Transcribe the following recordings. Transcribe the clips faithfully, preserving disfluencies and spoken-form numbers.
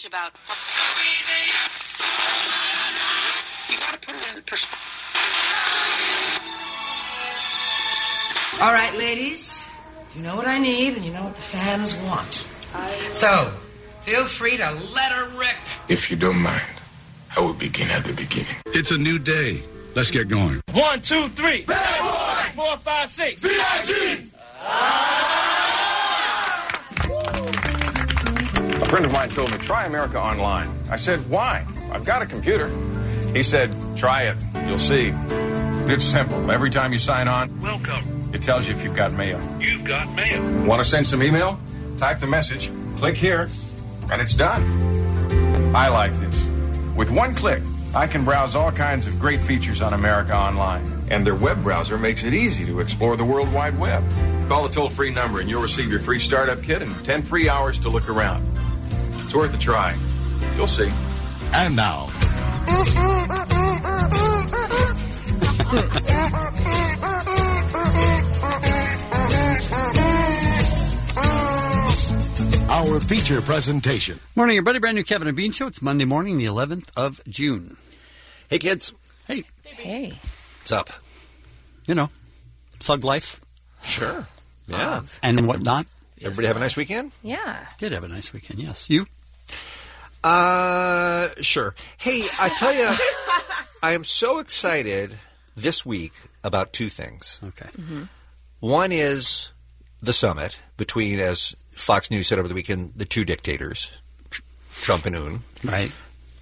much about... You gotta put it in perspective. All right, ladies. You know what I need, and you know what the fans want. So, feel free to let her rip. If you don't mind, I will begin at the beginning. It's a new day. Let's get going. One, two, three. Bad boy. Four, five, six. V I G. A friend of mine told me, try America Online. I said, why? I've got a computer. He said, try it. You'll see. It's simple. Every time you sign on, welcome. It tells you if you've got mail. You've got mail. Want to send some email? Type the message, click here, and it's done. I like this. With one click, I can browse all kinds of great features on America Online. And their web browser makes it easy to explore the World Wide Web. Call the toll-free number and you'll receive your free startup kit and ten free hours to look around. It's worth a try. You'll see. And now. Our feature presentation. Morning, everybody. Brand new Kevin and Bean Show. It's Monday morning, the eleventh of June. Hey, kids. Hey. Hey. What's up? You know, thug life. Sure. Yeah. Um, and whatnot. Everybody have a nice weekend? Yeah. Did have a nice weekend, yes. You? Uh, sure. Hey, I tell you, I am so excited this week about two things. Okay. Mm-hmm. One is the summit between, as Fox News said over the weekend, the two dictators, Trump and Un. Right.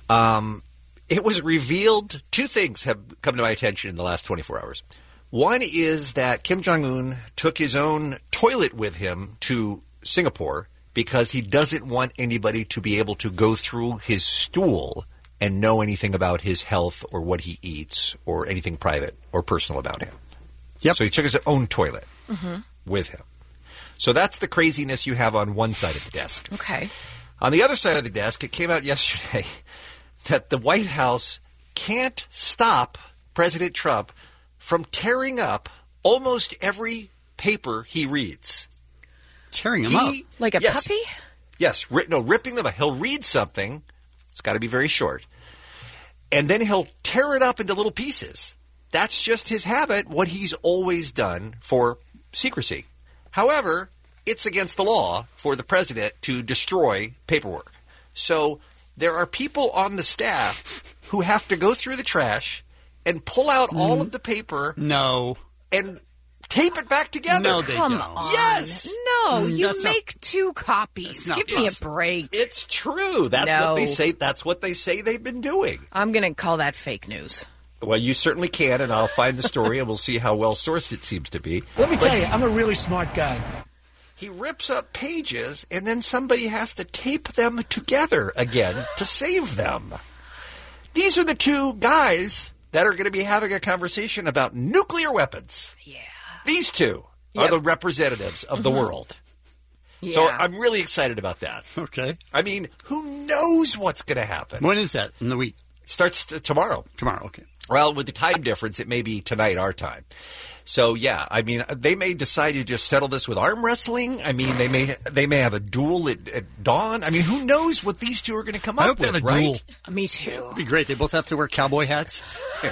Um, it was revealed, two things have come to my attention in the last twenty-four hours. One is that Kim Jong-un took his own toilet with him to Singapore because he doesn't want anybody to be able to go through his stool and know anything about his health or what he eats or anything private or personal about him. Yep. So he took his own toilet mm-hmm. with him. So that's the craziness you have on one side of the desk. Okay. On the other side of the desk, it came out yesterday that the White House can't stop President Trump from tearing up almost every paper he reads. Tearing him he, up? Like a yes, puppy? Yes. Ri- no, ripping them up. He'll read something. It's got to be very short. And then he'll tear it up into little pieces. That's just his habit, what he's always done for secrecy. However, it's against the law for the president to destroy paperwork. So there are people on the staff who have to go through the trash and pull out mm. all of the paper. No. And tape it back together. No, they Come don't. on. Yes. No, Mm, you that's make not, two copies. not Give me a possible. break. It's true. That's No. what they say. That's what they say they've been doing. I'm going to call that fake news. Well, you certainly can, and I'll find the story, and we'll see how well sourced it seems to be. Let me tell you, I'm a really smart guy. He rips up pages, and then somebody has to tape them together again to save them. These are the two guys that are going to be having a conversation about nuclear weapons. Yeah. These two Yep. are the representatives of the world. Yeah. So I'm really excited about that. Okay. I mean, who knows what's going to happen? When is that? In the week? Starts t- tomorrow. Tomorrow, okay. Well, with the time difference, it may be tonight, our time. So, yeah, I mean, they may decide to just settle this with arm wrestling. I mean, they may they may have a duel at, at dawn. I mean, who knows what these two are going to come I up hope with, they have a right? duel. Me too. It'd be great. They both have to wear cowboy hats.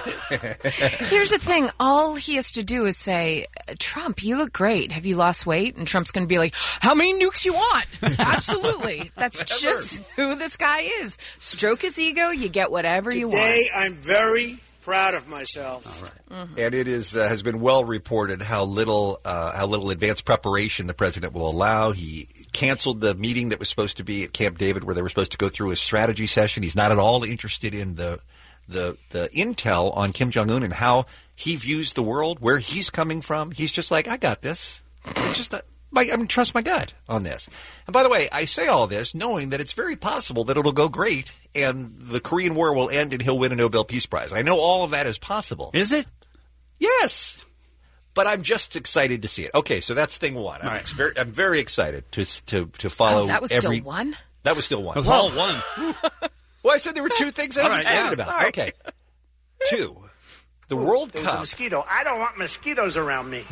Here's the thing. All he has to do is say, Trump, you look great. Have you lost weight? And Trump's going to be like, how many nukes you want? Absolutely. That's just who this guy is. Stroke his ego. You get whatever you want. Today, I'm very proud of myself. All right. Mm-hmm. And it is uh, has been well reported how little uh, how little advanced preparation the president will allow. He canceled the meeting that was supposed to be at Camp David where they were supposed to go through a strategy session. He's not at all interested in the the the intel on Kim Jong-un and how he views the world, where he's coming from. He's just like, I got this. It's just a, my, I mean, trust my gut on this. And by the way, I say all this knowing that it's very possible that it'll go great and the Korean War will end and he'll win a Nobel Peace Prize. I know all of that is possible. Is it? Yes. But I'm just excited to see it. Okay, so that's thing one. I'm, Right. ex- very, I'm very excited to to to follow Oh, that was every. still one? That was still one. That was all one. Well, I said there were two things I was All right, excited yeah. about. Sorry. Okay. Two. The World There was a Cup. mosquito. I don't want mosquitoes around me.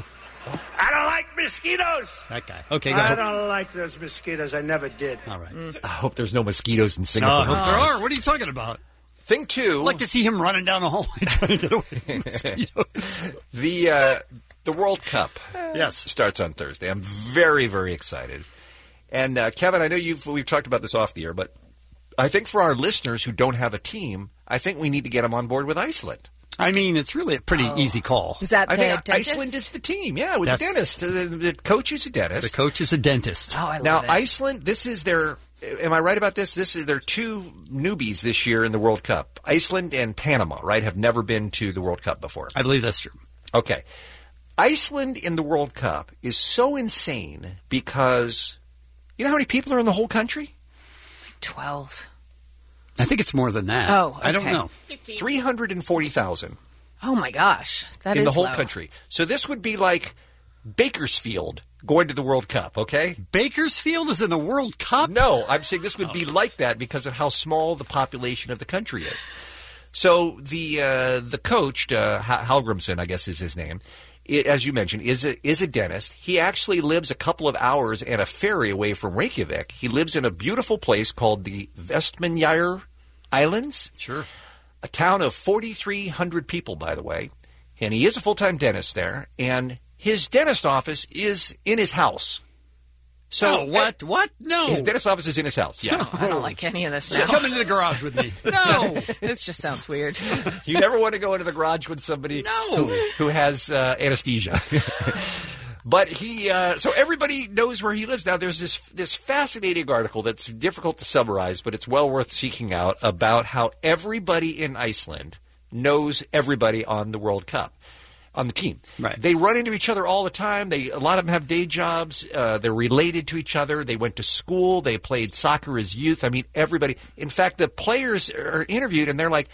I don't like mosquitoes. That guy. Okay, go I ahead. don't like those mosquitoes. I never did. All right. Mm. I hope there's no mosquitoes in No, Singapore. I hope there are. What are you talking about? Thing two. I'd like to see him running down the hallway trying to get away from mosquitoes. The uh, the World Cup yes. starts on Thursday. I'm very, very excited. And uh, Kevin, I know you've we've talked about this off the air, but I think for our listeners who don't have a team, I think we need to get them on board with Iceland. I mean, it's really a pretty Oh. easy call. Is that I the think dentist? Iceland is the team. Yeah, with That's- the dentist. The, the coach is a dentist. The coach is a dentist. Oh, I love Now, it. Iceland, this is their. Am I right about this? This is their two newbies this year in the World Cup. Iceland and Panama, right, have never been to the World Cup before. I believe that's true. Okay. Iceland in the World Cup is so insane because you know how many people are in the whole country? twelve. I think it's more than that. Oh, I don't okay. know. three hundred forty thousand Oh, my gosh. That in is the whole low. country. So this would be like Bakersfield going to the World Cup, okay? Bakersfield is in the World Cup? No, I'm saying this would be like that because of how small the population of the country is. So the uh, the coach, uh, Hallgrimsson, I guess is his name, it, as you mentioned, is a, is a dentist. He actually lives a couple of hours and a ferry away from Reykjavik. He lives in a beautiful place called the Vestmannaeyjar Islands. Sure. A town of forty-three hundred people, by the way. And he is a full-time dentist there. And his dentist office is in his house. So oh, what? What? No. His dentist office is in his house, yes. I don't like any of this Just now. come into the garage with me. No. This just sounds weird. You never want to go into the garage with somebody No. who, who has uh, anesthesia. But he, uh, so everybody knows where he lives. Now, there's this this fascinating article that's difficult to summarize, but it's well worth seeking out about how everybody in Iceland knows everybody on the World Cup, on the team. Right. They run into each other all the time. They a lot of them have day jobs. Uh, they're related to each other. They went to school. They played soccer as youth. I mean, everybody. In fact, the players are interviewed, and they're like,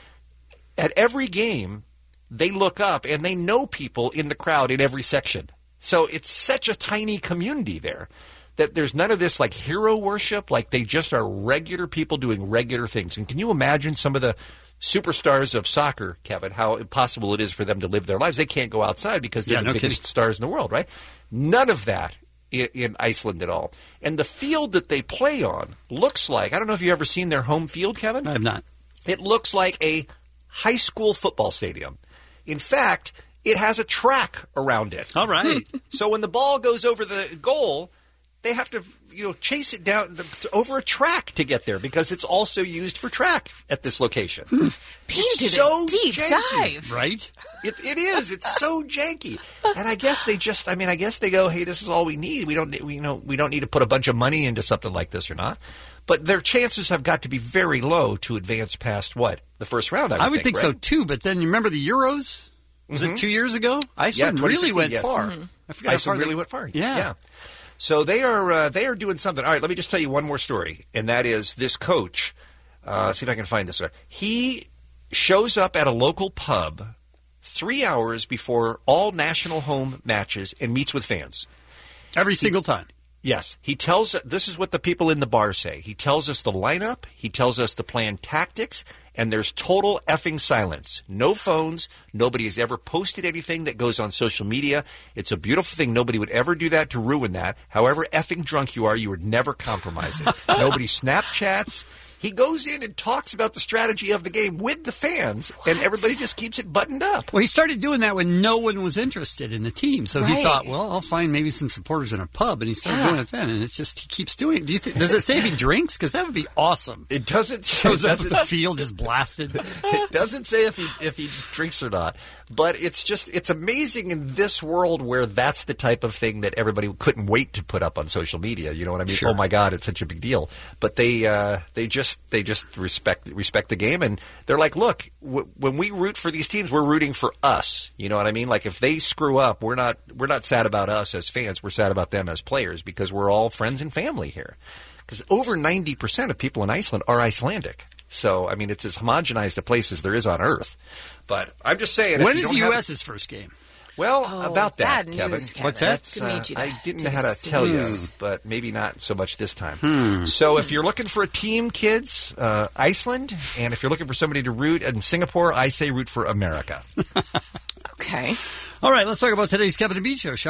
at every game, they look up, and they know people in the crowd in every section. So it's such a tiny community there that there's none of this like hero worship. Like they just are regular people doing regular things. And can you imagine some of the superstars of soccer, Kevin, how impossible it is for them to live their lives? They can't go outside because they're Yeah, the no biggest kidding. stars in the world, right? None of that in, in Iceland at all. And the field that they play on looks like, I don't know if you've ever seen their home field, Kevin. I have not. It looks like a high school football stadium. In fact, it has a track around it. All right. So when the ball goes over the goal, they have to, you know, chase it down the, over a track to get there because it's also used for track at this location. Painted so a deep janky. dive. Right? It, it is. It's so janky. And I guess they just, I mean, I guess they go, hey, this is all we need. We don't, need- we, you know, we don't need to put a bunch of money into something like this or not. But their chances have got to be very low to advance past what? The first round, I would, I would think, so, right? too. But then you remember the Euros? Was Mhm. it two years ago? Iceland Yeah, really went yes. far. Mhm. I forgot how Iceland far they- really went far. Yeah. yeah. So they are uh, they are doing something. All right, let me just tell you one more story, and that is this coach. Uh, see if I can find this. He shows up at a local pub three hours before all national home matches and meets with fans. Every single time. Yes. He tells this is what the people in the bar say. He tells us the lineup, he tells us the planned tactics, and there's total effing silence. No phones. Nobody has ever posted anything that goes on social media. It's a beautiful thing. Nobody would ever do that to ruin that. However effing drunk you are, you would never compromise it. Nobody Snapchats. He goes in and talks about the strategy of the game with the fans, and everybody just keeps it buttoned up. Well, he started doing that when no one was interested in the team. So he Right. thought, well, I'll find maybe some supporters in a pub, and he started Yeah. doing it then. And it's just he keeps doing it. Do you think? Does it say if he drinks? Because that would be awesome. It doesn't. Shows it up at doesn't the field just blasted. It doesn't say if he if he drinks or not, but it's just it's amazing in this world where that's the type of thing that everybody couldn't wait to put up on social media. You know what I mean? Sure. Oh my God, it's such a big deal. But they uh, they just they just respect respect the game, and they're like, look, w- when we root for these teams, we're rooting for us. You know what I mean? Like if they screw up, we're not we're not sad about us as fans. We're sad about them as players because we're all friends and family here. Because over ninety percent of people in Iceland are Icelandic. So, I mean, it's as homogenized a place as there is on Earth. But I'm just saying. if When you is don't the have- U S's first game? Well, Oh, about that, bad Kevin. news, Kevin. What's that? That's, Good need you to I didn't take know how a to tell you, seat. but maybe not so much this time. Hmm. So if you're looking for a team, kids, uh, Iceland, and if you're looking for somebody to root in Singapore, I say root for America. Okay. All right, let's talk about today's Kevin and Bean show, shall we?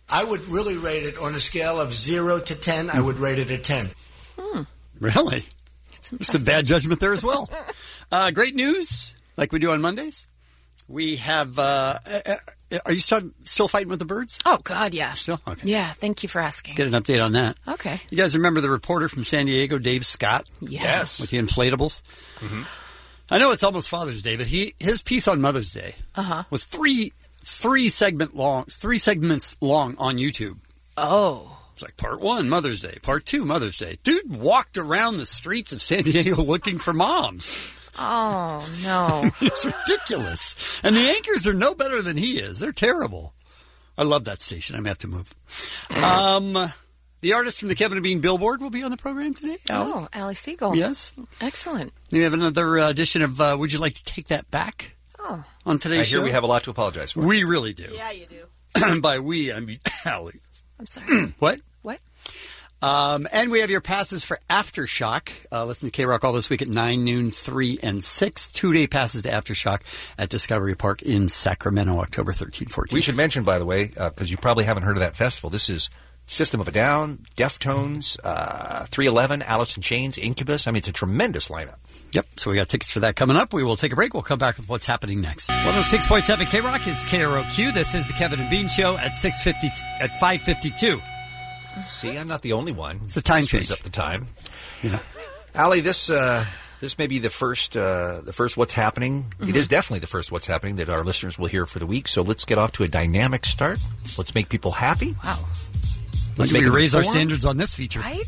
I would really rate it on a scale of zero to ten. I would rate it a ten. Hmm. Really? Some bad judgment there as well. Uh, great news, like we do on Mondays. We have. Uh, are you still still fighting with the birds? Oh God, yeah. Still? Okay. Yeah. Thank you for asking. Get an update on that. Okay. You guys remember the reporter from San Diego, Dave Scott? Yes. With the inflatables. Mm-hmm. I know it's almost Father's Day, but he his piece on Mother's Day uh-huh. was three three segment long, three segments long on YouTube. Oh. It's like part one, Mother's Day. Part two, Mother's Day. Dude walked around the streets of San Diego looking for moms. Oh, no. It's ridiculous. And the anchors are no better than he is. They're terrible. I love that station. I may have to move. Um, the artist from the Kevin and Bean Billboard will be on the program today. Allie. Oh, Allie Siegel. Yes. Excellent. We have another uh, edition of uh, Would You Like to Take That Back? Oh. On today's I show. hear we have a lot to apologize for. We really do. Yeah, you do. By we, I mean Allie. I'm sorry. What? What? Um, and we have your passes for Aftershock. Uh, listen to K-Rock all this week at nine, noon, three, and six. Two-day passes to Aftershock at Discovery Park in Sacramento, October thirteenth, fourteenth. We should mention, by the way, because uh, you probably haven't heard of that festival, this is System of a Down, Deftones, uh, three eleven, Alice in Chains, Incubus. I mean, it's a tremendous lineup. Yep, so we got tickets for that coming up. We will take a break. We'll come back with what's happening next. one oh six point seven K-Rock is K R O Q. This is the Kevin and Bean Show at six fifty at five fifty-two. See, I'm not the only one. It's the time Screws change. up the time. Yeah. Allie, this uh, this may be the first uh, the first What's Happening. Mm-hmm. It is definitely the first What's Happening that our listeners will hear for the week. So let's get off to a dynamic start. Let's make people happy. Wow. Let's make we raise our standards on this feature. Right?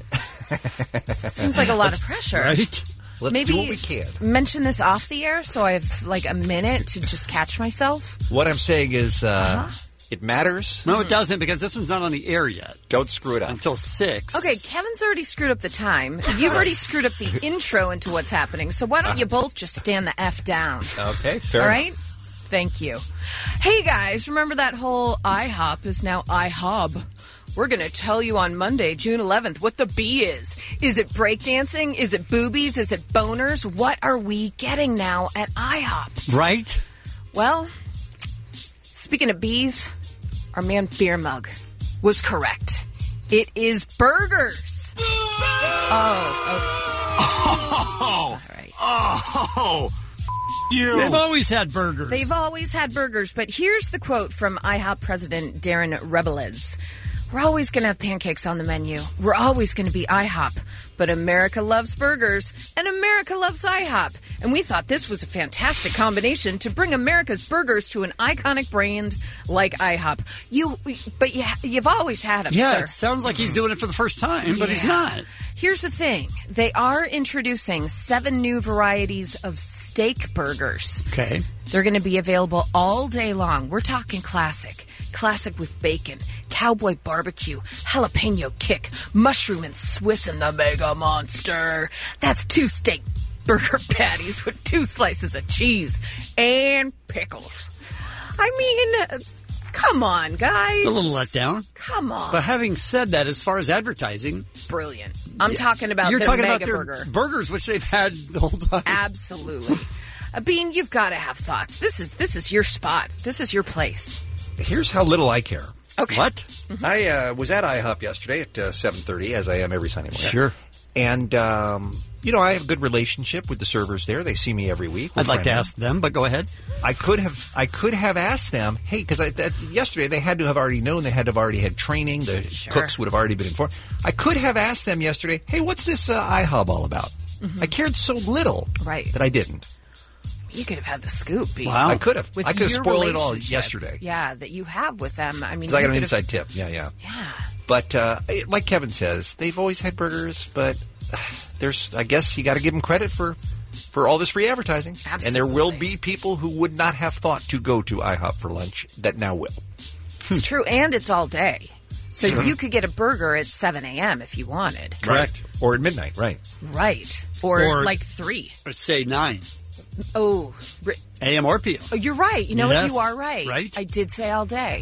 Seems like a lot of pressure. Right? Let's Maybe do what we can. Mention this off the air so I have like a minute to just catch myself. What I'm saying is uh, Uh-huh. it matters. No, it doesn't, because this one's not on the air yet. Don't screw it up. Until six. Okay, Kevin's already screwed up the time. You've already screwed up the intro into what's happening. So why don't you both just stand the F down? Okay, fair All enough. right? Thank you. Hey, guys, remember that whole IHOP is now iHub? We're going to tell you on Monday, June eleventh, what the B is. Is it breakdancing? Is it boobies? Is it boners? What are we getting now at IHOP? Right? Well, speaking of bees, our man Beer Mug was correct. It is burgers. Oh, okay. All right. Oh, you. They've always had burgers. They've always had burgers, but here's the quote from IHOP president Darren Rebelez. We're always going to have pancakes on the menu. We're always going to be IHOP. But America loves burgers, and America loves IHOP. And we thought this was a fantastic combination to bring America's burgers to an iconic brand like IHOP. You, but you, you've always had them, Yeah, sir. it sounds like he's doing it for the first time, but Yeah. he's not. Here's the thing. They are introducing seven new varieties of steak burgers. Okay. They're going to be available all day long. We're talking classic. Classic with bacon, cowboy barbecue, jalapeno kick, mushroom and Swiss and the Mega Monster. That's two steak burger patties with two slices of cheese and pickles. I mean, uh, come on, guys. It's a little letdown. Come on. But having said that, as far as advertising, Brilliant. I'm talking about you're the talking Mega about their Burger. burgers, which they've had the whole time. Absolutely. Uh, Bean, you've got to have thoughts. This is this is your spot. This is your place. Here's how little I care. Okay. What? Mm-hmm. I uh, was at IHOP yesterday at uh, seven thirty, as I am every Sunday morning. Sure. And, um, you know, I have a good relationship with the servers there. They see me every week. We're I'd like to friendly. ask them, but go ahead. I could have I could have asked them, hey, because yesterday they had to have already known, they had to have already had training, the Sure. cooks would have already been informed. I could have asked them yesterday, hey, what's this uh, IHOP all about? Mm-hmm. I cared so little Right. that I didn't. You could have had the scoop, Bean. Wow. I could have. With I could have your spoiled it all relationship, yesterday. Yeah, that you have with them. I mean, Because I you got an could inside have- tip. Yeah, yeah. Yeah. But uh, it- like Kevin says, they've always had burgers, but uh, there's, I guess you got to give them credit for, for all this free advertising. And there will Absolutely. be people who would not have thought to go to IHOP for lunch that now will. It's true, and it's all day. So you could get a burger at seven a.m. if you wanted. Correct. Or at midnight, right. Right. Or, Or- like three. Or say nine. Oh, ri- A M or P M. oh, you're right. You know Yes. what? You are right. Right. I did say all day.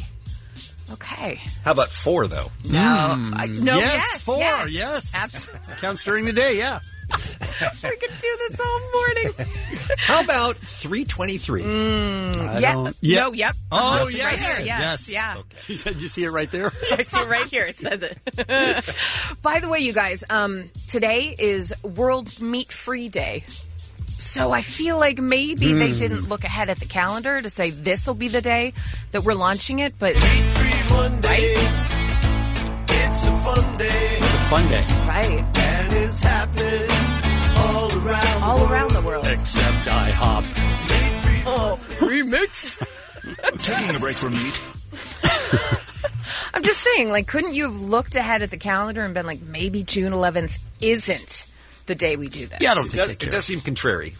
Okay. How about four, though? No. I, no. yes, Yes. four. Yes. Yes. Absolutely. Counts during the day, yeah. We could do this all morning. How about three twenty-three? Mm, yeah. Yeah. No, yep. Oh, It's yes. Right here. Yes. Yes. Yeah. Okay. You said you see it right there? I see it right here. It says it. By the way, you guys, um, today is World Meat Free Day. So I feel like maybe Mm. they didn't look ahead at the calendar to say this will be the day that we're launching it, but Meat-free Monday. It's a fun day. It's a fun day. Right. And it's happening all around all the world. around the world. Except IHOP. Meat-free Oh, remix. Taking a break from meat. I'm just saying, like, couldn't you have looked ahead at the calendar and been like, maybe June eleventh isn't the day we do this? Yeah, I don't It think does, they it care. does seem contrary.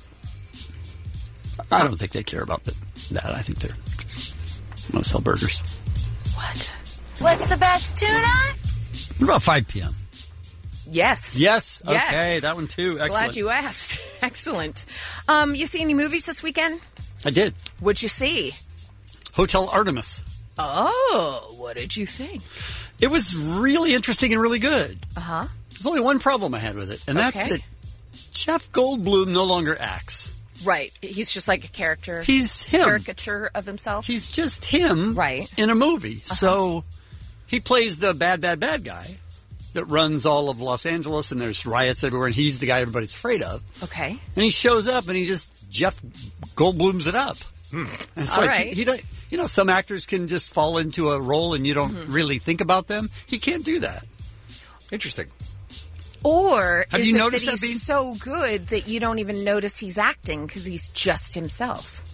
I don't think they care about the, that. I think they're want to sell burgers. What? What's the best tuna? What about five p.m.? Yes. Yes. Yes. Okay, that one too. Excellent. Glad you asked. Excellent. Um, you see any movies this weekend? I did. What'd you see? Hotel Artemis. Oh, what did you think? It was really interesting and really good. Uh-huh. There's only one problem I had with it, and that's Okay. that Jeff Goldblum no longer acts. Right. He's just like a character. He's him. Caricature of himself. He's just him Right. in a movie. Uh-huh. So he plays the bad, bad, bad guy that runs all of Los Angeles, and there's riots everywhere, and he's the guy everybody's afraid of. Okay. And he shows up, and he just Jeff Goldblums it up. And it's All like, right. he, he don't, you know, some actors can just fall into a role and you don't Mm-hmm. really think about them. He can't do that. Interesting. Or Have is you it noticed that that, he's Bean? so good that you don't even notice he's acting because he's just himself?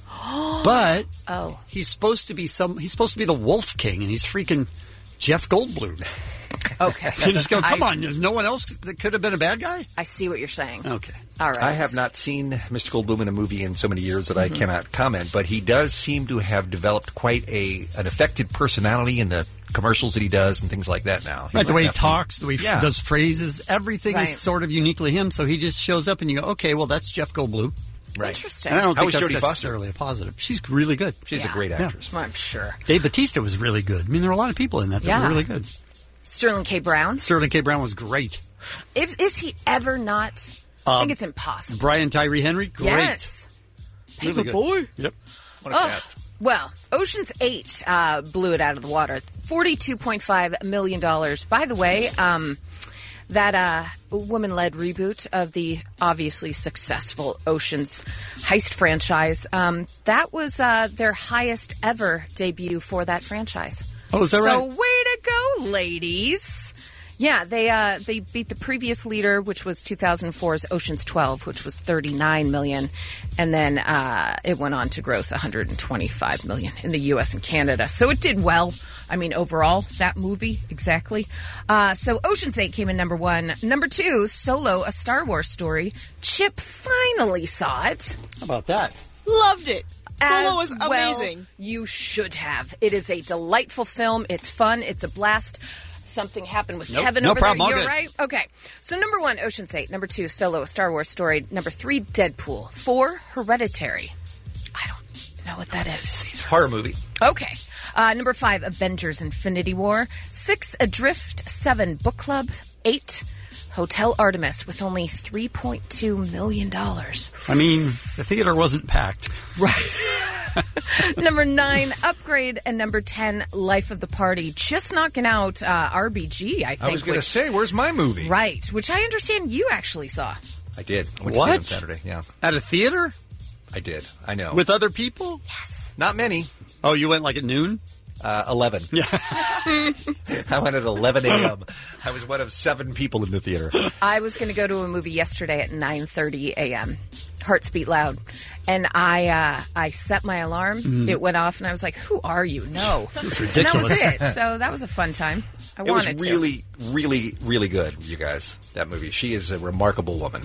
But Oh. he's supposed to be some. He's supposed to be the Wolf King, and he's freaking Jeff Goldblum. Okay. You just go, come I- on, there's no one else that could have been a bad guy? I see what you're saying. Okay. All right. I have not seen Mister Goldblum in a movie in so many years that Mm-hmm. I cannot comment, but he does seem to have developed quite a an affected personality in the commercials that he does and things like that now. Right, the way he might have to- talks, the way he Yeah. does phrases, everything Right. is sort of uniquely him. So he just shows up and you go, okay, well, that's Jeff Goldblum. Right. Interesting. And I don't How think was that's Jodie Foster? necessarily a positive. She's really good. She's Yeah. a great Yeah. actress. I'm sure. Dave Bautista was really good. I mean, there were a lot of people in that that Yeah. were really good. Sterling K. Brown. Sterling K. Brown was great. Is, is he ever not? I Um, think it's impossible. Brian Tyree Henry, great. Yes. Really Paper good. boy. Yep. What a Oh, cast. well, Ocean's Eight uh, blew it out of the water. Forty-two point five million dollars. By the way, um, that uh, woman-led reboot of the obviously successful Ocean's heist franchise. Um, that was uh, their highest ever debut for that franchise. Oh, is that so right? way to go, ladies! Yeah, they uh, they beat the previous leader, which was two thousand four's Ocean's twelve, which was thirty-nine million, and then uh, it went on to gross one hundred twenty-five million in the U S and Canada. So it did well. I mean, overall, that movie exactly. Uh, so Ocean's Eight came in number one. Number two, Solo: A Star Wars Story. Chip finally saw it. How about that? Loved it. Solo As was well amazing. You should have. It is a delightful film. It's fun. It's a blast. Something happened with Nope, Kevin no over problem. All there. You're good. right. Okay. So number one, Ocean's Eight. Number two, Solo: A Star Wars Story. Number three, Deadpool. Four, Hereditary. I don't know what that is. Horror movie. Okay. Uh, number five, Avengers: Infinity War. Six, Adrift. Seven, Book Club. Eight, Hotel Artemis, with only three point two million dollars. I mean, the theater wasn't packed. Right. Number nine, Upgrade, and number ten, Life of the Party. Just knocking out uh, R B G, I think. I was going to which- say, where's my movie? Right, which I understand you actually saw. I did. I went What? to see it on Saturday. Yeah, At a theater? I did. I know. With other people? Yes. Not many. Oh, you went like at noon? Uh, eleven. Yeah. I went at eleven a.m. I was one of seven people in the theater. I was going to go to a movie yesterday at nine thirty a.m. Hearts beat loud. And I uh, I set my alarm. Mm. It went off, and I was like, who are you? No. That's And ridiculous. that was it. So that was a fun time. I It was wanted really, really, really good, you guys, that movie. She is a remarkable woman.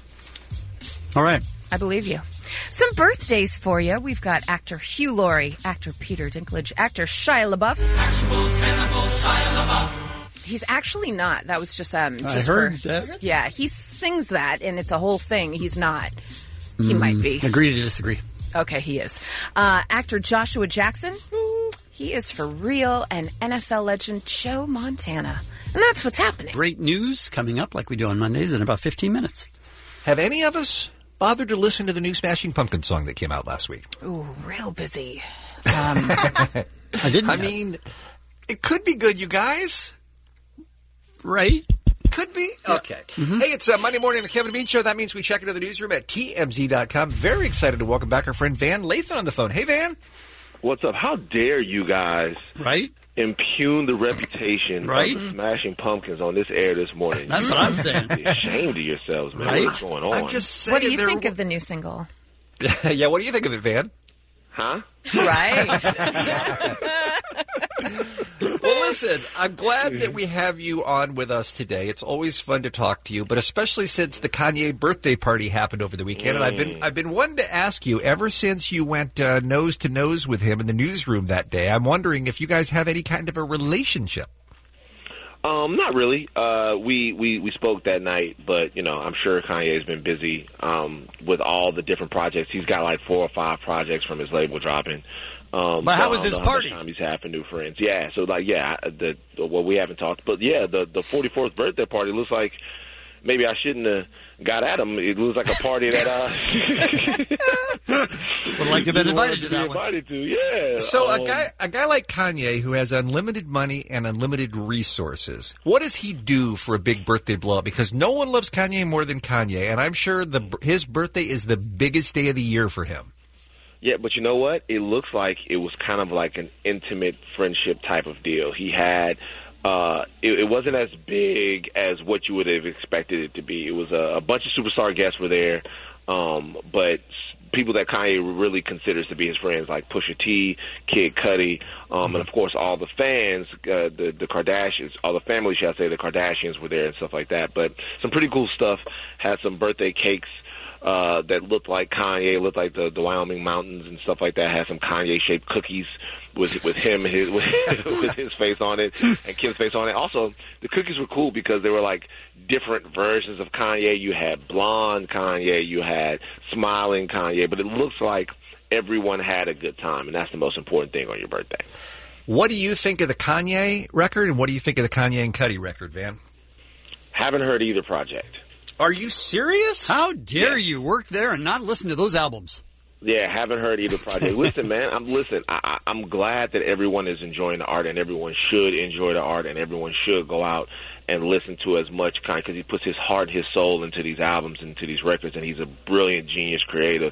All right. to. I believe you. Some birthdays for you. We've got actor Hugh Laurie, actor Peter Dinklage, actor Shia LaBeouf. Actual cannibal Shia LaBeouf. He's actually not. That was just um. Just I heard for, that. Yeah, he sings that, and it's a whole thing. He's not. He might be. Agree to disagree. Okay, he is. Uh, actor Joshua Jackson. He is for real, and N F L legend Joe Montana. And that's what's happening. Great news coming up like we do on Mondays in about fifteen minutes. Have any of us bothered to listen to the new Smashing Pumpkins song that came out last week? Ooh, real busy. Um, I didn't. I mean, it could be good, you guys. Right? Could be. Okay. Mm-hmm. Hey, it's uh, Monday morning on the Kevin and Bean Show. That means we check into the newsroom at T M Z dot com. Very excited to welcome back our friend Van Lathan on the phone. Hey, Van. What's up? How dare you guys right? impugn the reputation right? of the Smashing Pumpkins on this air this morning? That's you what I'm saying. Be ashamed of yourselves, man. Right? What's going on? I'm just saying. what do you think of the new single? Yeah, what do you think of it, Van? Huh? Right. Well, listen, I'm glad that we have you on with us today. It's always fun to talk to you, but especially since the Kanye birthday party happened over the weekend, mm. and I've been I've been wanting to ask you ever since you went uh, nose to nose with him in the newsroom that day. I'm wondering if you guys have any kind of a relationship. Um, not really. Uh, we, we, we spoke that night, but, you know, I'm sure Kanye's been busy um, with all the different projects. He's got like four or five projects from his label dropping. Um, but how so was his party? Time he's having new friends. Yeah, so, like, yeah, the, the well, we haven't talked. But, yeah, the, the forty-fourth birthday party looks like maybe I shouldn't have got at him. It looks like a party that uh, would like to have been invited to that be one. Invited to, yeah. So um, a guy, a guy like Kanye who has unlimited money and unlimited resources, what does he do for a big birthday blow up? Because no one loves Kanye more than Kanye, and I'm sure the his birthday is the biggest day of the year for him. Yeah, but you know what? It looks like it was kind of like an intimate friendship type of deal. He had. Uh, it, it wasn't as big as what you would have expected it to be. It was a, a bunch of superstar guests were there, um, but people that Kanye really considers to be his friends, like Pusha T, Kid Cudi, um, and of course all the fans, uh, the the Kardashians, all the family, shall I say, the Kardashians were there and stuff like that. But some pretty cool stuff. Had some birthday cakes. Uh, that looked like Kanye, looked like the, the Wyoming mountains and stuff like that. Had some Kanye-shaped cookies with with him, his, with, with his face on it, and Kim's face on it. Also, the cookies were cool because they were like different versions of Kanye. You had blonde Kanye, you had smiling Kanye, but it looks like everyone had a good time, and that's the most important thing on your birthday. What do you think of the Kanye record, and what do you think of the Kanye and Cudi record, Van? Haven't heard either project. Are you serious? How dare yeah. you work there and not listen to those albums? Yeah, haven't heard either project. Listen, man, I'm listen. I, I'm glad that everyone is enjoying the art, and everyone should enjoy the art, and everyone should go out and listen to as much kind because he puts his heart, his soul into these albums, into these records, and he's a brilliant genius creative.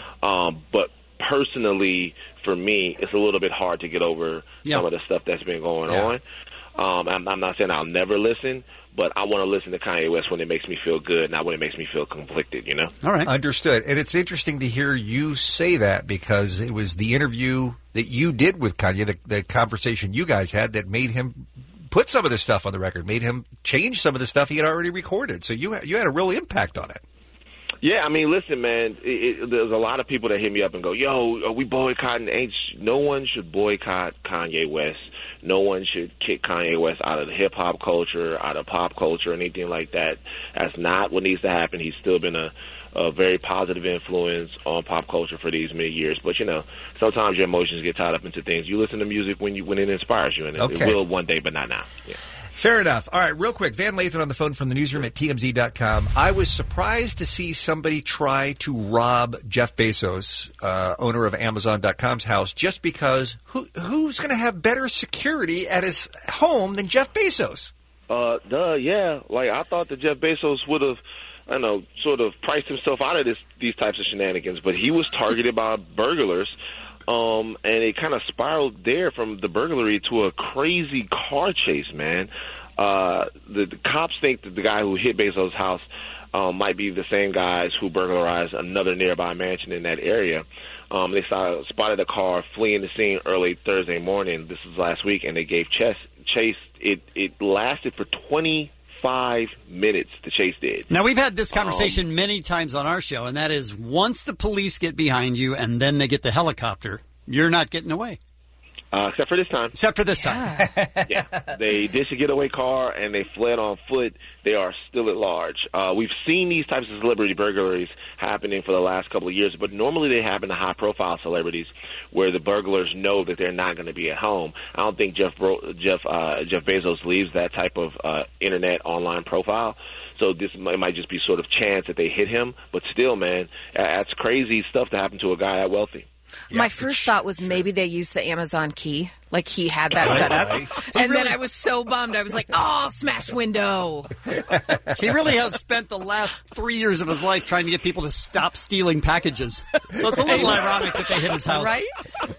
Um, but personally, for me, it's a little bit hard to get over yeah. some of the stuff that's been going yeah. on. Um, I'm, I'm not saying I'll never listen, but I want to listen to Kanye West when it makes me feel good, not when it makes me feel conflicted, you know? All right. Understood. And it's interesting to hear you say that because it was the interview that you did with Kanye, the, the conversation you guys had that made him put some of this stuff on the record, made him change some of the stuff he had already recorded. So you, you had a real impact on it. Yeah, I mean, listen, man, it, it, there's a lot of people that hit me up and go, yo, are we boycotting? Ain't no one should boycott Kanye West. No one should kick Kanye West out of the hip-hop culture, out of pop culture, anything like that. That's not what needs to happen. He's still been a, a very positive influence on pop culture for these many years. But, you know, sometimes your emotions get tied up into things. You listen to music when you when it inspires you, and it, okay. it will one day, but not now. Yeah. Fair enough. All right, real quick. Van Lathan on the phone from the newsroom at T M Z dot com. I was surprised to see somebody try to rob Jeff Bezos, uh, owner of Amazon dot com's house, just because who, who's going to have better security at his home than Jeff Bezos? Uh, duh, yeah. Like, I thought that Jeff Bezos would have, I don't know, sort of priced himself out of this, these types of shenanigans, but he was targeted by burglars. Um, and it kind of spiraled there from the burglary to a crazy car chase, man. Uh, the, the cops think that the guy who hit Bezos' house um, might be the same guys who burglarized another nearby mansion in that area. Um, they saw, spotted a car fleeing the scene early Thursday morning. This was last week, and they gave chase. chase. It, it lasted for twenty-five minutes, the chase did. Now, we've had this conversation um, many times on our show, and that is once the police get behind you and then they get the helicopter, you're not getting away. Uh, except for this time. Except for this time. Yeah. They ditched a getaway car and they fled on foot. They are still at large. Uh, we've seen these types of celebrity burglaries happening for the last couple of years, but normally they happen to high-profile celebrities where the burglars know that they're not going to be at home. I don't think Jeff Bro- Jeff uh, Jeff Bezos leaves that type of uh, internet online profile. So this might, might just be sort of chance that they hit him. But still, man, that's crazy stuff to happen to a guy that wealthy. Yeah, My first thought was maybe they used the Amazon key, like he had that set up. Right. And really, then I was so bummed. I was like, oh, smash window. He really has spent the last three years of his life trying to get people to stop stealing packages. So it's a little ironic that they hit his house. Right?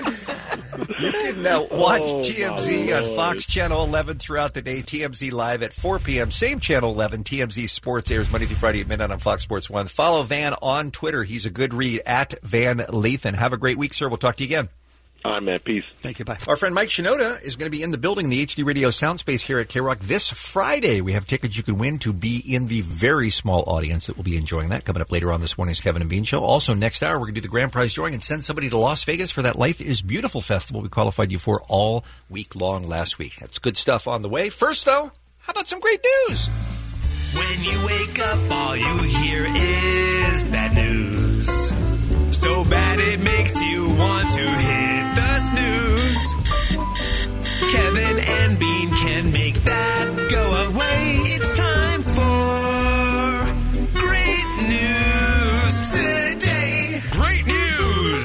You can uh, watch Oh, T M Z on Fox Channel eleven throughout the day. T M Z Live at four p.m. Same Channel eleven. T M Z Sports airs Monday through Friday at midnight on Fox Sports one. Follow Van on Twitter. He's a good read, at Van Lathan. Have a great week, sir. We'll talk to you again. All right, man. Peace. Thank you. Bye. Our friend Mike Shinoda is going to be in the building, the H D Radio Soundspace here at K-Rock this Friday. We have tickets you can win to be in the very small audience that will be enjoying that. Coming up later on this morning's Kevin and Bean Show. Also, next hour, we're going to do the grand prize drawing and send somebody to Las Vegas for that Life is Beautiful festival we qualified you for all week long last week. That's good stuff on the way. First, though, how about some great news? When you wake up, all you hear is bad news. So bad it makes you want to hit the snooze. Kevin and Bean can make that go away. It's time for great news today. Great news!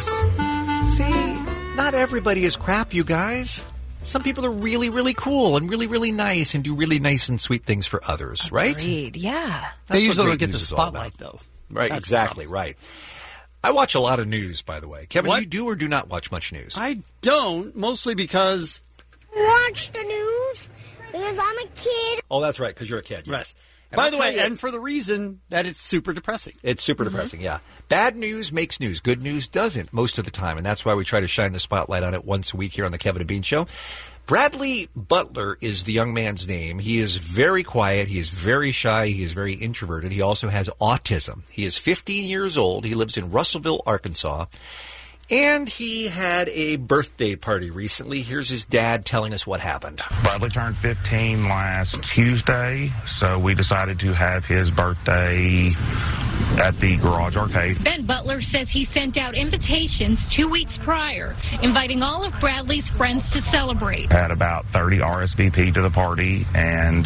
See, not everybody is crap, you guys. Some people are really, really cool and really, really nice and do really nice and sweet things for others, right? Agreed, yeah. They usually what don't great get the news is all about. spotlight, though. Right, That's exactly, right. I watch a lot of news, by the way. Kevin, What? you do or do not watch much news? I don't, mostly because... Watch the news because I'm a kid. Oh, that's right, because you're a kid, yes. Right. And By I'll the tell way, you- and for the reason that it's super depressing. It's super depressing, yeah. Bad news makes news. Good news doesn't most of the time, and that's why we try to shine the spotlight on it once a week here on the Kevin and Bean Show. Bradley Butler is the young man's name. He is very quiet. He is very shy. He is very introverted. He also has autism. He is fifteen years old. He lives in Russellville, Arkansas. And he had a birthday party recently. Here's his dad telling us what happened. Bradley turned fifteen last Tuesday, so we decided to have his birthday at the Garage Arcade. Ben Butler says he sent out invitations two weeks prior, inviting all of Bradley's friends to celebrate. Had about thirty R S V P to the party, and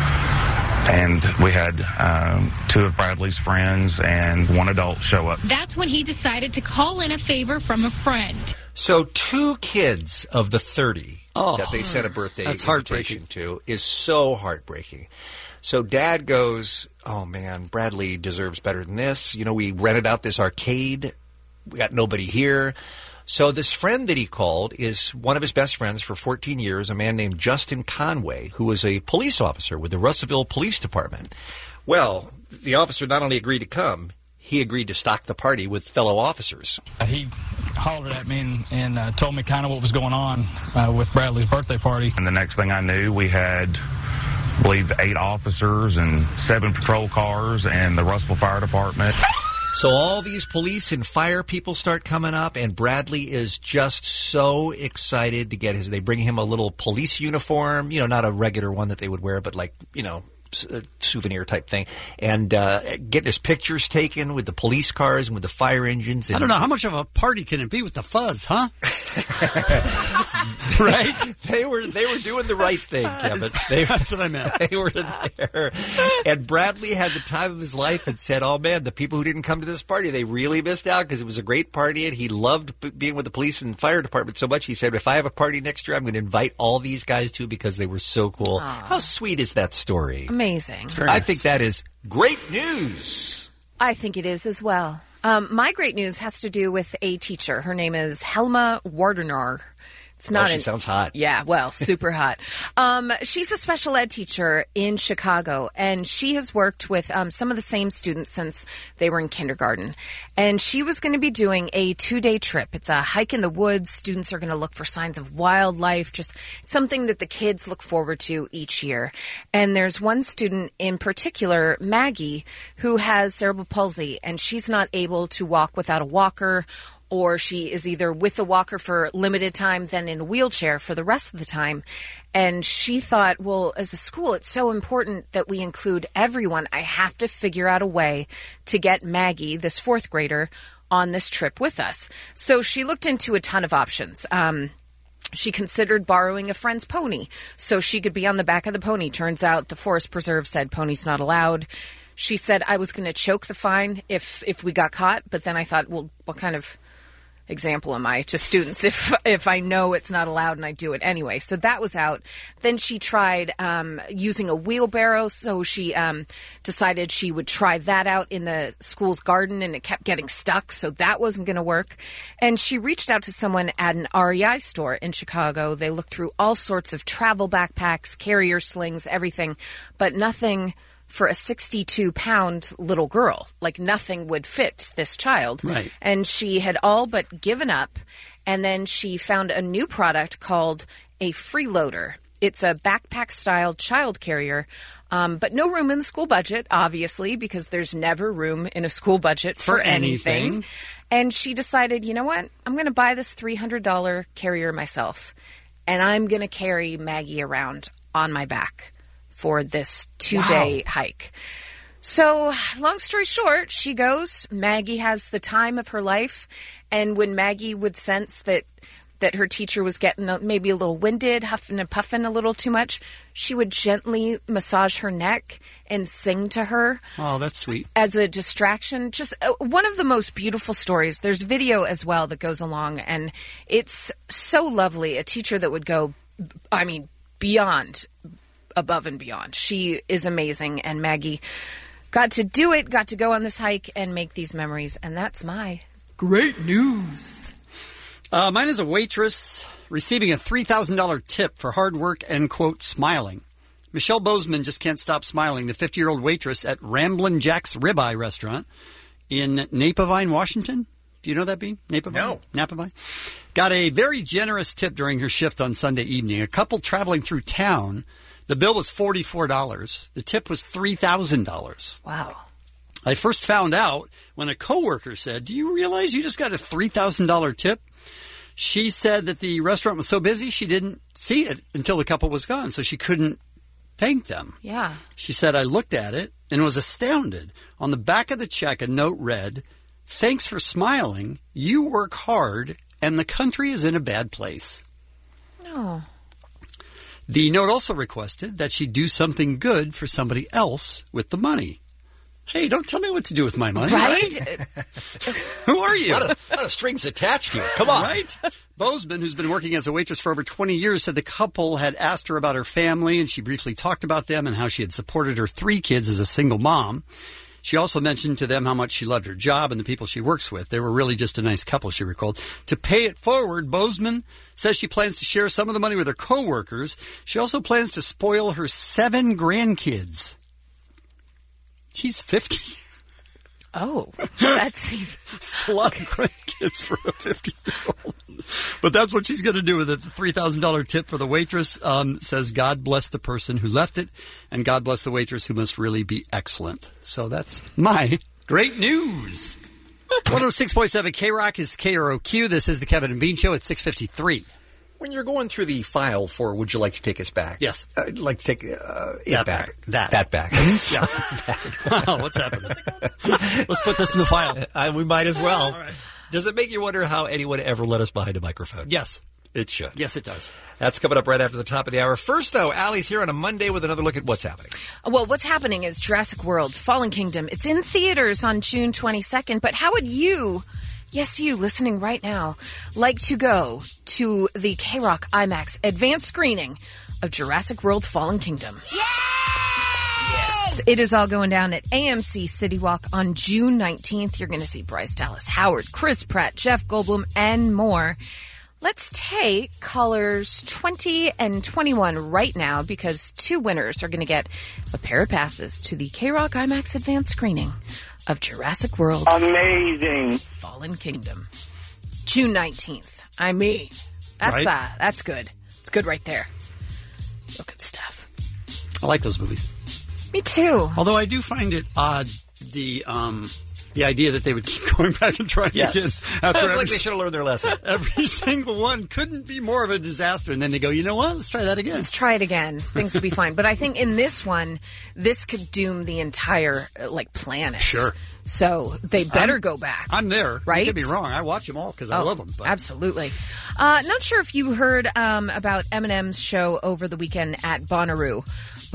and we had um, two of Bradley's friends and one adult show up. That's when he decided to call in a favor from a friend. So two kids of the thirty Oh, that they sent a birthday that's invitation to is so heartbreaking. So Dad goes, oh, man, Bradley deserves better than this. You know, we rented out this arcade. We got nobody here. So this friend that he called is one of his best friends for fourteen years, a man named Justin Conway, who was a police officer with the Russellville Police Department. Well, the officer not only agreed to come, he agreed to stock the party with fellow officers. He hollered at me and, and uh, told me kind of what was going on uh, with Bradley's birthday party. And the next thing I knew, we had, I believe, eight officers and seven patrol cars and the Russellville Fire Department. So all these police and fire people start coming up, and Bradley is just so excited to get his. They bring him a little police uniform, you know, not a regular one that they would wear, but like, you know, a souvenir type thing, and uh, getting his pictures taken with the police cars and with the fire engines. And I don't know, how much of a party can it be with the fuzz, huh? Right? They were they were doing the right thing, Kevin. They, That's what I meant. They were there. And Bradley had the time of his life and said, oh, man, the people who didn't come to this party, they really missed out because it was a great party, and he loved b- being with the police and fire department so much. He said, if I have a party next year, I'm going to invite all these guys too because they were so cool. Aww. How sweet is that story? Amazing. I nice. think that is great news. I think it is as well. Um, my great news has to do with a teacher. Her name is Helma Wardenar. It's not oh, she an, sounds hot. Yeah, well, super hot. Um, she's a special ed teacher in Chicago, and she has worked with um, some of the same students since they were in kindergarten. And she was going to be doing a two-day trip. It's a hike in the woods. Students are going to look for signs of wildlife, just something that the kids look forward to each year. And there's one student in particular, Maggie, who has cerebral palsy, and she's not able to walk without a walker, or she is either with a walker for limited time, then in a wheelchair for the rest of the time. And she thought, well, as a school, it's so important that we include everyone. I have to figure out a way to get Maggie, this fourth grader, on this trip with us. So she looked into a ton of options. Um, She considered borrowing a friend's pony so she could be on the back of the pony. Turns out the Forest Preserve said ponies not allowed. She said I was going to choke the fine if if we got caught, but then I thought, well, what kind of example am I to students if if I know it's not allowed and I do it anyway? So that was out. Then she tried um, using a wheelbarrow, so she um, decided she would try that out in the school's garden, and it kept getting stuck, so that wasn't going to work. And she reached out to someone at an R E I store in Chicago. They looked through all sorts of travel backpacks, carrier slings, everything, but nothing for a sixty-two pound little girl. Like, nothing would fit this child. Right. And she had all but given up. And then she found a new product called a freeloader. It's a backpack-style child carrier, um, but no room in the school budget, obviously, because there's never room in a school budget for, For anything. anything. And she decided, you know what? I'm going to buy this three hundred dollars carrier myself, and I'm going to carry Maggie around on my back for this two-day Wow. hike. So, long story short, she goes. Maggie has the time of her life. And when Maggie would sense that that her teacher was getting a, maybe a little winded, huffing and puffing a little too much, she would gently massage her neck and sing to her. Oh, that's sweet. As a distraction. Just uh, one of the most beautiful stories. There's video as well that goes along, and it's so lovely. A teacher that would go, I mean, beyond, above and beyond. She is amazing, and Maggie got to do it, got to go on this hike and make these memories, and that's my great news. Uh, mine is a waitress receiving a three thousand dollars tip for hard work and, quote, smiling. Michelle Bozeman just can't stop smiling. The fifty-year-old waitress at Ramblin' Jack's Ribeye Restaurant in Napavine, Washington. Do you know that, Bean? Napavine? No. Napavine? Got a very generous tip during her shift on Sunday evening. A couple traveling through town. The bill was forty-four dollars. The tip was three thousand dollars. Wow. I first found out when a coworker said, do you realize you just got a three thousand dollars tip? She said that the restaurant was so busy she didn't see it until the couple was gone, so she couldn't thank them. Yeah. She said, I looked at it and was astounded. On the back of the check, a note read, thanks for smiling. You work hard, and the country is in a bad place. No. The note also requested that she do something good for somebody else with the money. Hey, don't tell me what to do with my money. Right? Who are you? A lot, of, a lot of strings attached here. Come on. Right? Bozeman, who's been working as a waitress for over twenty years, said the couple had asked her about her family, and she briefly talked about them and how she had supported her three kids as a single mom. She also mentioned to them how much she loved her job and the people she works with. They were really just a nice couple, she recalled. To pay it forward, Bozeman says she plans to share some of the money with her coworkers. She also plans to spoil her seven grandkids. She's fifty. Oh, that's It's a lot of grandkids for a fifty-year-old. But that's what she's going to do with it. The three thousand dollars tip for the waitress um, says, God bless the person who left it, and God bless the waitress who must really be excellent. So that's my great news. one oh six point seven K-Rock is K R O Q. This is the Kevin and Bean Show at six fifty-three. When you're going through the file for Would You Like to Take Us Back? Yes. Uh, I'd like to take uh, it That back. back. That. That back. Yeah. Wow, what's happening? Let's put this in the file. Uh, we might as well. All right. Does it make you wonder how anyone ever let us behind a microphone? Yes. It should. Yes, it does. That's coming up right after the top of the hour. First, though, Allie's here on a Monday with another look at what's happening. Well, what's happening is Jurassic World Fallen Kingdom. It's in theaters on June twenty-second, but how would you, yes, you listening right now, like to go to the K-Rock IMAX advanced screening of Jurassic World Fallen Kingdom? Yes, it is all going down at A M C City Walk on June nineteenth. You're going to see Bryce Dallas Howard, Chris Pratt, Jeff Goldblum, and more. Let's take callers twenty and twenty-one right now, because two winners are going to get a pair of passes to the K-Rock IMAX advanced screening of Jurassic World. Amazing. Fallen Kingdom. June nineteenth. I mean, that's Right. uh, that's good. It's good right there. Real good stuff. I like those movies. Me too. Although I do find it odd, the um, the idea that they would keep going back and trying Yes. again I after feel every, like they should have learned their lesson. every single one couldn't be more of a disaster. And then they go, you know what? Let's try that again. Let's try it again. Things will be fine. But I think in this one, this could doom the entire uh, like planet. Sure. So they better I'm- go back. I'm there. Right? You could be wrong. I watch them all because I Oh, love them. But Absolutely. Uh, not sure if you heard um, about Eminem's show over the weekend at Bonnaroo, but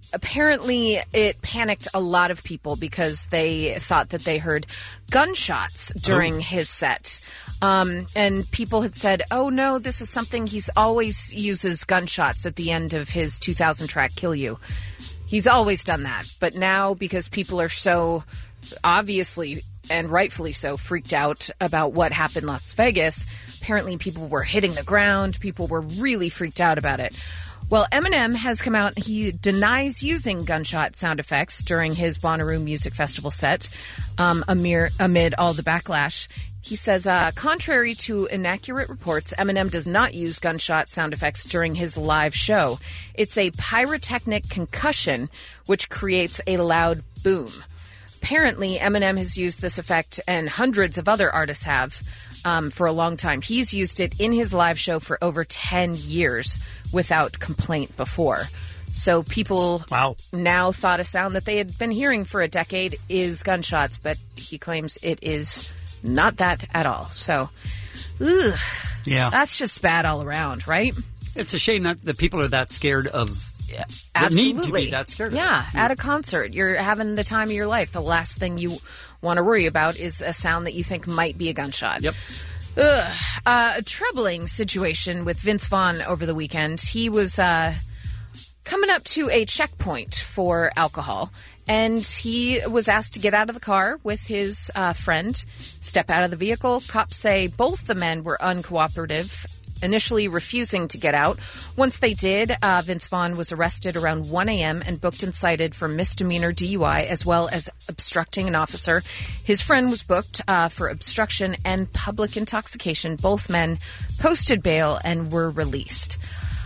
apparently it panicked a lot of people because they thought that they heard gunshots during oh. his set. Um, and people had said, oh, no, this is something he's always uses gunshots at the end of his two thousand track Kill You. He's always done that. But now, because people are so obviously and rightfully so freaked out about what happened in Las Vegas, apparently people were hitting the ground. People were really freaked out about it. Well, Eminem has come out. He denies using gunshot sound effects during his Bonnaroo Music Festival set um, amid, amid all the backlash. He says, uh, contrary to inaccurate reports, Eminem does not use gunshot sound effects during his live show. It's a pyrotechnic concussion, which creates a loud boom. Apparently, Eminem has used this effect, and hundreds of other artists have, um, for a long time. He's used it in his live show for over ten years without complaint before. So people wow. now thought a sound that they had been hearing for a decade is gunshots, but he claims it is not that at all. So, ugh, yeah, that's just bad all around, right? It's a shame that the people are that scared of yeah, that need to be that scared of yeah, it. Yeah, at a concert, you're having the time of your life. The last thing you want to worry about is a sound that you think might be a gunshot. Yep. Ugh. Uh, a troubling situation with Vince Vaughn over the weekend. He was uh, coming up to a checkpoint for alcohol, and he was asked to get out of the car with his uh, friend, step out of the vehicle. Cops say both the men were uncooperative, initially refusing to get out. Once they did, uh, Vince Vaughn was arrested around one a.m. and booked and cited for misdemeanor D U I as well as obstructing an officer. His friend was booked uh, for obstruction and public intoxication. Both men posted bail and were released.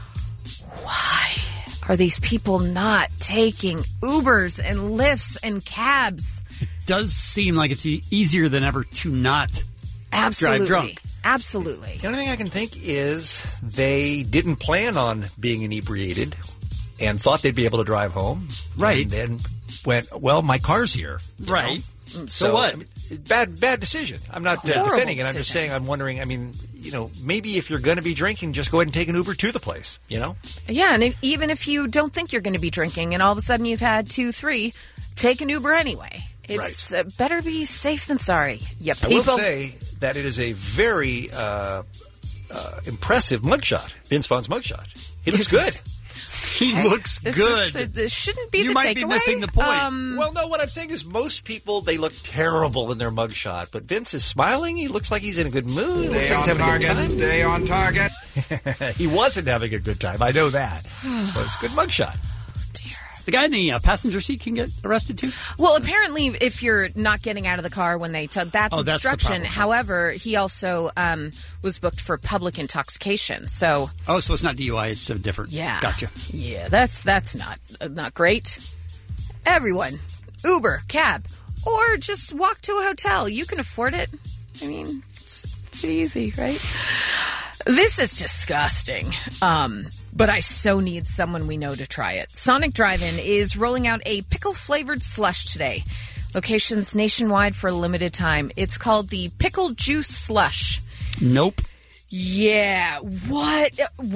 Why are these people not taking Ubers and Lyfts and cabs? It does seem like it's e- easier than ever to not Absolutely. drive drunk. Absolutely. The only thing I can think is they didn't plan on being inebriated and thought they'd be able to drive home. Right. And then went, well, my car's here. Right. So, so what? I mean, bad bad decision. I'm not uh, Horrible defending it. I'm just decision. saying I'm wondering, I mean, you know, maybe if you're going to be drinking, just go ahead and take an Uber to the place, you know? Yeah, and if, even if you don't think you're going to be drinking and all of a sudden you've had two, three, take an Uber anyway. It's right. uh, better be safe than sorry. Yeah, I people. will say that it is a very uh, uh, impressive mugshot. Vince Vaughn's mugshot. He looks good. He Hey, looks this good. Is, uh, this shouldn't be you the might be takeaway. missing the point. Um, Well, no, what I'm saying is most people, they look terrible in their mugshot. But Vince is smiling. He looks like he's in a good mood. He looks Stay like he's on having target. a good time. Stay on target. He wasn't having a good time. I know that. But it's a good mugshot. The guy in the uh, passenger seat can get arrested too? Well, apparently, if you're not getting out of the car when they tell that's Oh, that's the obstruction. problem. However, he also um, was booked for public intoxication. So, Oh, so it's not D U I, it's a different. yeah, Gotcha. Yeah, that's that's not uh, not great. Everyone, Uber, cab, or just walk to a hotel. You can afford it. I mean, it's pretty easy, right? This is disgusting. Um, but I so need someone we know to try it. Sonic Drive-In is rolling out a pickle-flavored slush today. Locations nationwide for a limited time. It's called the Pickle Juice Slush. Nope. Yeah. What?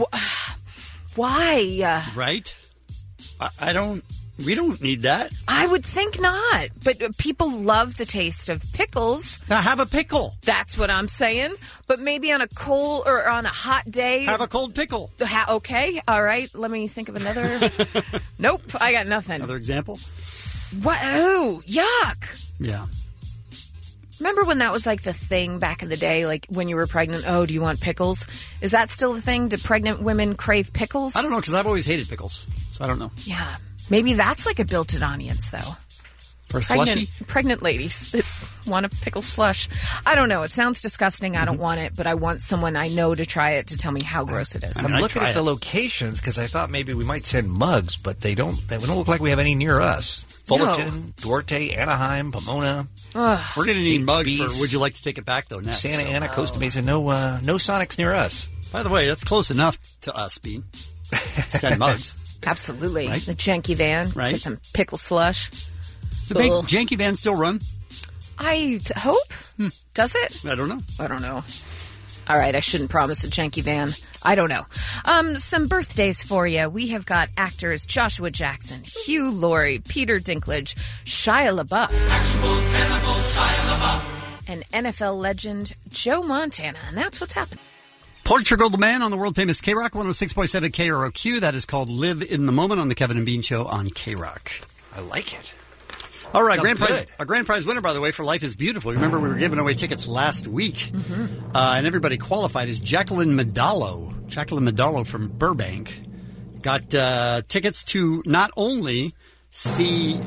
Wh- Why? Right? I, I don't. We don't need that. I would think not. But uh, people love the taste of pickles. Now have a pickle. That's what I'm saying. But maybe on a cold or on a hot day. Have a cold pickle. Ha- okay. All right. Let me think of another. Nope. I got nothing. Another example? What? Oh, yuck. Yeah. Remember when that was like the thing back in the day, like when you were pregnant? Oh, do you want pickles? Is that still the thing? Do pregnant women crave pickles? I don't know, because I've always hated pickles. So I don't know. Yeah. Maybe that's like a built-in audience, though. For a Pregnant, slushie? pregnant ladies that want a pickle slush. I don't know. It sounds disgusting. I don't want it, but I want someone I know to try it to tell me how gross it is. I'm looking at the locations because I thought maybe we might send mugs, but they don't. They don't look like we have any near us. Fullerton, Duarte, Anaheim, Pomona. Ugh. We're going to need mugs Bees. for Would You Like to Take It Back, though, next. Santa so. Ana, Costa Mesa. No, uh, no Sonics near us. By the way, that's close enough to us, Bean. Send mugs. Absolutely. Right? The janky van. Right. Get some pickle slush. Do they, Ugh. janky vans still run? I t- hope. Hmm. Does it? I don't know. I don't know. All right, I shouldn't promise a janky van. I don't know. Um, some birthdays for you. We have got actors Joshua Jackson, Hugh Laurie, Peter Dinklage, Shia LaBeouf. Actual cannibal Shia LaBeouf. And N F L legend Joe Montana. And that's what's happening. Portugal the Man on the world-famous K-Rock, one oh six point seven K R O Q. That is called Live in the Moment on the Kevin and Bean Show on K-Rock. I like it. All right, Sounds grand prize. good. Our grand prize winner, by the way, for Life is Beautiful. Remember, we were giving away tickets last week, Mm-hmm. uh, and everybody qualified is Jacqueline Medallo. Jacqueline Medallo from Burbank got uh, tickets to not only see.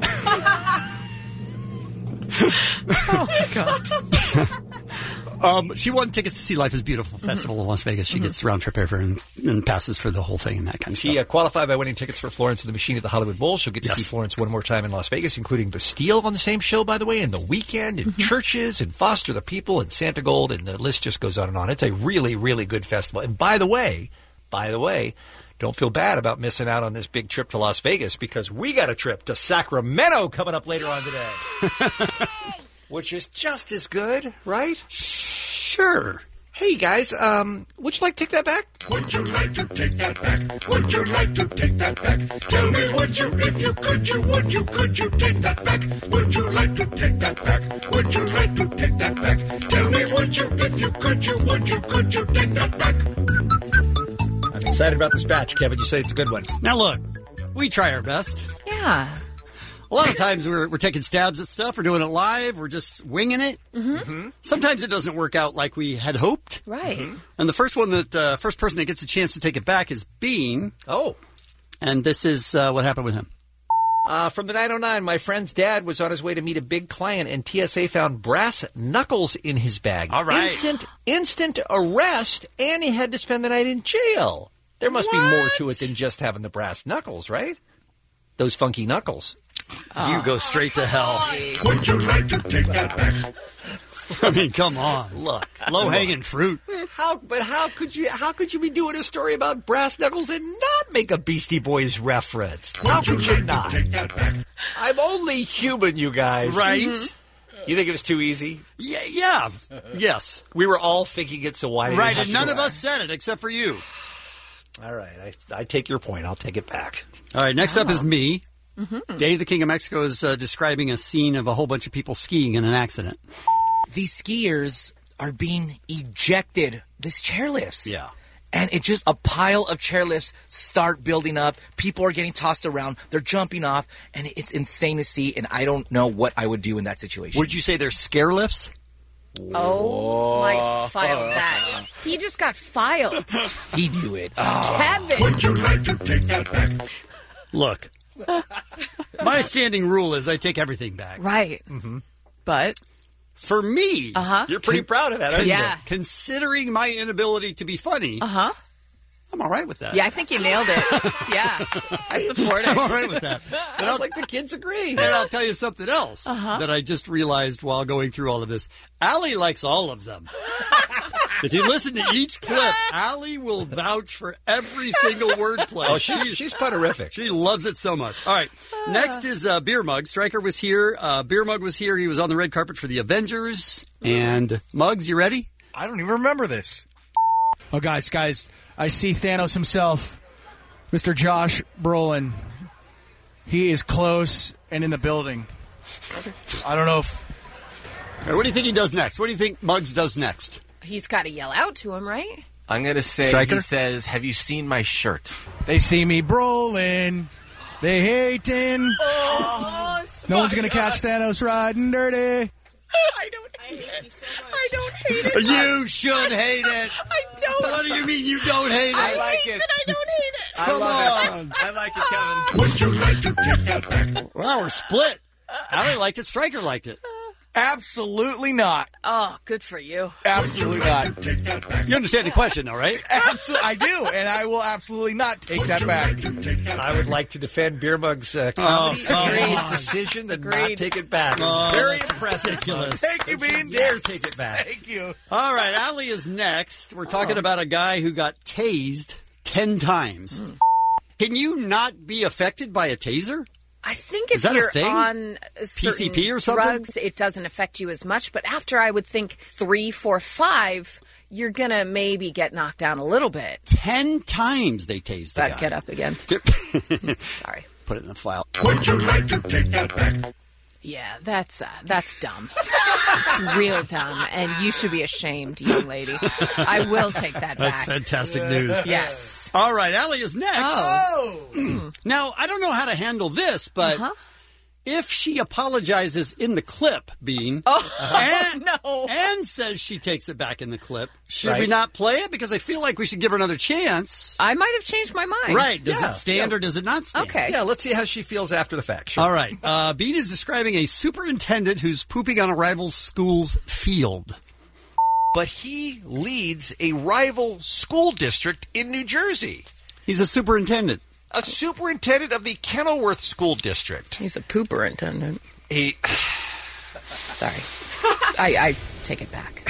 Oh, God. Um, she won tickets to see Life is Beautiful Festival Mm-hmm. in Las Vegas. She mm-hmm. gets round trip airfare and, and passes for the whole thing and that kind of She stuff. uh, qualified by winning tickets for Florence and the Machine at the Hollywood Bowl. She'll get to Yes. see Florence one more time in Las Vegas, including Bastille on the same show, by the way, and The Weeknd, and Mm-hmm. Churches, and Foster the People, and Santa Gold, and the list just goes on and on. It's a really, really good festival. And by the way, by the way, don't feel bad about missing out on this big trip to Las Vegas, because we got a trip to Sacramento coming up later on today. Which is just as good, right? Sure. Hey, guys, um, would you like to take that back? Would you like to take that back? Would you like to take that back? Tell me, would you, if you could, you, would you, could you take that back? Would you like to take that back? Would you like to take that back? Tell me, would you, if you could, you, would you, could you take that back? I'm excited about this batch, Kevin. You say it's a good one. Now, look, we try our best. Yeah. A lot of times we're, we're taking stabs at stuff. We're doing it live. We're just winging it. Mm-hmm. Sometimes it doesn't work out like we had hoped. Right. Mm-hmm. And the first one that uh, first person that gets a chance to take it back is Bean. Oh. And this is uh, what happened with him. Uh, from the nine oh nine, my friend's dad was on his way to meet a big client, and T S A found brass knuckles in his bag. All right. Instant, instant arrest, and he had to spend the night in jail. There must What? be more to it than just having the brass knuckles, right? Those funky knuckles. Oh. You go straight to hell. Would you like to take that back? I mean, come on. Look, low-hanging fruit. How? But how could you? How could you be doing a story about brass knuckles and not make a Beastie Boys reference? How could you not? I'm only human, you guys. Right? Mm-hmm. You think it was too easy? Yeah. Yeah. Yes. We were all thinking it, so why did Right, it have and none to of us said it except for you. All right, I, I take your point. I'll take it back. All right, next up is me. Mm-hmm. Dave, the King of Mexico, is uh, describing a scene of a whole bunch of people skiing in an accident. These skiers are being ejected. This chairlifts. Yeah. And it just, a pile of chairlifts start building up. People are getting tossed around. They're jumping off. And it's insane to see. And I don't know what I would do in that situation. Would you say they're scare lifts? Oh, my filed that. He just got filed. He knew it. Kevin. Would you like to take that back? Look, my standing rule is I take everything back. Right. Mm-hmm. But for me, uh-huh. you're pretty proud of that, aren't yeah. you? Considering my inability to be funny, uh-huh. I'm all right with that. Yeah, I think you nailed it. Yeah, I support it. I'm all right with that. And I'll like the kids agree. And I'll tell you something else uh-huh. that I just realized while going through all of this. Allie likes all of them. If you listen to each clip, Allie will vouch for every single wordplay. Oh, she's, she's potterific. She loves it so much. All right. Next is uh, Beer Mug. Stryker was here. Uh, Beer Mug was here. He was on the red carpet for the Avengers. And Muggs, you ready? I don't even remember this. Oh, guys, guys, I see Thanos himself, Mister Josh Brolin. He is close and in the building. I don't know if... All right, what do you think he does next? What do you think Muggs does next? He's got to yell out to him, right? I'm going to say Stryker? He says, have you seen my shirt? They see me Brolin. They hating. Oh, no one's going to catch Thanos riding dirty. I don't hate it. So I don't hate it. You should hate it. I don't. What do you mean you don't hate it? I, I like hate it. that I don't hate it. I Come love on. it. I like it, Kevin. Would you like to take that back? Well, we're split. Allie liked it. Stryker liked it. Absolutely not. Oh, good for you. Absolutely not. You understand the question, though, right? Absolutely, I do, and I will absolutely not take that back. I would like to defend Beer Mug's uh, comedy Oh, and come his on. decision to not Agreed. take it back. It was Oh, very that's impressive. ridiculous. Thank you, Don't Bean. dare take it back. Thank you. All right, Allie is next. We're talking about a guy who got tased ten times. Can you not be affected by a taser? I think Is if that a you're thing? on P C certain P or something? drugs, it doesn't affect you as much. But after, I would think three, four, five, you're going to maybe get knocked down a little bit. Ten times they tased the But guy. get up again. Sorry. Put it in the file. Would you like to take that back? Yeah, that's uh, that's dumb. Real dumb. And you should be ashamed, young lady. I will take that That's back. fantastic news. Yes. All right, Allie is next. Oh. Now, I don't know how to handle this, but Uh-huh. if she apologizes in the clip, Bean, Oh, and, no. and says she takes it back in the clip, should we Right. not play it? Because I feel like we should give her another chance. I might have changed my mind. Right. Does Yeah, it stand yeah. or does it not stand? Okay. Yeah, let's see how she feels after the fact. Sure. All right. Uh, Bean is describing a superintendent who's pooping on a rival school's field. But he leads a rival school district in New Jersey. He's a superintendent. A superintendent of the Kenilworth School District. He's a pooper intendant. He... Sorry. I, I take it back.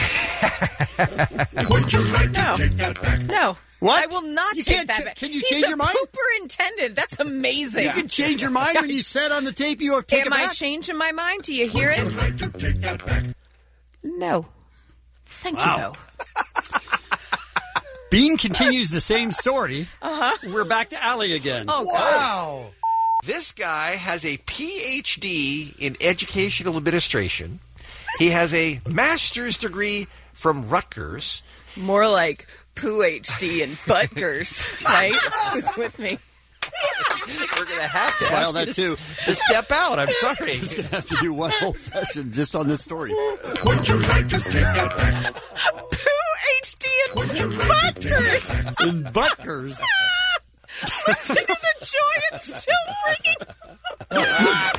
Would you like No. to take that back? No. What? I will not You take can't that ch- back. can you He's change a your mind? pooper intendant. That's amazing. You can change your mind when you said on the tape you take Am it I back. changing my mind? Do you hear Would you it? like to take that back? No. Thank Wow. you. Bean continues the same story. Uh-huh. We're back to Allie again. Oh, God. Wow. This guy has a P H D in educational administration. He has a master's degree from Rutgers. More like Pooh H D and Butgers, right? Who's with me? We're going to have to File ask that you too. to, to step out. I'm sorry. He's going to have to do one whole session just on this story. Would you like to take that back? Pooh H D and Would you like to take that Butgers. back? In Butgers. Listen to the joy it's still bringing.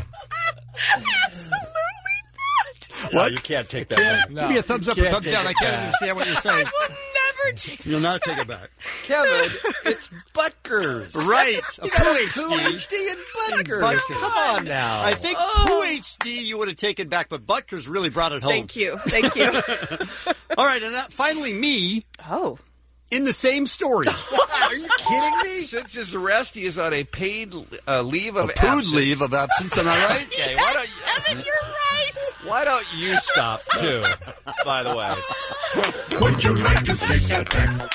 Absolutely not. No, you can't take that back. Give me a thumbs up or thumbs down. I can't understand what you're I saying. will never take You'll not take it back. Kevin, it's Butgers. Right. A You got Pooh a H D. Pooh H D and Butgers. Butgers. Come on now. I think Oh. Pooh H D you would have taken back, but Butgers really brought it home. Thank you. Thank you. All right, and that, finally me Oh. in the same story. Are you kidding me? Since his arrest, he is on a paid uh, leave of A Pooh absence. leave of absence, am I right? Okay, why don't Kevin, you're right. Why don't you stop too? By the way, Would you like to take that back?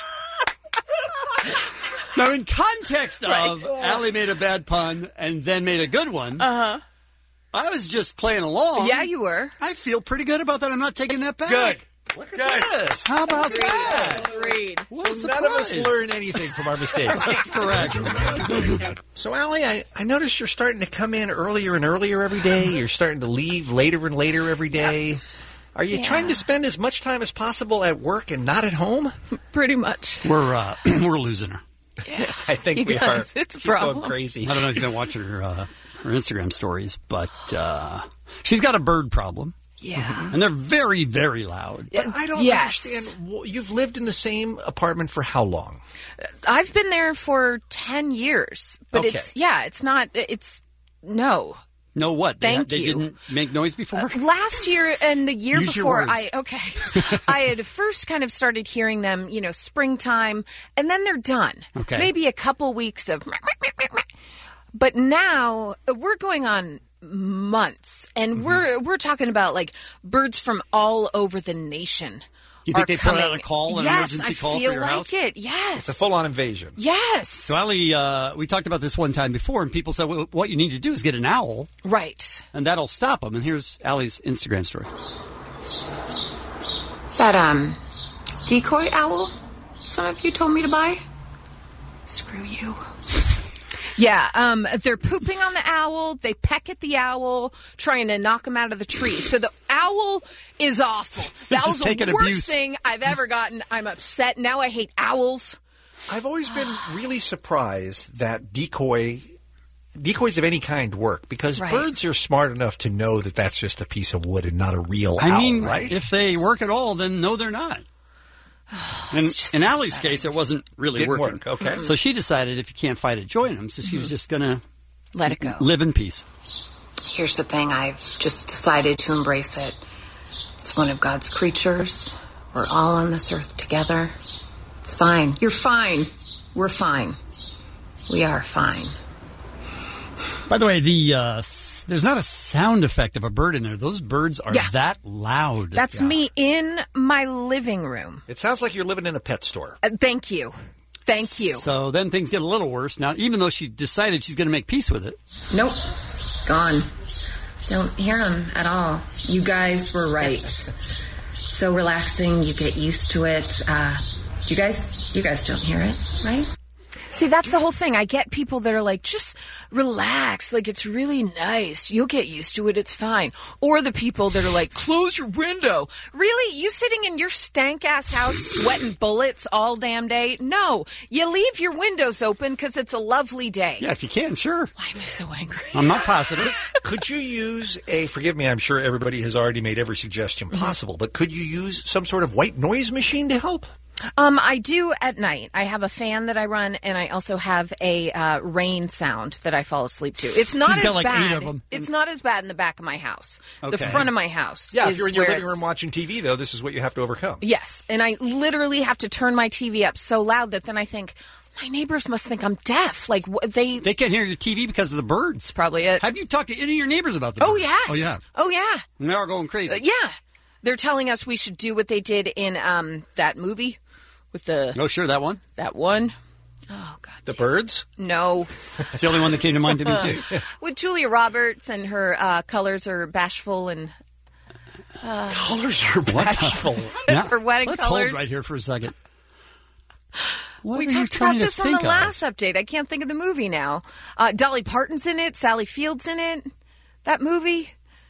Now, in context Right. of Allie made a bad pun and then made a good one, Uh-huh. I was just playing along. Yeah, you were. I feel pretty good about that. I'm not taking that back. good. Look at this. How about that? Agreed. What a So none of us surprise. learn anything from our mistakes. That's correct. So, Allie, I, I noticed you're starting to come in earlier and earlier every day. You're starting to leave later and later every day. Are you Yeah. trying to spend as much time as possible at work and not at home? Pretty much. We're uh, we're losing her. I think You we guys, are. it's a She's going problem. crazy. I don't know if you've been watching her uh, her Instagram stories, but uh, she's got a bird problem, Yeah. and they're very, very loud. But I don't Yes. understand. Well, you've lived in the same apartment for how long? I've been there for ten years. But Okay. it's, yeah, it's not, it's, no. No, what? They, Thank they you. didn't make noise before? Last year and the year Use your before, words. I okay, I had first kind of started hearing them, you know, springtime, and then they're done. Okay. Maybe a couple weeks of, but now we're going on months, and Mm-hmm. we're we're talking about like birds from all over the nation. You think are they put out coming. a call, an yes, emergency I call for feel your like house? it. Yes, It's a full-on invasion. yes, So, Allie, uh, we talked about this one time before, and people said, well, what you need to do is get an owl, right. and that'll stop them. And here's Allie's Instagram story. That, um, decoy owl some of you told me to buy? Screw you. Yeah, um, they're pooping on the owl. They peck at the owl, trying to knock him out of the tree. So the owl is awful. The This is owl's the taking worst abuse. thing I've ever gotten. I'm upset. Now I hate owls. I've always been really surprised that decoy decoys of any kind work because Right. birds are smart enough to know that that's just a piece of wood and not a real I owl, mean, right? if they work at all, then no, they're not. And in Allie's case, it wasn't really Didn't working. work, okay. So she decided if you can't fight it, join them. So she was just going to Let it go. live in peace. Here's the thing, I've just decided to embrace it. It's one of God's creatures. We're all on this earth together. It's fine. You're fine. We're fine. We are fine. By the way, the uh, s- there's not a sound effect of a bird in there. Those birds are Yeah. that loud. That's me in my living room. It sounds like you're living in a pet store. Uh, thank you. Thank you. So then things get a little worse. Now, even though she decided she's going to make peace with it. Nope. Gone. Don't hear them at all. You guys were right. So relaxing. You get used to it. Uh, you guys, you guys don't hear it, right? See, that's the whole thing. I get people that are like, just relax. Like, it's really nice. You'll get used to it. It's fine. Or the people that are like, close your window. Really? You sitting in your stank-ass house sweating bullets all damn day? No. You leave your windows open because it's a lovely day. Yeah, if you can, sure. Why am I so angry? I'm not positive. Could you use a, forgive me, I'm sure everybody has already made every suggestion possible, but could you use some sort of white noise machine to help? Um, I do at night. I have a fan that I run, and I also have a uh, rain sound that I fall asleep to. It's not She's as got like bad. eight of them. It's not as bad in the back of my house. The Okay. front of my house. Yeah, is if you're in your where living it's- room watching T V, though, this is what you have to overcome. Yes, and I literally have to turn my T V up so loud that then I think, my neighbors must think I'm deaf. Like, wh- they... They can't hear your T V because of the birds. Probably it. Have you talked to any of your neighbors about the Oh, birds? yes. Oh, yeah. Oh, yeah. And they're all going crazy. Uh, yeah. They're telling us we should do what they did in um that movie with the... Oh, sure, that one? That one. Oh, God. The birds? No. That's the only one that came to mind to me, too. With Julia Roberts, and her uh, colors are bashful and... Uh, colors are bashful. Yeah. Her wedding Let's colors. hold right here for a second. What we are you talked trying about to this on think the of? last update. I can't think of the movie now. Uh, Dolly Parton's in it. Sally Field's in it. That movie.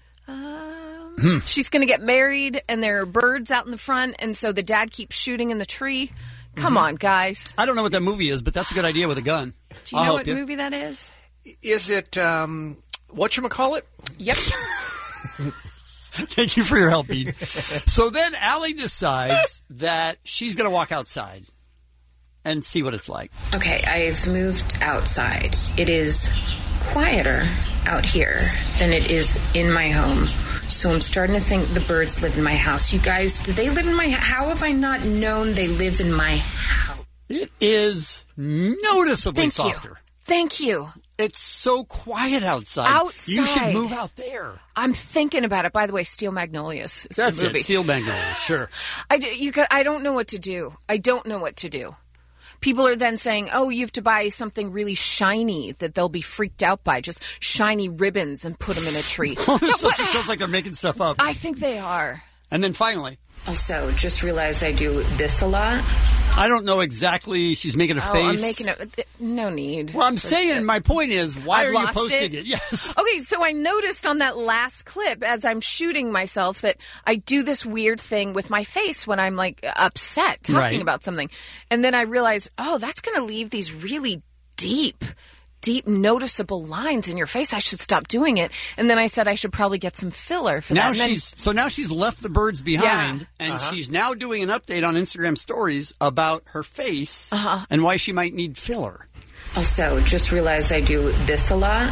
Um, Hmm. she's going to get married, and there are birds out in the front, and so the dad keeps shooting in the tree. Come on, guys. I don't know what that movie is, but that's a good idea with a gun. Do you I'll know help what you. movie that is? Is it, um, whatchamacallit? Yep. Thank you for your help, Pete. So then Allie decides that she's going to walk outside and see what it's like. Okay, I've moved outside. It is quieter out here than it is in my home. So I'm starting to think the birds live in my house. You guys, do they live in my house? How have I not known they live in my house? It is noticeably Thank softer. you. Thank you. It's so quiet outside. Outside. You should move out there. I'm thinking about it. By the way, Steel Magnolias is That's the movie. it. Steel Magnolias, sure. I, d- you ca- I don't know what to do. I don't know what to do. People are then saying, oh, you have to buy something really shiny that they'll be freaked out by. Just shiny ribbons and put them in a tree. All this stuff just sounds like they're making stuff up. I think they are. And then finally. Oh, so just realized I do this a lot. I don't know exactly. She's making a oh, face. I'm making a... No need. Well, I'm saying, my point is, why I've are you lost posting it? it? Yes. Okay, so I noticed on that last clip as I'm shooting myself that I do this weird thing with my face when I'm like upset talking Right. about something. And then I realized, oh, that's going to leave these really deep, deep noticeable lines in your face. I should stop doing it. And then I said I should probably get some filler for Now that. And then- she's so now she's left the birds behind, Yeah. and Uh-huh. she's now doing an update on Instagram stories about her face Uh-huh. and why she might need filler. Oh, so just realized I do this a lot.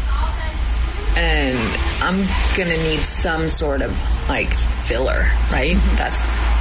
And I'm going to need some sort of, like, filler, right? That's...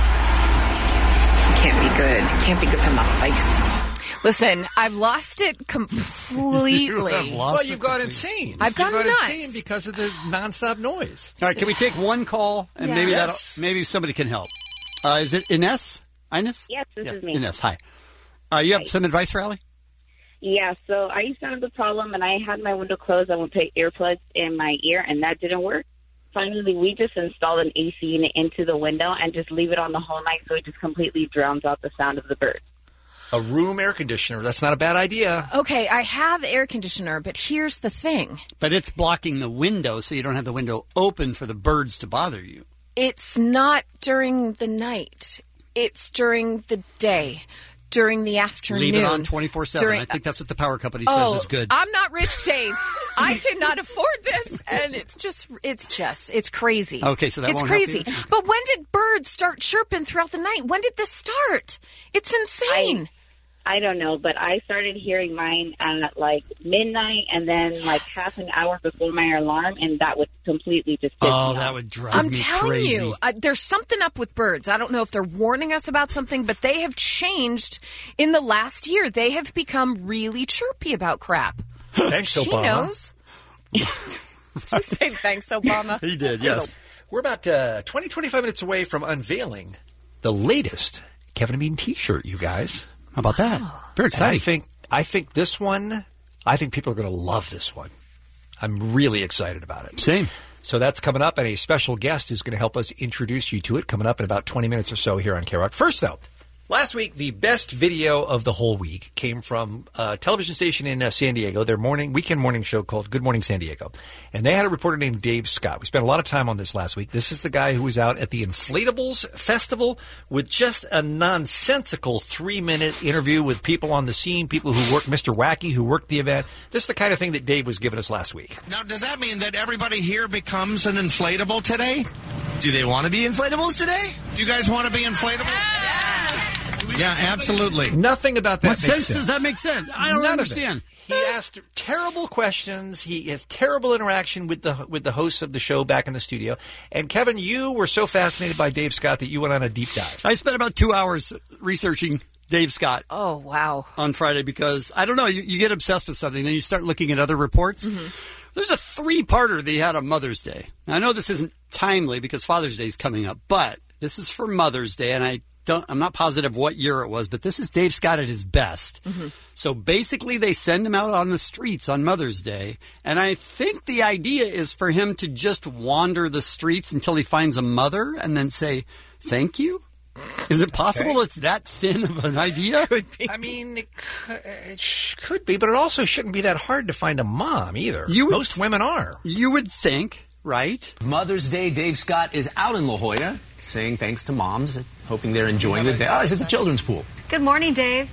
Can't be good. Can't be good for my face. Listen, I've lost it completely. Well, you've gone insane. I've gone You've nuts. insane because of the nonstop noise. All right, can we take one call and Yeah. maybe Yes. that maybe somebody can help? Uh, is it Ines? Ines? Yes, this Yeah, is me. Ines, hi. Uh, you have Hi. some advice for Allie? Yeah, so I used to have the problem, and I had my window closed. I would put earplugs in my ear, and that didn't work. Finally, we just installed an A C unit into the window and just leave it on the whole night so it just completely drowns out the sound of the birds. A room air conditioner. That's not a bad idea. Okay, I have air conditioner, but here's the thing. But it's blocking the window, so you don't have the window open for the birds to bother you. It's not during the night. It's during the day, during the afternoon. Leave it on twenty-four seven. During- I think that's what the power company Oh, says is good. I'm not rich, Dave. I cannot afford this, and it's just, it's just, it's crazy. Okay, so that it's won't help crazy. you? But when did birds start chirping throughout the night? When did this start? It's insane. I don't know, but I started hearing mine at like midnight and then like half an hour before my alarm, and that would completely just piss Oh, me that off. would drive I'm me telling crazy. you, uh, there's something up with birds. I don't know if they're warning us about something, but they have changed in the last year. They have become really chirpy about crap. Thanks, She Obama. knows. Did you say thanks, Obama? He did, yes. We're about uh, twenty, twenty-five minutes away from unveiling the latest Kevin and Bean T-shirt, you guys. How about that? Very exciting. I think, I think this one, I think people are going to love this one. I'm really excited about it. Same. So that's coming up, and a special guest is going to help us introduce you to it coming up in about twenty minutes or so here on K-Rock. First, though, last week, the best video of the whole week came from a television station in uh, San Diego, their morning weekend morning show called Good Morning San Diego. And they had a reporter named Dave Scott. We spent a lot of time on this last week. This is the guy who was out at the Inflatables Festival with just a nonsensical three-minute interview with people on the scene, people who worked, Mister Wacky, who worked the event. This is the kind of thing that Dave was giving us last week. Now, does that mean that everybody here becomes an inflatable today? Do they want to be inflatables today? Do you guys want to be inflatable? Yeah, absolutely. Nothing about that What makes sense sense. does that make sense? I don't None of it. understand. He asked terrible questions. He has terrible interaction with the with the hosts of the show back in the studio. And Kevin, you were so fascinated by Dave Scott that you went on a deep dive. I spent about two hours researching Dave Scott. Oh, wow. On Friday because, I don't know, you, you get obsessed with something, then you start looking at other reports. Mm-hmm. There's a three-parter that he had on Mother's Day. Now, I know this isn't timely because Father's Day is coming up, but this is for Mother's Day, and I don't, I'm not positive what year it was, but this is Dave Scott at his best. Mm-hmm. So basically, they send him out on the streets on Mother's Day, and I think the idea is for him to just wander the streets until he finds a mother and then say, thank you? Is it possible Okay. it's that thin of an idea? Could be. I mean, it could, it sh- could be, but it also shouldn't be that hard to find a mom either. You would- Most women are. You would think, right? Mother's Day, Dave Scott is out in La Jolla saying thanks to moms, hoping they're enjoying the day. Oh, he's at the children's pool. Good morning, Dave.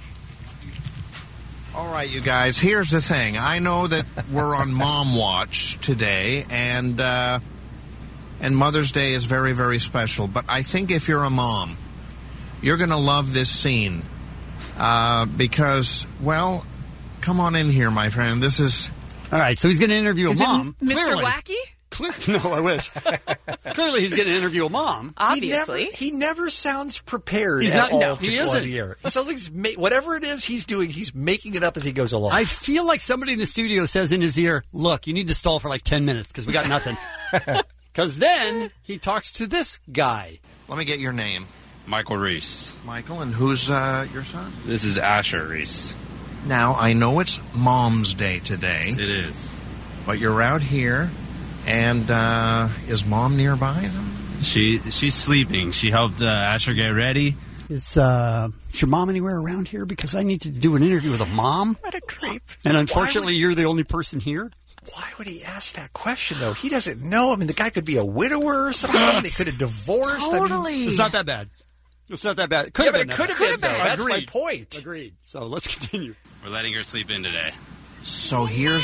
All right, you guys, here's the thing. I know that we're on Mom Watch today, and uh, and Mother's Day is very, very special. But I think if you're a mom, you're going to love this scene uh, because, well, come on in here, my friend. This is... All right, so he's going to interview a Is it mom. Mister Clearly. Wacky? Clear- no, I wish. Clearly, he's going to interview a mom. Obviously. He never, he never sounds prepared He's at not- all no, to he go on isn't. the air. He sounds like he's ma- whatever it is he's doing, he's making it up as he goes along. I feel like somebody in the studio says in his ear, look, you need to stall for like ten minutes because we got nothing. Because then he talks to this guy. Let me get your name. Michael Reese. Michael, and who's uh, your son? This is Asher Reese. Now, I know it's Mom's Day today. It is. But you're out here, and uh, is Mom nearby? She she's sleeping. She helped uh, Asher get ready. Is, uh, is your mom anywhere around here? Because I need to do an interview with a mom. What a creep. And unfortunately, you're the only person here. Why would he ask that question, though? He doesn't know. I mean, the guy could be a widower or something. He could have divorced. Totally. I mean, It's not that bad. It's not that bad. It could yeah, have but been it that could have bad. been, though. That's my Agreed. point. Agreed. So let's continue. We're letting her sleep in today. So here's...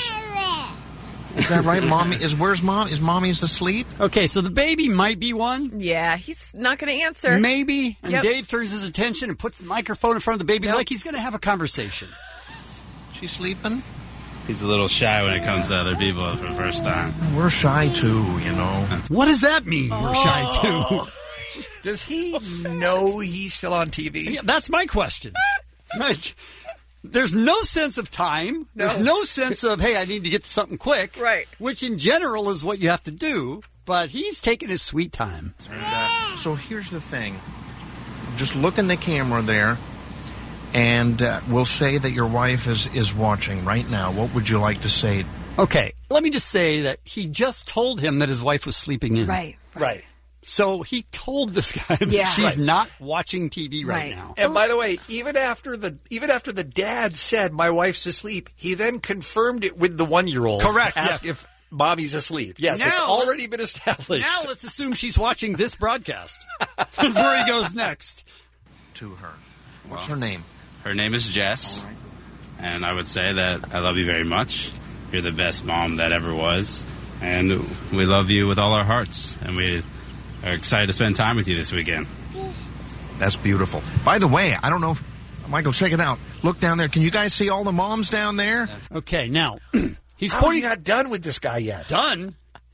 Is that right, Mommy? Is where's Mom? Is Mommy's asleep? Okay, so the baby might be one. Yeah, he's not going to answer. Maybe. And Yep. Dave turns his attention and puts the microphone in front of the baby like he's going to have a conversation. She's sleeping? He's a little shy when it comes to other people for the first time. We're shy, too, you know. What does that mean, we're shy too? Does he know he's still on T V? Yeah, that's my question. Like, there's no sense of time. There's no sense of, hey, I need to get to something quick. Right. Which in general is what you have to do. But he's taking his sweet time. Uh, so here's the thing. Just look in the camera there, and uh, we'll say that your wife is, is watching right now. What would you like to say? Okay, let me just say that he just told him that his wife was sleeping in. Right. Right. So he told this guy that Yeah. she's Right. not watching T V right, Right. now. And by the way, even after the even after the dad said my wife's asleep, he then confirmed it with the one year old. Correct, Asked yes. if mommy's asleep. Yes, it's Now- already been established. Now let's assume she's watching this broadcast. That's where he goes next. To her. What's Well, her name? Her name is Jess. And I would say that I love you very much. You're the best mom that ever was. And we love you with all our hearts. And we are excited to spend time with you this weekend. That's beautiful. By the way, I don't know if... Michael, check it out. Look down there. Can you guys see all the moms down there? Okay, now he's How pointing. are you not done with this guy yet? Done.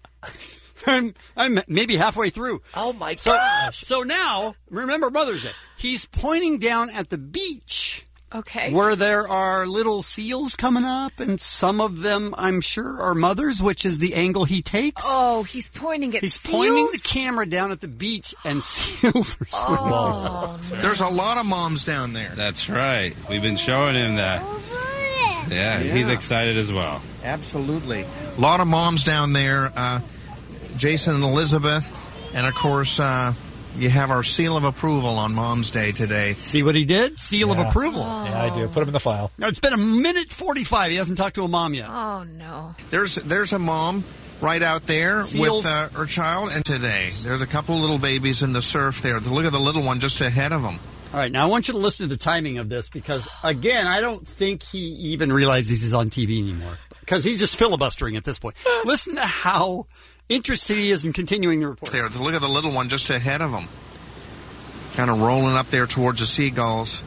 I'm I'm maybe halfway through. Oh my So, gosh! so now remember Mother's Day. He's pointing down at the beach Okay. where there are little seals coming up, and some of them, I'm sure, are mothers, which is the angle he takes. Oh, he's pointing at He's seals? pointing the camera down at the beach, and seals are swimming. Oh, no. There's a lot of moms down there. That's right. We've been showing him that. Yeah, Yeah. he's excited as well. Absolutely. A lot of moms down there. Uh, Jason and Elizabeth. And, of course, uh, you have our seal of approval on Mom's Day today. See what he did? Seal of Yeah. approval. Yeah, I do. Put him in the file. Now, it's been a minute forty-five. He hasn't talked to a mom yet. Oh, no. There's there's a mom right out there Seals. with uh, her child. And today, there's a couple of little babies in the surf there. Look at the little one just ahead of them. All right, now I want you to listen to the timing of this because, again, I don't think he even realizes he's on T V anymore because he's just filibustering at this point. Listen to how interested he is in continuing the report. There, look at the little one just ahead of them. Kind of rolling up there towards the seagulls.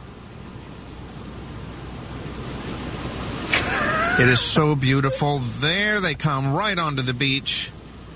It is so beautiful. There they come right onto the beach.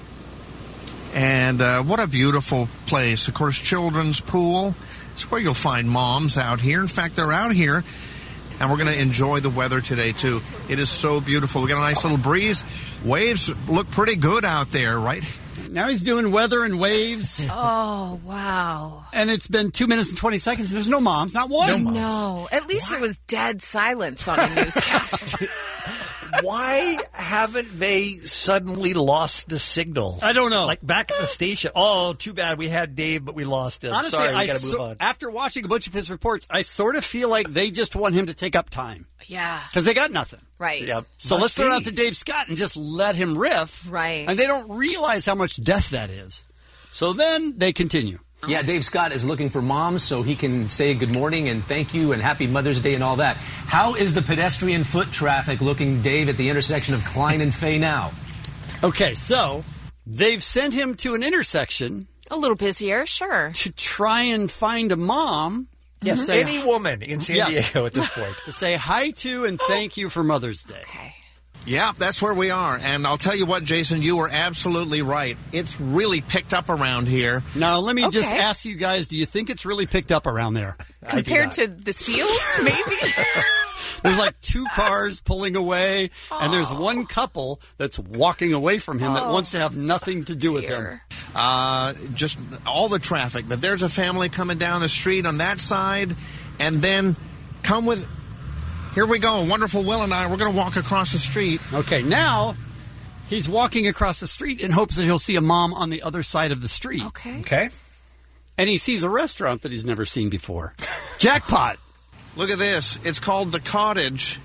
And uh, what a beautiful place. Of course, children's pool. It's where you'll find moms out here. In fact, they're out here. And we're going to enjoy the weather today, too. It is so beautiful. We got a nice little breeze. Waves look pretty good out there, right? Now he's doing weather and waves. Oh, wow. And it's been two minutes and twenty seconds. There's no moms, not one. No, no. At least it was dead silence on a newscast. Why haven't they suddenly lost the signal? I don't know. Like back at the station. Oh, too bad. We had Dave, but we lost him. Honestly, Sorry, we I got to move so- on. after watching a bunch of his reports, I sort of feel like they just want him to take up time. Yeah. Because they got nothing. Right. Yep. So Must let's throw it out be. to Dave Scott and just let him riff. Right. And they don't realize how much death that is. So then they continue. Yeah, Dave Scott is looking for moms so he can say good morning and thank you and happy Mother's Day and all that. How is the pedestrian foot traffic looking, Dave, at the intersection of Klein and Fay now? Okay, so they've sent him to an intersection A little busier, sure. to try and find a mom. Yes, Say- any woman in San Yes. Diego at this point. to say hi to and thank you for Mother's Day. Okay. Yeah, that's where we are. And I'll tell you what, Jason, you were absolutely right. It's really picked up around here. Now, let me just Okay. ask you guys, do you think it's really picked up around there? Compared to the seals, maybe? There's like two cars pulling away, and there's one couple that's walking away from him that Oh, wants to have nothing to do with him. dear. Uh, just all the traffic. But there's a family coming down the street on that side, and then come with... Here we go. Wonderful Will and I, we're going to walk across the street. Okay, now he's walking across the street in hopes that he'll see a mom on the other side of the street. Okay. Okay. And he sees a restaurant that he's never seen before. Jackpot. Look at this. It's called The Cottage.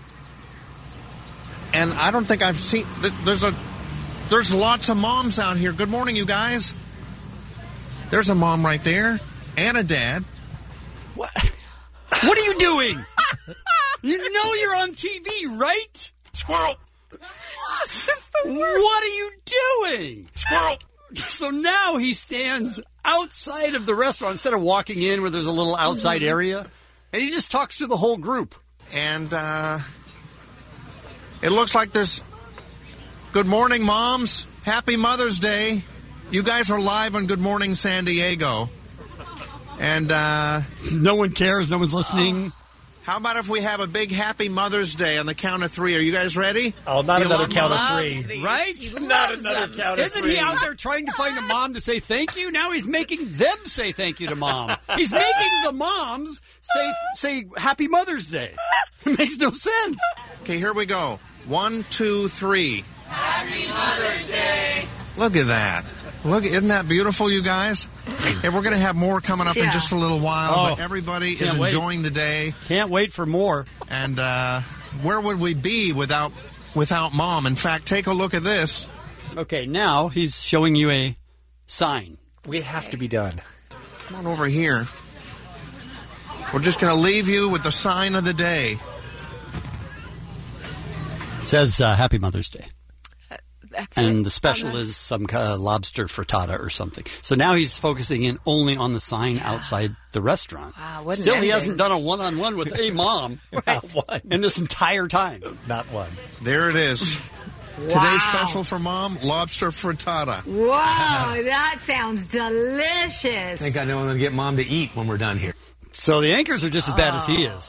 And I don't think I've seen... th- There's a... There's lots of moms out here. Good morning, you guys. There's a mom right there. And a dad. What? What are you doing? You know you're on T V, right? Squirrel. What are you doing? Squirrel. So now he stands outside of the restaurant instead of walking in where there's a little outside area, and he just talks to the whole group. And uh, it looks like there's... Good morning, moms. Happy Mother's Day. You guys are live on Good Morning San Diego. And uh, No one cares. No one's listening. how about if we have a big Happy Mother's Day on the count of three? Are you guys ready? Oh, not You another love count of moms? three. Right? Not another count of Isn't three. he out there trying to find a mom to say thank you? Now he's making them say thank you to mom. He's making the moms say say Happy Mother's Day. It makes no sense. Okay, here we go. One, two, three. Happy Mother's Day. Look at that. Look, isn't that beautiful, you guys? And we're going to have more coming up in Yeah. just a little while, Oh, but everybody is can't wait. enjoying the day. Can't wait for more. And uh, where would we be without without Mom? In fact, take a look at this. Okay, now he's showing you a sign. We have to be done. Come on over here. We're just going to leave you with the sign of the day. It says uh, Happy Mother's Day. That's And it. the special On the- is some kind of lobster frittata or something. So now he's focusing in only on the sign outside the restaurant. Wow, what an Still, he ending. hasn't done a one-on-one with a mom Not one. in this entire time. Not one. There it is. Today's special for Mom, lobster frittata. Whoa, that sounds delicious. I think I know I'm going to get Mom to eat when we're done here. So the anchors are just as bad as he is.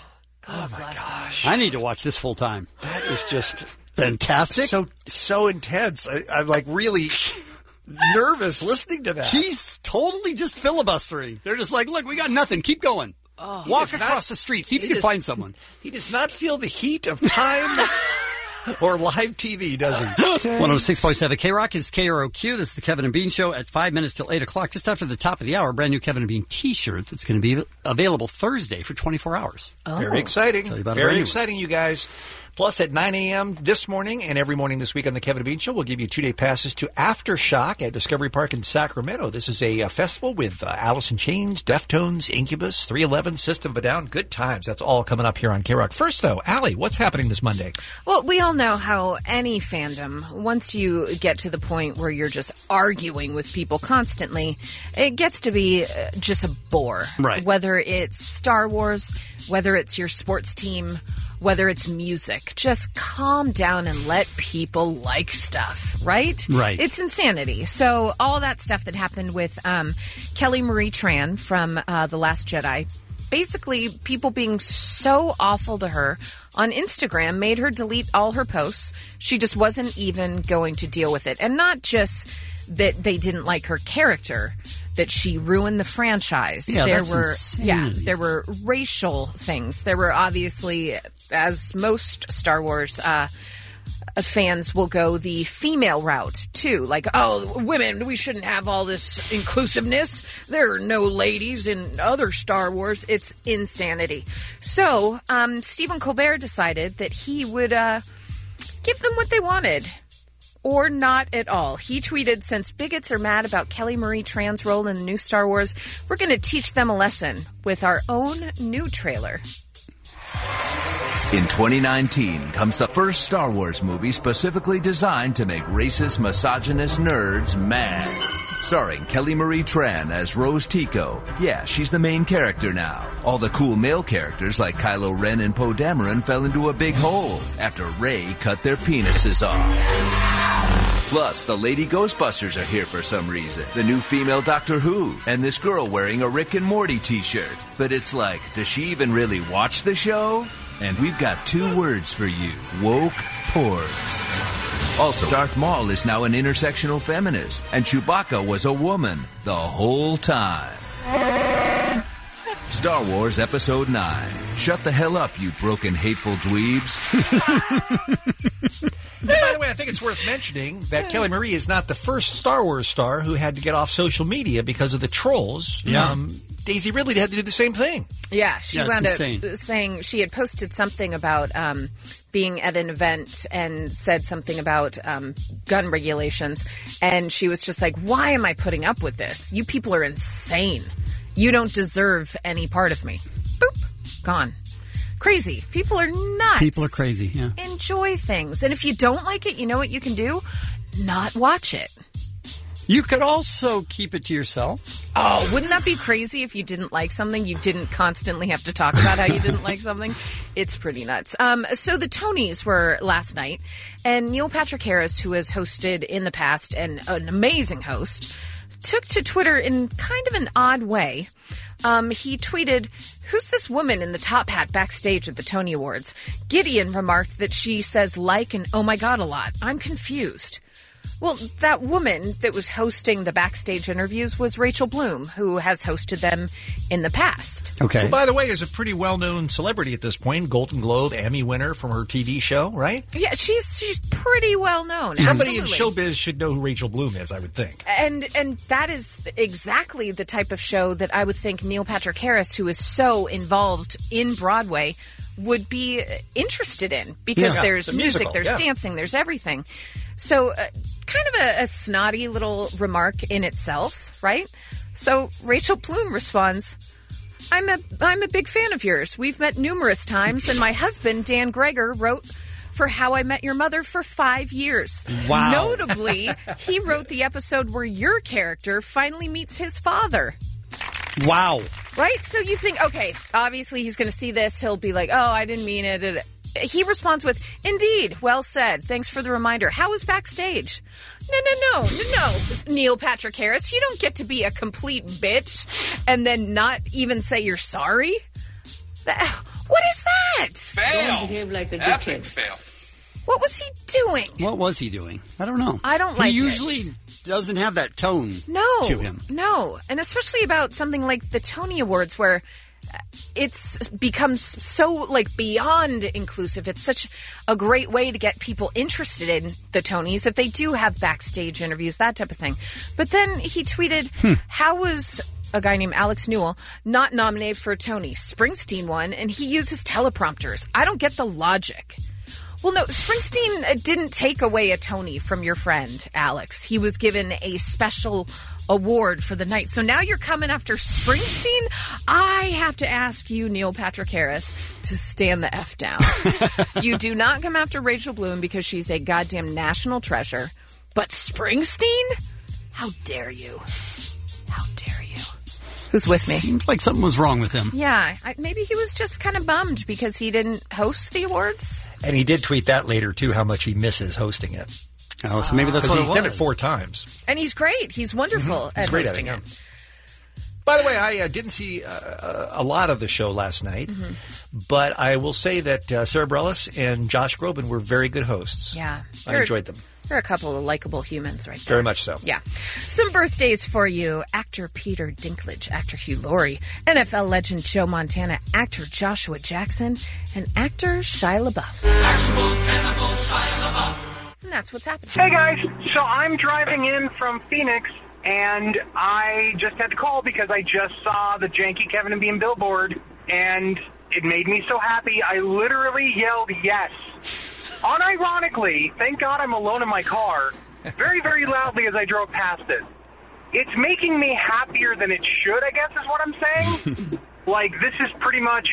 Oh, my gosh. I need to watch this full time. That is just fantastic. So, so intense. I, I'm like really nervous listening to that. He's totally just filibustering. They're just like, look, we got nothing. Keep going. Oh, Walk across the street. See if you can does, find someone. He does not feel the heat of time or live T V, does he? one oh six point seven K-Rock is K R O Q. This is the Kevin and Bean Show at five minutes till eight o'clock. Just after the top of the hour, brand new Kevin and Bean T-shirt that's going to be available Thursday for twenty-four hours. Oh. Very exciting. Tell you about it Very right exciting, you guys. Plus, at nine a.m. this morning and every morning this week on the Kevin and Bean Show, we'll give you two-day passes to Aftershock at Discovery Park in Sacramento. This is a, a festival with uh, Alice in Chains, Deftones, Incubus, three eleven, System of a Down. Good times. That's all coming up here on K-Rock. First, though, Allie, what's happening this Monday? Well, we all know how any fandom, once you get to the point where you're just arguing with people constantly, it gets to be uh, just a bore. Right. Whether it's Star Wars, whether it's your sports team, whether it's music, just calm down and let people like stuff, right? Right. It's insanity. So all that stuff that happened with um, Kelly Marie Tran from uh, The Last Jedi, basically people being so awful to her on Instagram made her delete all her posts. She just wasn't even going to deal with it. And not just that they didn't like her character, that she ruined the franchise. Yeah, there that's were insanity. yeah, there were racial things. There were obviously, as most Star Wars uh, fans will go, the female route too. Like, oh, women, we shouldn't have all this inclusiveness. There are no ladies in other Star Wars. It's insanity. So um, Stephen Colbert decided that he would uh, give them what they wanted. Or not at all. He tweeted, since bigots are mad about Kelly Marie Tran's role in the new Star Wars, we're going to teach them a lesson with our own new trailer. In twenty nineteen comes the first Star Wars movie specifically designed to make racist, misogynist nerds mad. Starring Kelly Marie Tran as Rose Tico. Yeah, she's the main character now. All the cool male characters like Kylo Ren and Poe Dameron fell into a big hole after Rey cut their penises off. Plus, the Lady Ghostbusters are here for some reason. The new female Doctor Who, and this girl wearing a Rick and Morty t-shirt. But it's like, does she even really watch the show? And we've got two words for you. Woke porgs. Also, Darth Maul is now an intersectional feminist, and Chewbacca was a woman the whole time. Star Wars Episode nine. Shut the hell up, you broken, hateful dweebs. By the way, I think it's worth mentioning that Kelly Marie is not the first Star Wars star who had to get off social media because of the trolls. Yeah. Um, Daisy Ridley had to do the same thing. Yeah, she Yeah, wound it's up insane. saying she had posted something about um, being at an event and said something about um, gun regulations. And she was just like, why am I putting up with this? You people are insane. You don't deserve any part of me. Boop. Gone. Crazy. People are nuts. People are crazy, yeah. Enjoy things. And if you don't like it, you know what you can do? Not watch it. You could also keep it to yourself. Oh, wouldn't that be crazy if you didn't like something? You didn't constantly have to talk about how you didn't like something. It's pretty nuts. Um, so the Tonys were last night, and Neil Patrick Harris, who has hosted in the past and an amazing host, took to Twitter in kind of an odd way. Um, he tweeted, "Who's this woman in the top hat backstage at the Tony Awards?" Gideon remarked that she says like and oh my god a lot. I'm confused. Well, that woman that was hosting the backstage interviews was Rachel Bloom, who has hosted them in the past. Okay. Who, by the way, is a pretty well-known celebrity at this point. Golden Globe Emmy winner from her T V show, right? Yeah, she's she's pretty well known. Somebody Absolutely. in showbiz should know who Rachel Bloom is, I would think. And and that is exactly the type of show that I would think Neil Patrick Harris, who is so involved in Broadway, would be interested in, because Yeah. there's It's a music, musical, there's yeah. dancing, there's everything. So uh, kind of a, a snotty little remark in itself, right? So Rachel Bloom responds, I'm a I'm a big fan of yours. We've met numerous times, and my husband, Dan Greger, wrote for How I Met Your Mother for five years. Wow. Notably, he wrote the episode where your character finally meets his father. Wow. Right? So you think, okay, obviously he's going to see this. He'll be like, oh, I didn't mean it. He responds with, indeed, well said. Thanks for the reminder. How was backstage? No, no, no, no, no. Neil Patrick Harris, you don't get to be a complete bitch and then not even say you're sorry. That, what is it. Fail. Don't behave like a Epic dickhead. fail. What was he doing? What was he doing? I don't know. I don't like He it. usually doesn't have that tone No. to him. No. And especially about something like the Tony Awards where it's becomes so like beyond inclusive. It's such a great way to get people interested in the Tonys if they do have backstage interviews, that type of thing. But then he tweeted, Hmm. how was a guy named Alex Newell not nominated for a Tony? Springsteen won, and he uses teleprompters. I don't get the logic. Well, no, Springsteen uh, didn't take away a Tony from your friend, Alex. He was given a special award for the night. So now you're coming after Springsteen? I have to ask you, Neil Patrick Harris, to stand the F down. You do not come after Rachel Bloom because she's a goddamn national treasure. But Springsteen? How dare you? How dare you? Who's with me? Seems like something was wrong with him. Yeah, I, maybe he was just kind of bummed because he didn't host the awards. And he did tweet that later, too, how much he misses hosting it. Oh, so maybe that's Because what he's it done was. it four times. And he's great. He's wonderful at He's great at hosting it, yeah. it. By the way, I uh, didn't see uh, a lot of the show last night, but I will say that uh, Sarah Bareilles and Josh Groban were very good hosts. Yeah. I They're- enjoyed them. They're a couple of likable humans right there. Very much so. Yeah. Some birthdays for you. Actor Peter Dinklage, actor Hugh Laurie, N F L legend Joe Montana, actor Joshua Jackson, and actor Shia LaBeouf. Actual cannibal Shia LaBeouf. And that's what's happening. Hey guys, so I'm driving in from Phoenix, and I just had to call because I just saw the janky Kevin and Bean billboard, and it made me so happy. I literally yelled yes. Unironically, thank God I'm alone in my car, very, very loudly as I drove past it. It's making me happier than it should, I guess is what I'm saying. Like, this is pretty much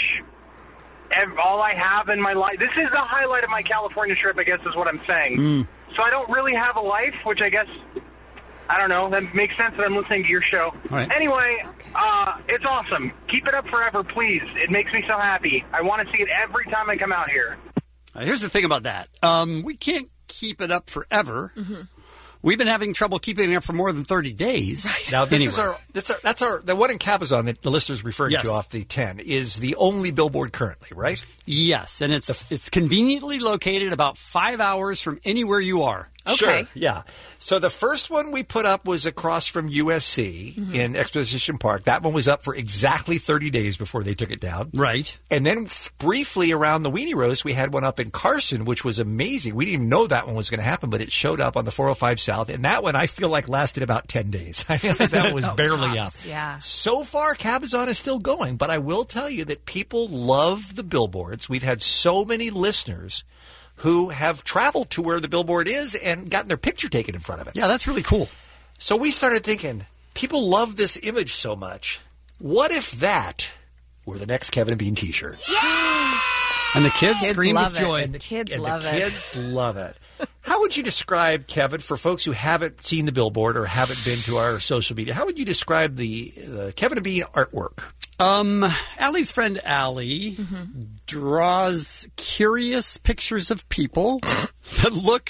ev- all I have in my life. This is the highlight of my California trip, I guess is what I'm saying. Mm. So I don't really have a life, which I guess, I don't know, that makes sense that I'm listening to your show. All right. Anyway, uh, it's awesome. Keep it up forever, please. It makes me so happy. I want to see it every time I come out here. Uh, here's the thing about that. Um, we can't keep it up forever. Mm-hmm. We've been having trouble keeping it up for more than thirty days. Now, this Anyway. is our, this our, that's our, the one in Cabazon that the listener's referring Yes. to off the ten is the only billboard currently, right? Yes, and it's it's conveniently located about five hours from anywhere you are. Sure, yeah. So the first one we put up was across from U S C Mm-hmm. in Exposition Park. That one was up for exactly thirty days before they took it down. Right. And then f- briefly around the Weenie Roast, we had one up in Carson, which was amazing. We didn't even know that one was going to happen, but it showed up on the four oh five South. And that one, I feel like, lasted about ten days. I feel like that was Oh, barely tops, up. yeah. So far, Cabazon is still going, but I will tell you that people love the billboards. We've had so many listeners who have traveled to where the billboard is and gotten their picture taken in front of it. Yeah, that's really cool. So we started thinking, people love this image so much. What if that were the next Kevin and Bean t-shirt? And the kids, Kids scream love with joy. it. The kids and love the it. kids love it. How would you describe, Kevin, for folks who haven't seen the billboard or haven't been to our social media, how would you describe the, the Kevin and Bean artwork? Um, Allie's friend Allie draws curious pictures of people that look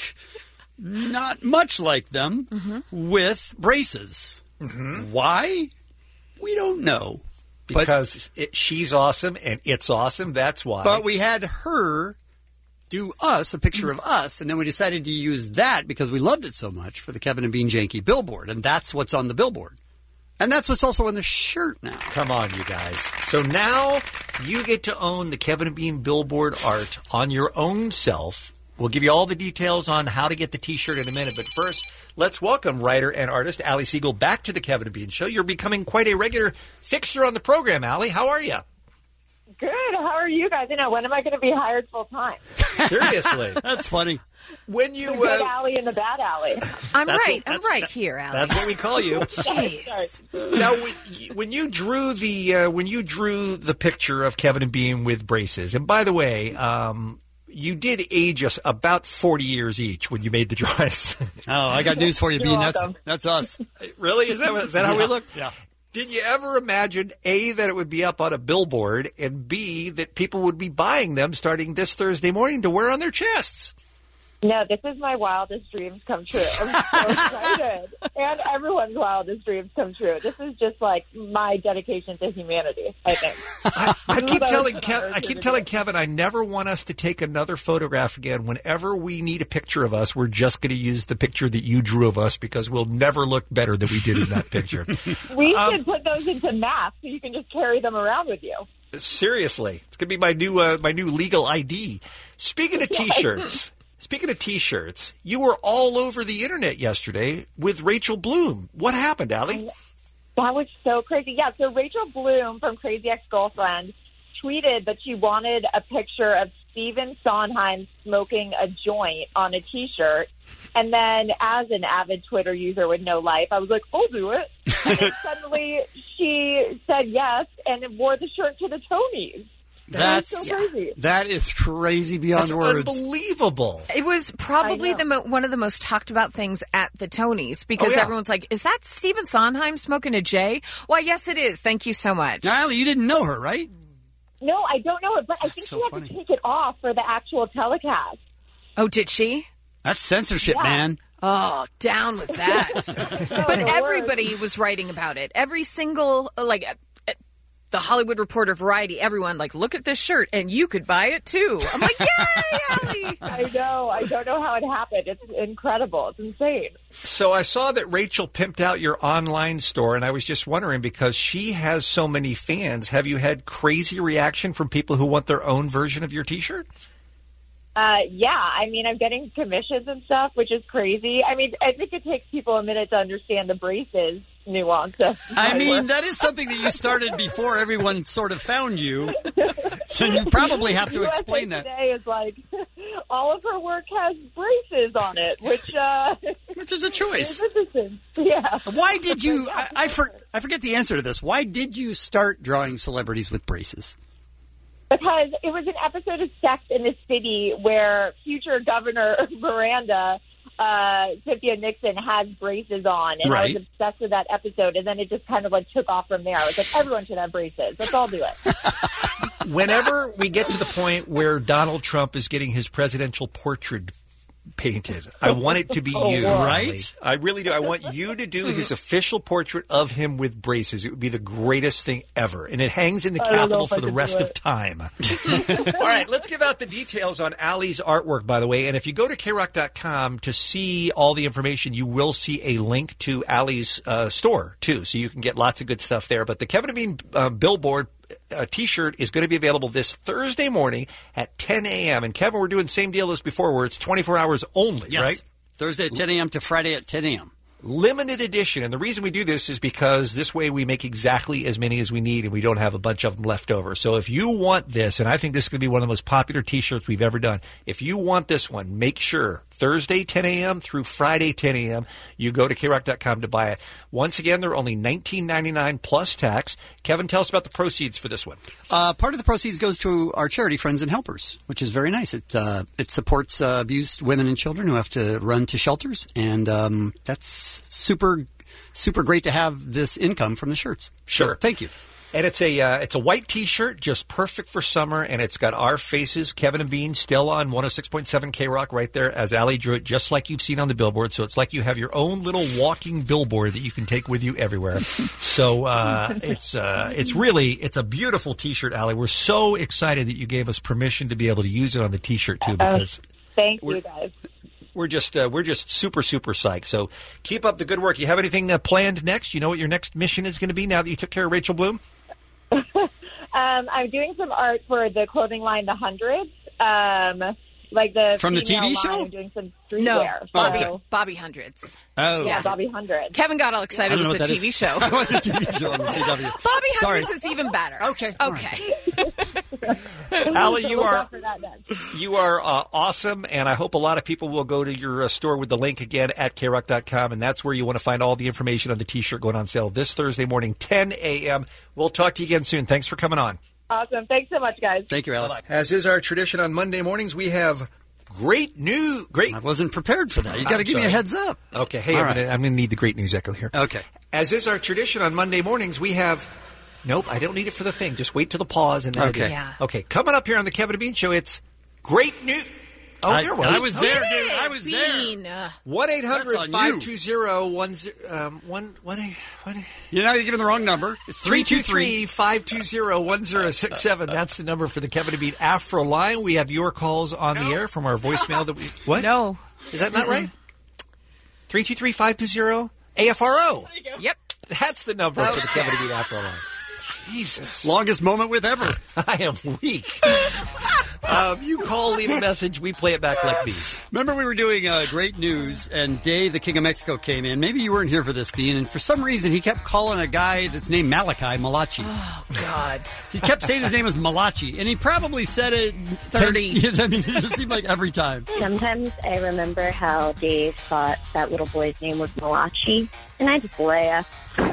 not much like them with braces. Why? We don't know. Because it, she's awesome and it's awesome. That's why. But we had her do us, a picture of us, and then we decided to use that because we loved it so much for the Kevin and Bean Janky billboard, and that's what's on the billboard. And that's what's also on the shirt now. Come on, you guys. So now you get to own the Kevin and Bean billboard art on your own self. We'll give you all the details on how to get the T-shirt in a minute. But first, let's welcome writer and artist Allie Siegel back to the Kevin and Bean Show. You're becoming quite a regular fixture on the program, Allie. How are you? Good. How are you guys? You know, when am I going to be hired full time? Seriously. That's funny. When you the good uh, alley and the bad alley. I'm That's right. what- I'm right here, Allie. That's what we call you. Jeez. Now, when- when you drew the uh, when you drew the picture of Kevin and Bean with braces, and by the way, um, you did age us about forty years each when you made the drawings. Oh, I got news for you, You're Bean. That's welcome. that's us. Really? Is that is that how we Yeah. look? Yeah. Did you ever imagine, A, that it would be up on a billboard, and B, that people would be buying them starting this Thursday morning to wear on their chests? No, this is my wildest dreams come true. I'm so excited. And everyone's wildest dreams come true. This is just like my dedication to humanity, I think. I, I keep This is telling what Kev, I keep telling Kevin, I never want us to take another photograph again. Whenever we need a picture of us, we're just going to use the picture that you drew of us because we'll never look better than we did in that picture. We Um, should put those into masks so you can just carry them around with you. Seriously, it's going to be my new uh, my new legal I D. Speaking of T-shirts, speaking of T-shirts, you were all over the internet yesterday with Rachel Bloom. What happened, Allie? That was so crazy. Yeah, so Rachel Bloom from Crazy Ex-Girlfriend tweeted that she wanted a picture of Stephen Sondheim smoking a joint on a T-shirt. And then as an avid Twitter user with no life, I was like, I'll do it. And then suddenly she said yes and wore the shirt to the Tonys. That's That was so crazy. that is crazy beyond That's words. unbelievable. It was probably the mo- one of the most talked about things at the Tonys because Oh, yeah. everyone's like, "Is that Stephen Sondheim smoking a J?" Why, yes, it is. Thank you so much. Now, Allie, you didn't know her, right? No, I don't know it, but I think so she had funny. to take it off for the actual telecast. Oh, did she? That's censorship, Yeah. man. Oh, down with that. But no everybody was writing about it. Every single, like, uh, the Hollywood Reporter, Variety, everyone, like, look at this shirt, and you could buy it, too. I'm like, yay, Allie! I know. I don't know how it happened. It's incredible. It's insane. So I saw that Rachel pimped out your online store, and I was just wondering, because she has so many fans, have you had crazy reaction from people who want their own version of your T-shirt? Uh, yeah, I mean, I'm getting commissions and stuff, which is crazy. I mean, I think it takes people a minute to understand the braces nuance of I my mean, work. that is something that you started before everyone sort of found you. So you probably have to U S A explain that. Today is like, all of her work has braces on it, which, uh... Which is a choice. is interesting. Yeah. Why did you, I, I, for, I forget the answer to this. Why did you start drawing celebrities with braces? Because it was an episode of Sex in the City where future Governor Miranda, uh, Cynthia Nixon, has braces on. And Right. I was obsessed with that episode. And then it just kind of like took off from there. I was like, everyone should have braces. Let's all do it. Whenever we get to the point where Donald Trump is getting his presidential portrait painted, I want it to be Oh, you, right? Allie. I really do. I want you to do his official portrait of him with braces. It would be the greatest thing ever. And it hangs in the I don't know Capitol if I for the can do rest of it. time. All right, let's give out the details on Allie's artwork, by the way. And if you go to K rock dot com to see all the information, you will see a link to Allie's uh, store, too. So you can get lots of good stuff there. But the Kevin and Bean um, billboard uh, T-shirt is going to be available this Thursday morning at ten a.m. And Kevin, we're doing the same deal as before, where it's twenty-four hours only, Yes. right? Thursday at ten a.m. to Friday at ten a.m. Limited edition. And the reason we do this is because this way we make exactly as many as we need and we don't have a bunch of them left over. So if you want this, and I think this is going to be one of the most popular T-shirts we've ever done, if you want this one, make sure Thursday ten a.m. through Friday ten a.m. you go to K rock dot com to buy it. Once again, they're only nineteen ninety-nine plus tax. Kevin, tell us about the proceeds for this one. Uh, part of the proceeds goes to our charity, Friends and Helpers, which is very nice. It uh, it supports uh, abused women and children who have to run to shelters, and um, that's super super great to have this income from the shirts. Sure. So, thank you. And it's a uh, it's a white T-shirt, just perfect for summer, and it's got our faces, Kevin and Bean, still on one oh six point seven K Rock right there, as Allie drew it, just like you've seen on the billboard. So it's like you have your own little walking billboard that you can take with you everywhere. So uh, it's uh, it's really it's a beautiful T-shirt, Allie. We're so excited that you gave us permission to be able to use it on the T-shirt too, because Thank We're- you, guys. we're just uh, we're just super super psyched. So keep up the good work. You have anything uh, planned next? You know what your next mission is going to be now that you took care of Rachel Bloom? Um, I'm doing some art for the clothing line, The Hundreds. Um, like the From the T V female show? line, I'm doing some No, streetwear. Bobby, So, Bobby Hundreds. Oh, yeah, Bobby Hundred. Kevin got all I excited don't know with what the that T V is. show. I want the T V show on the C W. Bobby Sorry. Hundreds is even better. Okay. all Okay. Allie, So you look are out for that next. you are uh, awesome, and I hope a lot of people will go to your uh, store with the link again at K rock dot com, and that's where you want to find all the information on the T-shirt going on sale this Thursday morning, ten a.m. We'll talk to you again soon. Thanks for coming on. Awesome. Thanks so much, guys. Thank you, Allie. As is our tradition on Monday mornings, we have great news. Great. I wasn't prepared for that. You got to I'm give me a sorry. heads up. Okay, hey, All I'm right. gonna, I'm going to need the great news echo here. Okay. As is our tradition on Monday mornings, we have. Nope, I don't need it for the thing. Just wait till the pause and then. I do. Okay. Yeah. Okay, coming up here on the Kevin and Bean Show, it's great news. Oh, I, there was. I was there, dude. I was Bean. there. one eight hundred That's on five you. two zero one zero one one You know, you're giving the wrong number. It's three two three, five two zero, one zero six seven. That's the number for the Kevin and Bean Afro line. We have your calls on the air from our voicemail that we... What? No. Is that not right? three two three, five two zero, A F R O. Yep. That's the number for the Kevin and Bean Afro line. Jesus. Longest moment with ever. I am weak. um, you call, leave a message, we play it back like these. Remember we were doing uh, great news, and Dave, the King of Mexico, came in. Maybe you weren't here for this, Bean, and for some reason he kept calling a guy that's named Malachi Malachi. Oh, God. He kept saying his name was Malachi, and he probably said it thirty. ten, I mean, it just seemed like every time. Sometimes I remember how Dave thought that little boy's name was Malachi, and I just laugh.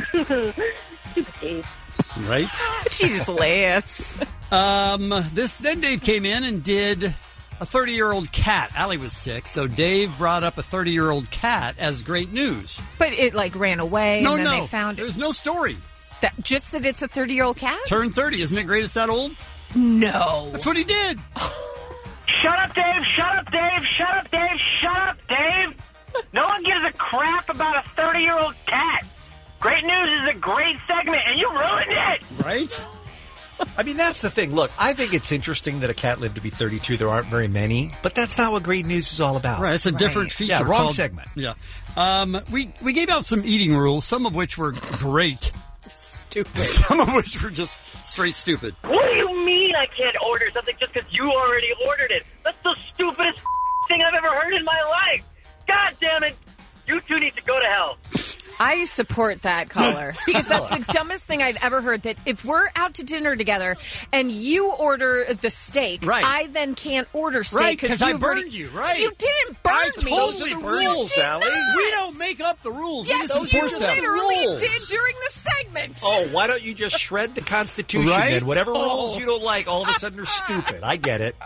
Stupid Dave. Right? She just laughs. Um, this then Dave came in and did a thirty-year-old cat. Allie was sick, so Dave brought up a thirty-year-old cat as great news. But it, like, ran away, No, and then no. they found it. There's no story. That, just that it's a thirty-year-old cat? Turned thirty. Isn't it great it's that old? No. That's what he did. Shut up, Dave! Shut up, Dave! Shut up, Dave! Shut up, Dave! No one gives a crap about a thirty-year-old cat. Great News is a great segment, and you ruined it! Right? I mean, that's the thing. Look, I think it's interesting that a cat lived to be thirty-two. There aren't very many, but that's not what Great News is all about. Right, it's a different feature. Yeah, wrong called- segment. Yeah. Um, we, we gave out some eating rules, some of which were great. Stupid. Some of which were just straight stupid. What do you mean I can't order something just because you already ordered it? That's the stupidest thing I've ever heard in my life. God damn it. You two need to go to hell. I support that caller because that's the dumbest thing I've ever heard. That if we're out to dinner together and you order the steak, Right. I then can't order steak Right, because I you've burned already- you, right? You didn't burn I me. totally Those are the burned rules, you. Allie. We don't make up the rules. Yes, we just you enforce them. literally Rules. did during the segment. Oh, why don't you just shred the Constitution Right? then? Whatever Oh. rules you don't like, all of a sudden are stupid. I get it.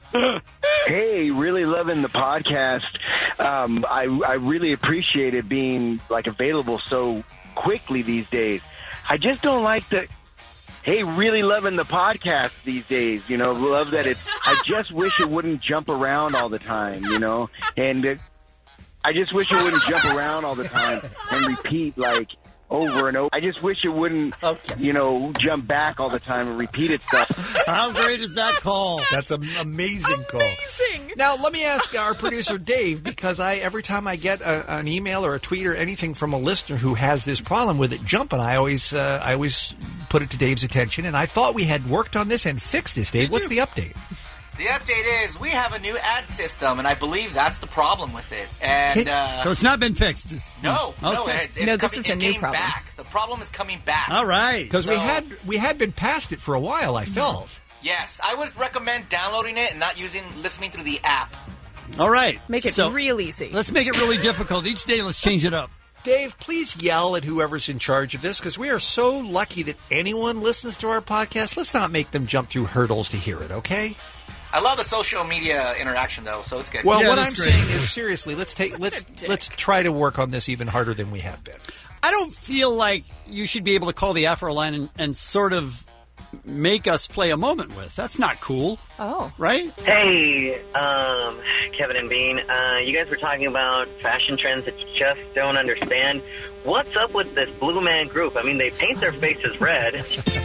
Hey, really loving the podcast. Um, I I really appreciate it being like available so quickly these days. I just don't like the. Hey, really loving the podcast these days. You know, love that it. I just wish it wouldn't jump around all the time. You know, and it, I just wish it wouldn't jump around all the time and repeat like over and over. I just wish it wouldn't, you know, jump back all the time and repeat itself. How great is that call? That's an amazing, call. Amazing. Now, let me ask our producer, Dave, because I every time I get a, an email or a tweet or anything from a listener who has this problem with it jumping, I always uh, I always put it to Dave's attention, and I thought we had worked on this and fixed this, Dave. What's the update? The update is we have a new ad system, and I believe that's the problem with it. And uh, So it's not been fixed. It's- no, no, Okay. it, it's No, this coming, is a it new came problem. back. The problem is coming back. All right. Because we So- had we had been past it for a while, I felt. Yes, I would recommend downloading it and not using listening through the app. All right. Make it So, real easy. Let's make it really difficult. Each day, let's change it up. Dave, please yell at whoever's in charge of this, because we are so lucky that anyone listens to our podcast. Let's not make them jump through hurdles to hear it, okay? I love the social media interaction though, so it's good. Well, Yeah, what that's I'm great. saying is, seriously, let's take let's let's try to work on this even harder than we have been. I don't feel like you should be able to call the Afro line and, and sort of make us play a moment with. That's not cool, Oh. right? Hey, um, Kevin and Bean, uh, you guys were talking about fashion trends that you just don't understand. What's up with this Blue Man Group? I mean, they paint their faces red.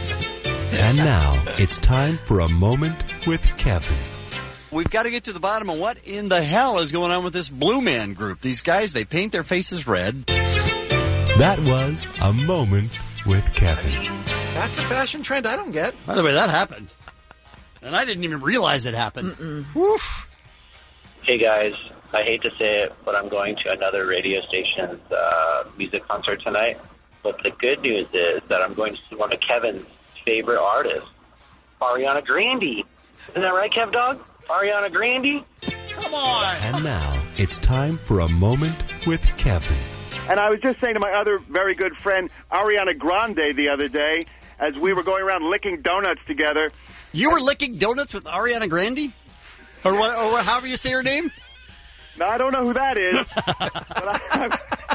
And now it's time for a moment with Kevin. We've got to get to the bottom of what in the hell is going on with this Blue Man Group. These guys, they paint their faces red. That was a moment with Kevin. That's a fashion trend I don't get. By the way, that happened. And I didn't even realize it happened. Woof. Hey guys, I hate to say it, but I'm going to another radio station's uh, music concert tonight. But the good news is that I'm going to see one of Kevin's favorite artists, Ariana Grande. Isn't that right, Kev Dog? Ariana Grande? Come on. And now it's time for a moment with Kevin. And I was just saying to my other very good friend, Ariana Grande, the other day, as we were going around licking donuts together. You were licking donuts with Ariana Grande? Or, what, or what, however you say her name? No, I don't know who that is. but I,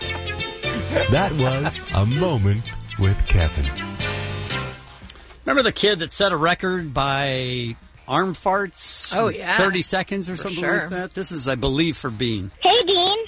That was a moment with Kevin. Remember the kid that set a record by arm farts. Oh, yeah. thirty seconds or For something sure. like that. This is, I believe, for Bean. Hey, Dean.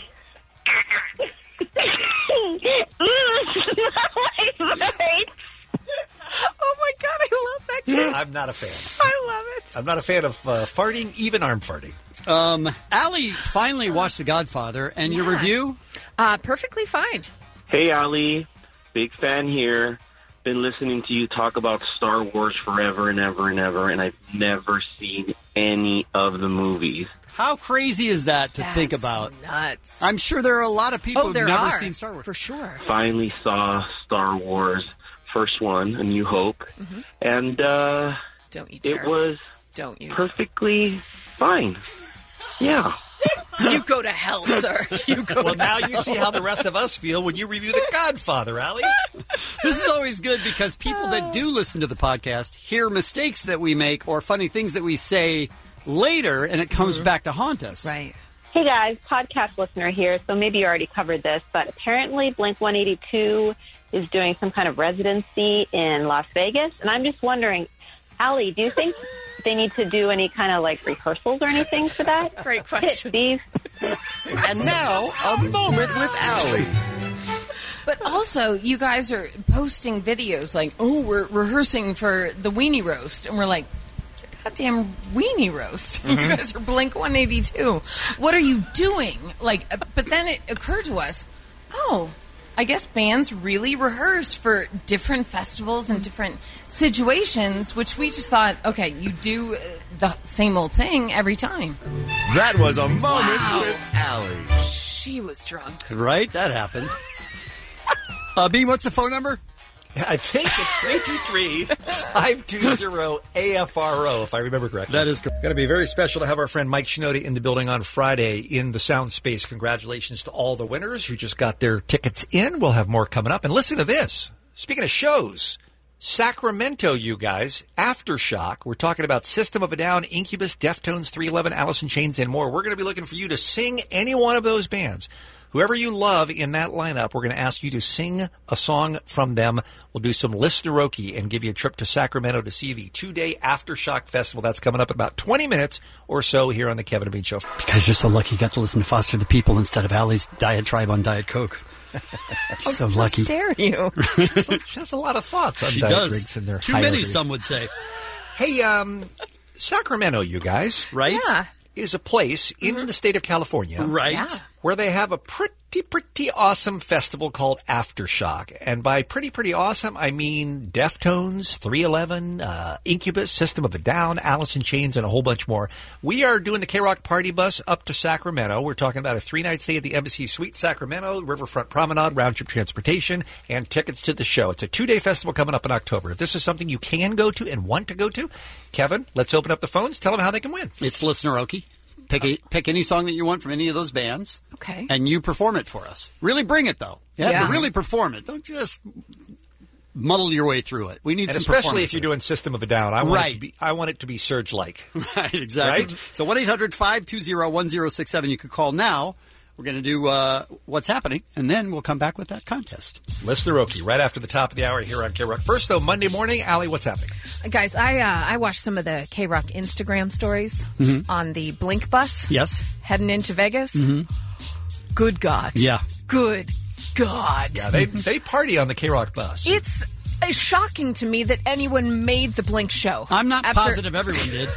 Oh my God, I love that kid. I'm not a fan. I love it. I'm not a fan of uh, farting, even arm farting. Um, Allie finally watched The Godfather, and your Yeah. review? Uh, perfectly fine. Hey, Ali. Big fan here. Been listening to you talk about Star Wars forever and ever and ever, and I've never seen any of the movies. How crazy is that to think about? Nuts. I'm sure there are a lot of people Oh, who've there never are, seen Star Wars. for sure. Finally saw Star Wars, first one, A New Hope, Mhm. and uh, Don't you it dare. was Don't you? perfectly fine. Yeah. You go to hell, sir. You go Well, to now hell. you see how the rest of us feel when you review The Godfather, Allie. This is always good because people that do listen to the podcast hear mistakes that we make or funny things that we say later, and it comes back to haunt us. Right. Hey guys, podcast listener here, so maybe you already covered this, but apparently Blink one eighty-two is doing some kind of residency in Las Vegas, and I'm just wondering, Allie, do you think they need to do any kind of like rehearsals or anything for that? Great question. Steve. And now, a moment with Allie. But also, you guys are posting videos like, oh, we're rehearsing for the weenie roast. And we're like, it's a goddamn weenie roast. Mhm. You guys are Blink one eighty-two. What are you doing? Like, uh, but then it occurred to us, oh, I guess bands really rehearse for different festivals and different situations, which we just thought, okay, you do uh, the same old thing every time. That was a moment Wow. with Allie. She was drunk. Right? That happened. uh, Bean, what's the phone number? I think it's three two three, five two zero, A F R O, if I remember correctly. That is correct. Going to be very special to have our friend Mike Shinoda in the building on Friday in the Sound Space. Congratulations to all the winners who just got their tickets in. We'll have more coming up. And listen to this. Speaking of shows, Sacramento, you guys, Aftershock. We're talking about System of a Down, Incubus, Deftones, three eleven, Alice in Chains, and more. We're going to be looking for you to sing any one of those bands. Whoever you love in that lineup, we're going to ask you to sing a song from them. We'll do some listener-oki and give you a trip to Sacramento to see the two-day Aftershock Festival. That's coming up in about twenty minutes or so here on the Kevin and Bean Show. You guys are so lucky you got to listen to Foster the People instead of Allie's diatribe on Diet Coke. You're so lucky. How dare you? She has a lot of thoughts on She diet does. drinks and their Too many, hierarchy. some would say. Hey, um, Sacramento, you guys, right? Yeah. is a place in the state of California, Right. Yeah. where they have a pretty, pretty awesome festival called Aftershock. And by pretty, pretty awesome, I mean Deftones, three eleven, uh, Incubus, System of a Down, Alice in Chains, and a whole bunch more. We are doing the K-Rock Party Bus up to Sacramento. We're talking about a three-night stay at the Embassy Suite Sacramento, Riverfront Promenade, round-trip transportation, and tickets to the show. It's a two-day festival coming up in October. If this is something you can go to and want to go to, Kevin, let's open up the phones. Tell them how they can win. It's listener-oki. Pick, a, pick any song that you want from any of those bands. Okay. And you perform it for us. Really bring it, though. You have Yeah. to really perform it. Don't just muddle your way through it. We need And some especially if performance you're doing System of a Down. I want, Right. it, to be, I want it to be Surge-like. Right, exactly. Right? So one eight hundred five two zero one zero six seven. You could call now. We're going to do uh, what's happening, and then we'll come back with that contest. Listener-oki, right after the top of the hour here on K-Rock. First, though, Monday morning, Allie, what's happening? Guys, I uh, I watched some of the K-Rock Instagram stories Mhm. on the Blink bus Yes. heading into Vegas. Mhm. Good God. Yeah. Good God. Yeah, they they party on the K-Rock bus. It's uh, shocking to me that anyone made the Blink show. I'm not After- positive everyone did.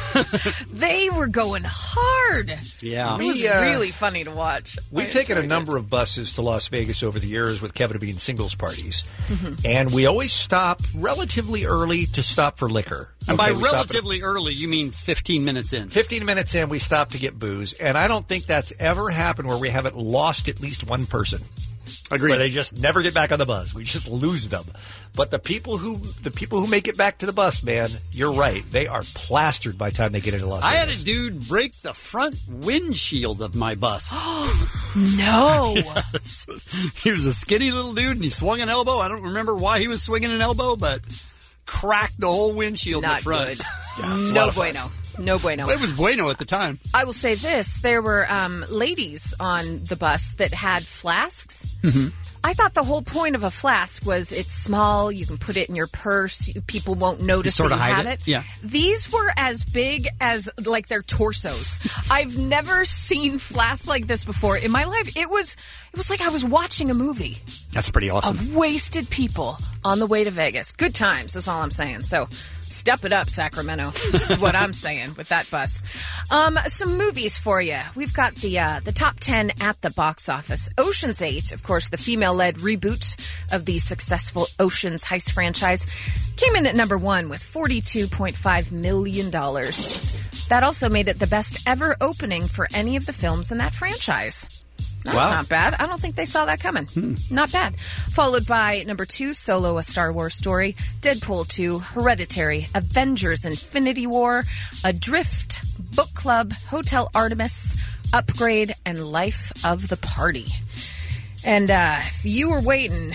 They were going hard. Yeah. It was We, uh, really funny to watch. We've I taken a enjoyed number of buses to Las Vegas over the years with Kevin and Bean singles parties. Mhm. And we always stop relatively early to stop for liquor. And by Okay, we stop at- relatively early, you mean fifteen minutes in. fifteen minutes in, we stop to get booze. And I don't think that's ever happened where we haven't lost at least one person. Agreed. Where they just never get back on the bus. We just lose them. But the people who the people who make it back to the bus, man, you're right. They are plastered by the time they get into Las I Vegas. had a dude break the front windshield of my bus. No. Yes. He was a skinny little dude, and he swung an elbow. I don't remember why he was swinging an elbow, but cracked the whole windshield in Not the front. good. Yeah, it's a lot No of fun. bueno. No bueno. But it was bueno at the time. I will say this: there were um, ladies on the bus that had flasks. Mm-hmm. I thought the whole point of a flask was it's small, you can put it in your purse, you- people won't notice sort that of you hide have it? it. Yeah. These were as big as, like, their torsos. I've never seen flasks like this before in my life. It was, it was like I was watching a movie That's pretty awesome. of wasted people on the way to Vegas. Good times, that's all I'm saying. So step it up, Sacramento. That's what I'm saying with that bus. Um, some movies for you. We've got the uh, the top ten at the box office. Ocean's eight, of course, the female-led reboot of the successful Ocean's Heist franchise, came in at number one with forty-two point five million dollars. That also made it the best ever opening for any of the films in that franchise. That's Wow. not bad. I don't think they saw that coming. Not bad. Followed by number two, Solo, A Star Wars Story, Deadpool two, Hereditary, Avengers Infinity War, Adrift, Book Club, Hotel Artemis, Upgrade, and Life of the Party. And uh, if you were waiting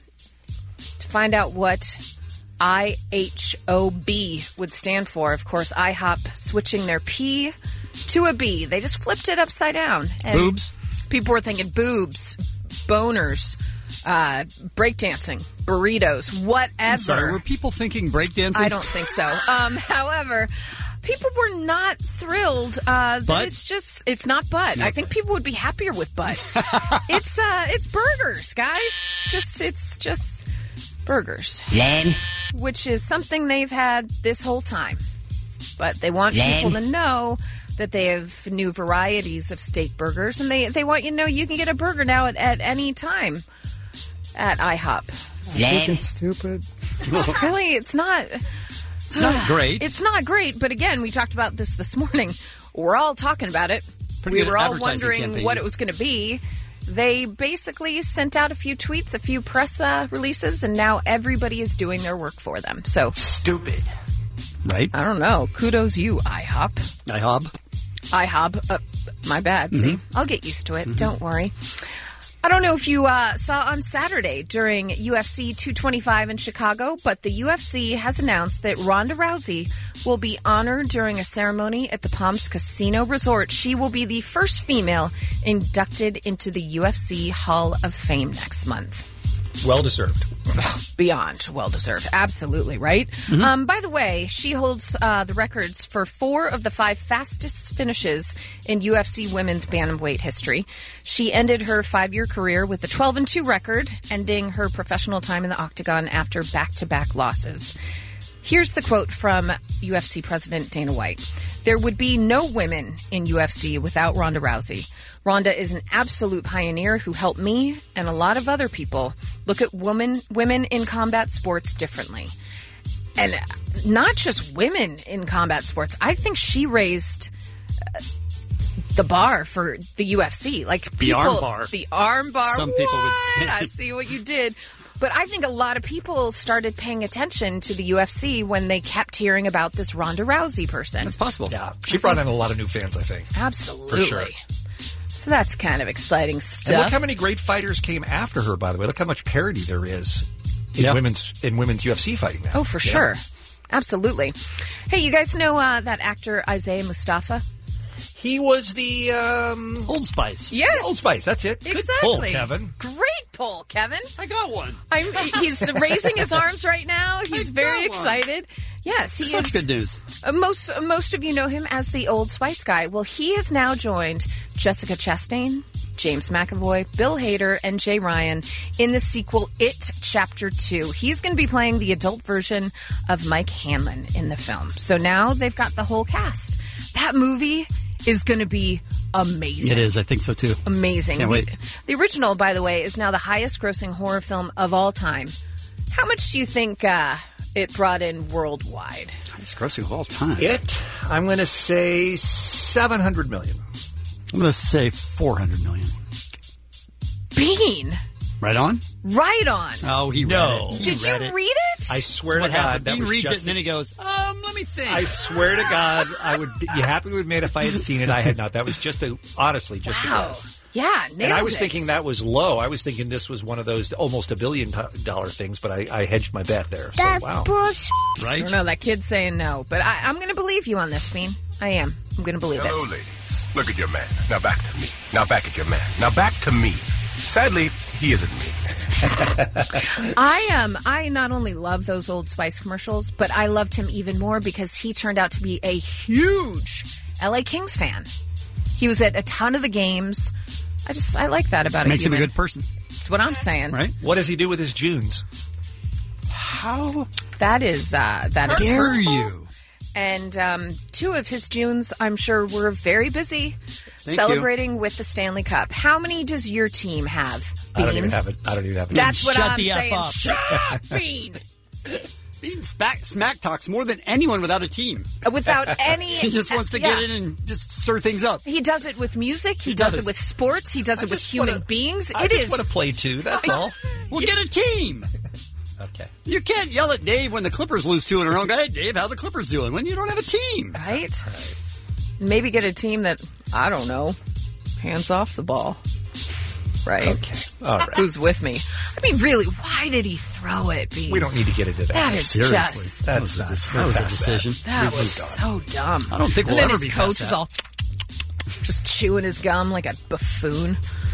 to find out what I H O B would stand for, of course, IHOP switching their P to a B. They just flipped it upside down. And Boobs? People were thinking boobs, boners, uh, breakdancing, burritos, whatever. I'm sorry, were people thinking breakdancing? I don't think so. Um, however, people were not thrilled uh, that Butt? it's just it's not butt. I think people would be happier with butt. it's uh, it's burgers, guys. Just it's just burgers. Len. Which is something they've had this whole time, but they want Len. people to know that they have new varieties of steak burgers, and they, they want you to know you can get a burger now at, at any time at IHOP. Len. Stupid. Really, it's not... It's not great. It's not great, but again, we talked about this this morning. We're all talking about it. Pretty we good were all advertising wondering campaign. what it was going to be. They basically sent out a few tweets, a few press uh, releases, and now everybody is doing their work for them. So Stupid. Right? I don't know. Kudos you, IHOP. IHOB. IHOB. Uh, my bad. See, Mm-hmm. I'll get used to it. Don't worry. I don't know if you uh, saw on Saturday during U F C two twenty-five in Chicago, but the U F C has announced that Ronda Rousey will be honored during a ceremony at the Palms Casino Resort. She will be the first female inducted into the U F C Hall of Fame next month. Well deserved. Beyond well deserved. Absolutely, right? Mm-hmm. Um, by the way, she holds uh, the records for four of the five fastest finishes in U F C women's bantamweight history. She ended her five-year career with a twelve and two record, ending her professional time in the octagon after back-to-back losses. Here's the quote from U F C President Dana White. There would be no women in U F C without Ronda Rousey. Ronda is an absolute pioneer who helped me and a lot of other people look at women women in combat sports differently. And not just women in combat sports. I think she raised uh, the bar for the U F C. Like The people, arm bar. The arm bar. Some people would say. What? I see what you did. But I think a lot of people started paying attention to the U F C when they kept hearing about this Ronda Rousey person. That's possible. Yeah, she brought in a lot of new fans, I think. Absolutely. For sure. So that's kind of exciting stuff. And look how many great fighters came after her, by the way. Look how much parity there is in Yeah. women's in women's U F C fighting now. Oh, for Yeah. sure. Absolutely. Hey, you guys know uh, that actor Isaiah Mustafa? He was the um, Old Spice. Yes. Old Spice. That's it. Good Exactly. pull, Kevin. Great pull, Kevin. I got one. I'm, he's raising his arms right now. He's I very got one. excited. Yes, he Such is. good news. Uh, most most of you know him as the Old Spice guy. Well, he has now joined Jessica Chastain, James McAvoy, Bill Hader, and Jay Ryan in the sequel It Chapter two. He's going to be playing the adult version of Mike Hanlon in the film. So now they've got the whole cast. That movie is going to be amazing. It is. I think so, too. Amazing. Can't wait. The, the original, by the way, is now the highest grossing horror film of all time. How much do you think uh, it brought in worldwide? It's grossing of all time. It, I'm going to say seven hundred million. I'm going to say four hundred million. Bean. Right on? Right on. Oh, he No. read it. He Did you read it. read it? I swear That's to what God, happened. that He was reads just it and then he goes, um, let me think. I swear to God, I would be happy with made if I had seen it. I had not. That was just a, honestly, just Wow. a guess. Yeah, nailed And I was it. thinking that was low. I was thinking this was one of those almost a billion t- dollar things, but I, I hedged my bet there. So, wow. I Right? don't know. That kid's saying no, but I, I'm going to believe you on this, Bean. I am. I'm going to believe Hello, it. ladies. Look at your man. Now back to me. Now back at your man. Now back to me. Sadly, he isn't me. I um I not only love those Old Spice commercials, but I loved him even more because he turned out to be a huge L A Kings fan. He was at a ton of the games. I just I like that about Makes a him a human. good person. That's what I'm saying. Right? What does he do with his Junes? How That is uh that is dare hurtful. you? And um, two of his Junes, I'm sure, were very busy Thank celebrating with the Stanley Cup. How many does your team have, Bean? I don't even have it. I don't even have it. That's what Shut I'm the F saying. up. Shut up, Bean. Bean smack, smack talks more than anyone without a team. Without any... He just wants to yeah. get in and just stir things up. He does it with music. He, He does. does. it with sports. He does it with human wanna- beings. I It just is... want to play too. That's all. We'll get a team. Okay. You can't yell at Dave when the Clippers lose two in a row. Go, hey, Dave, how the Clippers doing? When you don't have a team. Right? Maybe get a team that, I don't know, hands off the ball. Right? Okay. All right. Who's with me? I mean, really, why did he throw it, Bean? We don't need to get into that. That is Seriously. just... That's not. That was a decision. That was so dumb. I don't think and we'll then ever his be coach past is that. all just chewing his gum like a buffoon.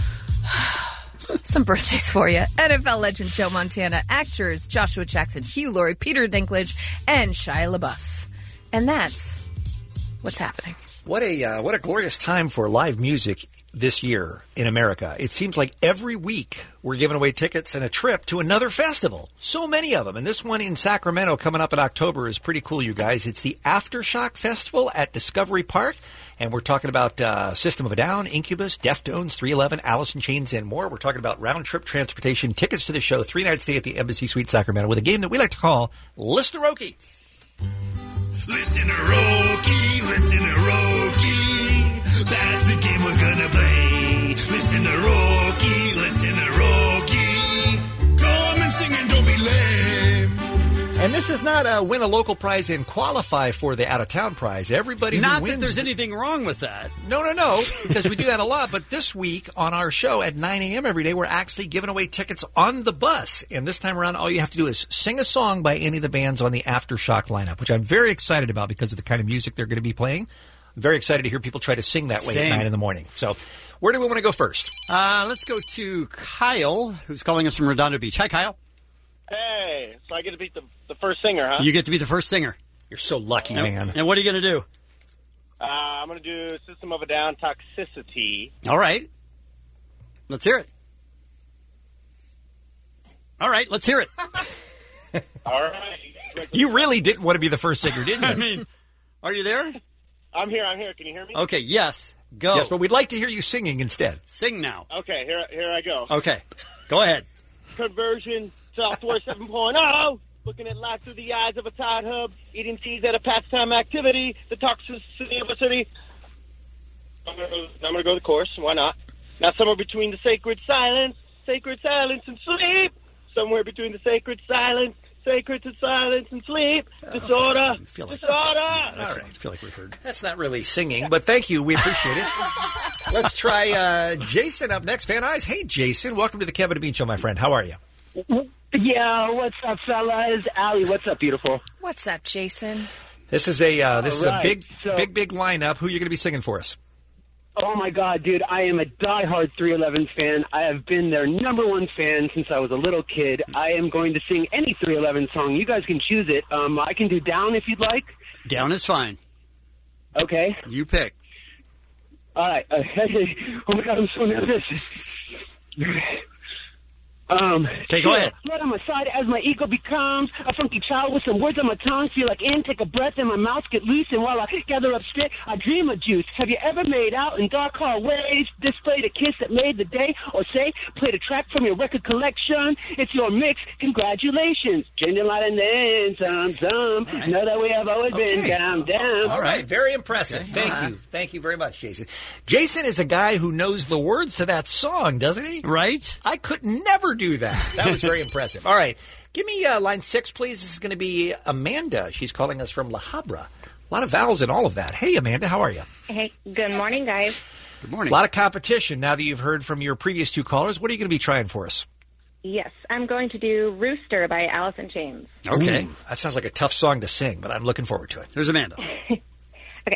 Some birthdays for you. N F L legend Joe Montana, actors Joshua Jackson, Hugh Laurie, Peter Dinklage, and Shia LaBeouf. And that's what's happening. What a uh, what a glorious time for live music this year in America. It seems like every week we're giving away tickets and a trip to another festival. So many of them. And this one in Sacramento coming up in October is pretty cool, you guys. It's the Aftershock Festival at Discovery Park. And we're talking about uh, System of a Down, Incubus, Deftones, three eleven, Alice in Chains, and more. We're talking about round-trip transportation, tickets to the show, three-night stay at the Embassy Suite Sacramento with a game that we like to call Listener-Okie. Listen to Roki, listen to Roki. That's the game we're gonna play. Listen to Roki, listen to Roki. Come and sing and don't be lame. And this is not a win a local prize and qualify for the out-of-town prize. Everybody Not who wins... that there's anything wrong with that. No, no, no, because we do that a lot. But this week on our show at nine a.m. every day, we're actually giving away tickets on the bus. And this time around, all you have to do is sing a song by any of the bands on the Aftershock lineup, which I'm very excited about because of the kind of music they're going to be playing. I'm very excited to hear people try to sing that way Same. at nine in the morning. So where do we want to go first? Uh, let's go to Kyle, who's calling us from Redondo Beach. Hi, Kyle. Hey, so I get to beat the, the first singer, huh? You get to be the first singer. You're so lucky, and, man. And what are you going to do? Uh, I'm going to do System of a Down, Toxicity. All right. Let's hear it. All right, let's hear it. All right. You really didn't want to be the first singer, didn't you? I mean, are you there? I'm here, I'm here. Can you hear me? Okay, yes. Go. Yes, but we'd like to hear you singing instead. Sing now. Okay, here, here I go. Okay, go ahead. Conversion software seven point oh. Looking at life through the eyes of a Tide Hub. Eating cheese at a pastime activity. The toxicity of a city. I'm going to go to the chorus. Why not? Now, somewhere between the sacred silence, sacred silence and sleep. Somewhere between the sacred silence, sacred to silence and sleep. Disorder. I feel like Disorder. All right. I feel like we heard. That's not really singing, but thank you. We appreciate it. Let's try uh, Jason up next. Van Nuys. Hey, Jason. Welcome to the Kevin and Bean Show, my friend. How are you? Yeah, what's up, fellas? Allie, what's up, beautiful? What's up, Jason? This is a uh, this All is a right, big, so- big, big lineup. Who are you going to be singing for us? Oh, my God, dude, I am a diehard three eleven fan. I have been their number one fan since I was a little kid. I am going to sing any three eleven song. You guys can choose it. Um, I can do Down if you'd like. Down is fine. Okay. You pick. All right. Uh, oh, my God, I'm so nervous. Um, Okay, go ahead. Blood on my side as my ego becomes a funky child with some words on my tongue. Feel like in, take a breath, and my mouth get loose. And while I gather up spit, I dream of juice. Have you ever made out in dark hallways? Displayed a kiss that made the day? Or say, played a track from your record collection? It's your mix. Congratulations. Changing light and then some, some. Right. Know that we have always Okay. been down, down. All right, very impressive. Okay. Thank Uh-huh. you, thank you very much, Jason. Jason is a guy who knows the words to that song, doesn't he? Right. I could never do that. That was very impressive. All right, give me uh, line six, please. This is going to be Amanda. She's calling us from La Habra. A lot of vowels in all of that. Hey, Amanda, how are you? Hey, good morning, guys. Good morning. A lot of competition now that you've heard from your previous two callers. What are you going to be trying for us? Yes, I'm going to do Rooster by Alice in Chains. Okay. Ooh, that sounds like a tough song to sing, but I'm looking forward to it. There's Amanda.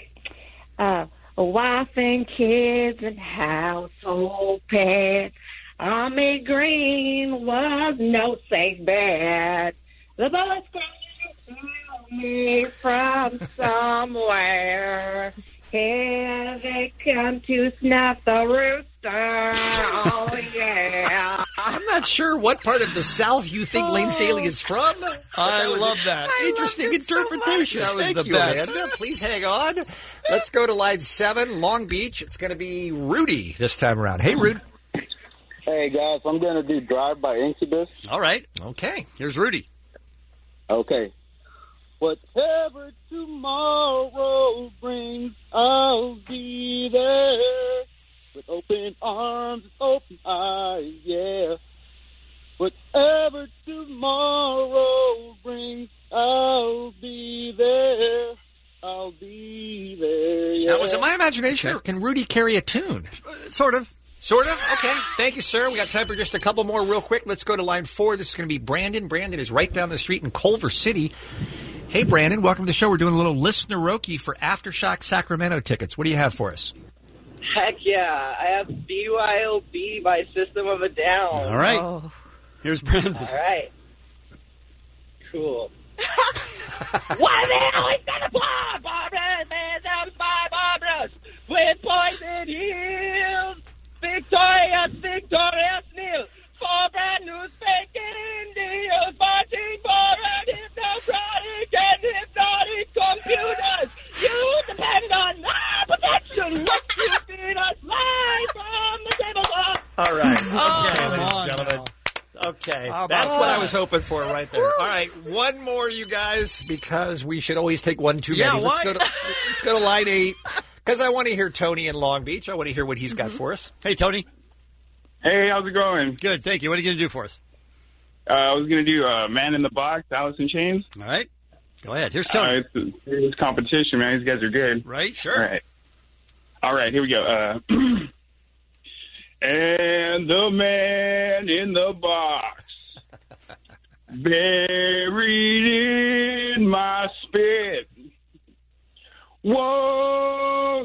Uh, a wife and kids and household pets. Army Green was no safe bet. The bullets came to me from somewhere. Here they come to snap the rooster. Oh, yeah. I'm not sure what part of the South you think oh. Lane Staley is from. I love that. Interesting interpretation. So that was Thank the you, best. Amanda. Please hang on. Let's go to line seven, Long Beach. It's going to be Rudy this time around. Hey, Rudy. Hey, guys. I'm going to do Drive by Incubus. All right. Okay. Here's Rudy. Okay. Whatever tomorrow brings, I'll be there. With open arms and open eyes, yeah. Whatever tomorrow brings, I'll be there. I'll be there, yeah. Now, was it my imagination, or can Rudy carry a tune? Uh, sort of. Sort of? Okay. Thank you, sir. We got time for just a couple more real quick. Let's go to line four. This is going to be Brandon. Brandon is right down the street in Culver City. Hey, Brandon, welcome to the show. We're doing a little listener-roki for Aftershock Sacramento tickets. What do you have for us? Heck yeah. I have B Y O B by System of a Down. All right. Oh. Here's Brandon. All right. Cool. Why the hell is gonna fly? Barbara, man, I'm by Barbara. With poison heels. Victorious, victorious Neil. Four brand new spanking deals. Marching forward, hypnotic and hypnotic computers. You depend on our protection. What you feed us live from the tabletop. All right. Oh, okay, come ladies on and gentlemen. now. Okay. How That's about what that? I was hoping for right there. All right. One more, you guys, because we should always take one too Yeah, many. why? Let's go to, let's go to line eight, because I want to hear Tony in Long Beach. I want to hear what he's got for us. Hey, Tony. Hey, how's it going? Good, thank you. What are you going to do for us? Uh, I was going to do uh, Man in the Box, Alice in Chains. All right. Go ahead. Here's Tony. Uh, it's, a, it's competition, man. These guys are good. Right? Sure. All right. All right, here we go. Uh, and the man in the box, buried in my spit, won't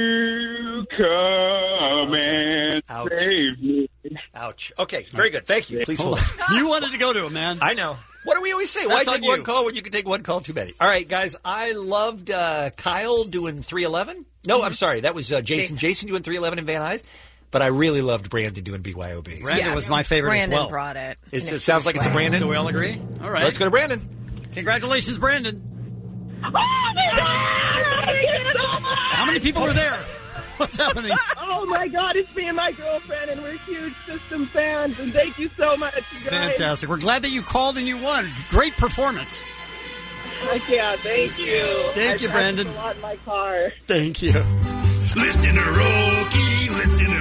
you come and Ouch. save me? Ouch. Okay, very good. Thank you. Please hold on. You wanted to go to him, man. I know. What do we always say? Why That's take on one you. call when you can take one call too many? All right, guys. I loved uh, Kyle doing three eleven. No, I'm sorry. That was uh, Jason. Jason. Jason doing three eleven in Van Nuys. But I really loved Brandon doing B Y O B. Brandon Yeah, was my favorite Brandon as well. brought it. It's, in a it sounds like it's a way. Brandon. So we all agree? All right. Let's go to Brandon. Congratulations, Brandon. Oh, my God! Thank you so much! How many people were there? What's happening? Oh, my God, it's me and my girlfriend, and we're huge System fans, and thank you so much, you guys. Fantastic. We're glad that you called and you won. Great performance. Heck yeah, thank you. Thank you, I Brandon. practiced a lot in my car. Thank you. Listen to Roki, listen to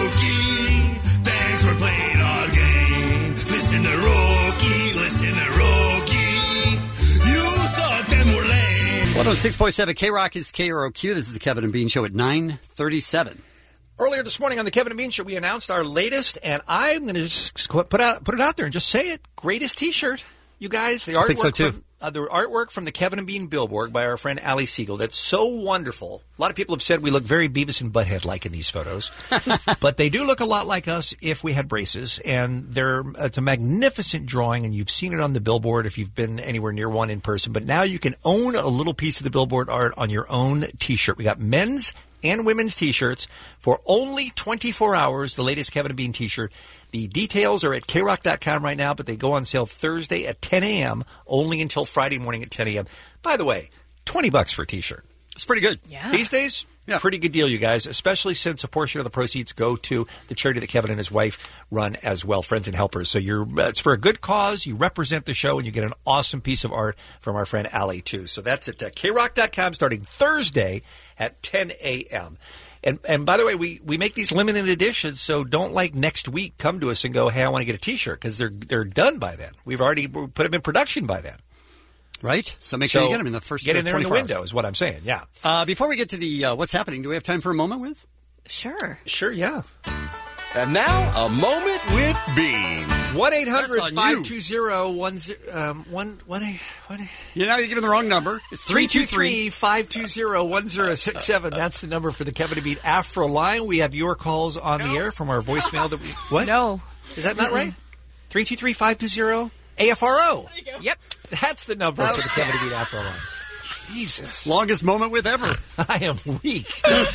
Roki. Thanks for playing our game. Listen to Roki, listen to Roki. You thought them were lame. one oh six point seven K-Rock is K R O Q. This is the Kevin and Bean Show at nine thirty-seven. Earlier this morning on the Kevin and Bean Show, we announced our latest, and I'm going to just put out put it out there and just say it: greatest T-shirt, you guys. The I artwork think so, too. From, uh, the artwork from the Kevin and Bean billboard by our friend Ali Siegel. That's so wonderful. A lot of people have said we look very Beavis and Butthead like in these photos, but they do look a lot like us if we had braces. And they're it's a magnificent drawing, and you've seen it on the billboard if you've been anywhere near one in person. But now you can own a little piece of the billboard art on your own T-shirt. We got men's and women's T-shirts for only twenty-four hours, the latest Kevin and Bean T-shirt. The details are at K rock dot com right now, but they go on sale Thursday at ten a.m., only until Friday morning at ten a.m. By the way, twenty bucks for a T-shirt. It's pretty good. Yeah. These days, yeah. Pretty good deal, you guys, especially since a portion of the proceeds go to the charity that Kevin and his wife run as well, Friends and Helpers. So you're it's for a good cause. You represent the show, and you get an awesome piece of art from our friend Ali, too. So that's at uh, K rock dot com starting Thursday at ten a.m. And and by the way, we, we make these limited editions, so don't like next week come to us and go, hey, I want to get a T-shirt, because they're they're done by then. We've already put them in production by then. Right? So make sure So you get them in the first get in there in the twenty-four window hours. is what I'm saying, yeah. Uh, before we get to the uh, what's happening, do we have time for a moment with? Sure. Sure, yeah. And now, a moment with Bean. one eight hundred That's on five you. two zero one zero um, one one eight one eight. You know, you're giving the wrong number. It's three two three, five two zero, one zero six seven. That's the number for the Kevin and Bean Afro line. We have your calls on the air from our voicemail. That we, what? No. Is that not right? three two three, five two zero, A F R O. Yep. That's the number for the Kevin and Bean Afro line. Jesus. Longest moment with ever. I am weak.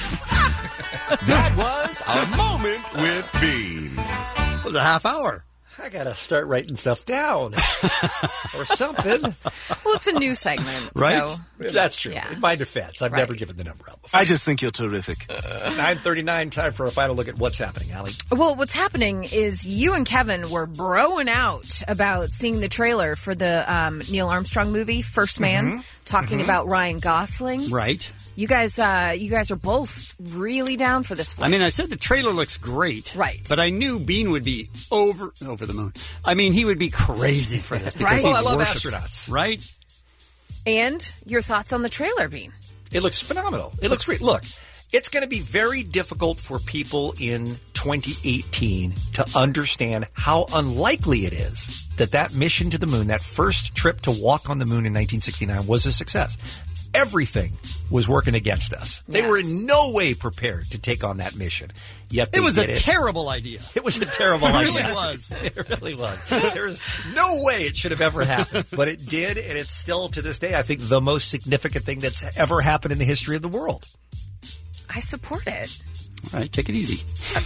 That was a moment with Bean. It was a half hour. I got to start writing stuff down or something. Well, it's a new segment. Right? So, That's true. yeah. In my defense, I've Right. never given the number out before. I just think you're terrific. nine thirty-nine, time for a final look at what's happening, Allie. Well, what's happening is you and Kevin were broing out about seeing the trailer for the um, Neil Armstrong movie, First Man, Mm-hmm. Mhm. talking Mhm. about Ryan Gosling. Right. You guys, uh, you guys are both really down for this film. I mean, I said the trailer looks great. Right. But I knew Bean would be over over the moon. I mean, he would be crazy for this because Right. he Well, I love worships- astronauts. Right? And your thoughts on the trailer, Bean? It looks phenomenal. It looks great. Look, it's going to be very difficult for people in twenty eighteen to understand how unlikely it is that that mission to the moon, that first trip to walk on the moon in nineteen sixty-nine, was a success. Everything was working against us. They Yeah. were in no way prepared to take on that mission. Yet they It was a did it. terrible idea. It was a terrible It idea. really was. It really was. There's no way it should have ever happened, but it did, and it's still to this day, I think, the most significant thing that's ever happened in the history of the world. I support it. All right, take it easy.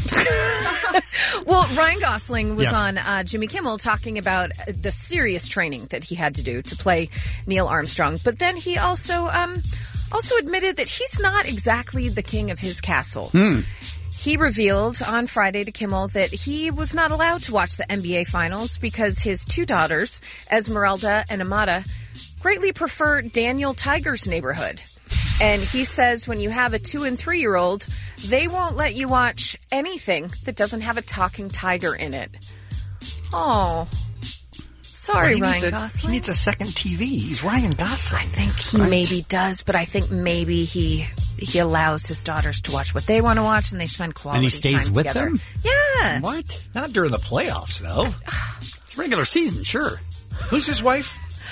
Well, Ryan Gosling was Yes. on uh, Jimmy Kimmel talking about the serious training that he had to do to play Neil Armstrong. But then he also um, also admitted that he's not exactly the king of his castle. Hmm. He revealed on Friday to Kimmel that he was not allowed to watch the N B A Finals because his two daughters, Esmeralda and Amada, greatly prefer Daniel Tiger's neighborhood. And he says when you have a two and three year old, they won't let you watch anything that doesn't have a talking tiger in it. Oh, sorry, Well, he Ryan needs a- Gosling. He needs a second T V. He's Ryan Gosling. I think he Right? maybe does, but I think maybe he he allows his daughters to watch what they want to watch, and they spend quality And he stays time with together. them? Yeah. What? Not during the playoffs, though. It's regular season, sure. Who's his wife?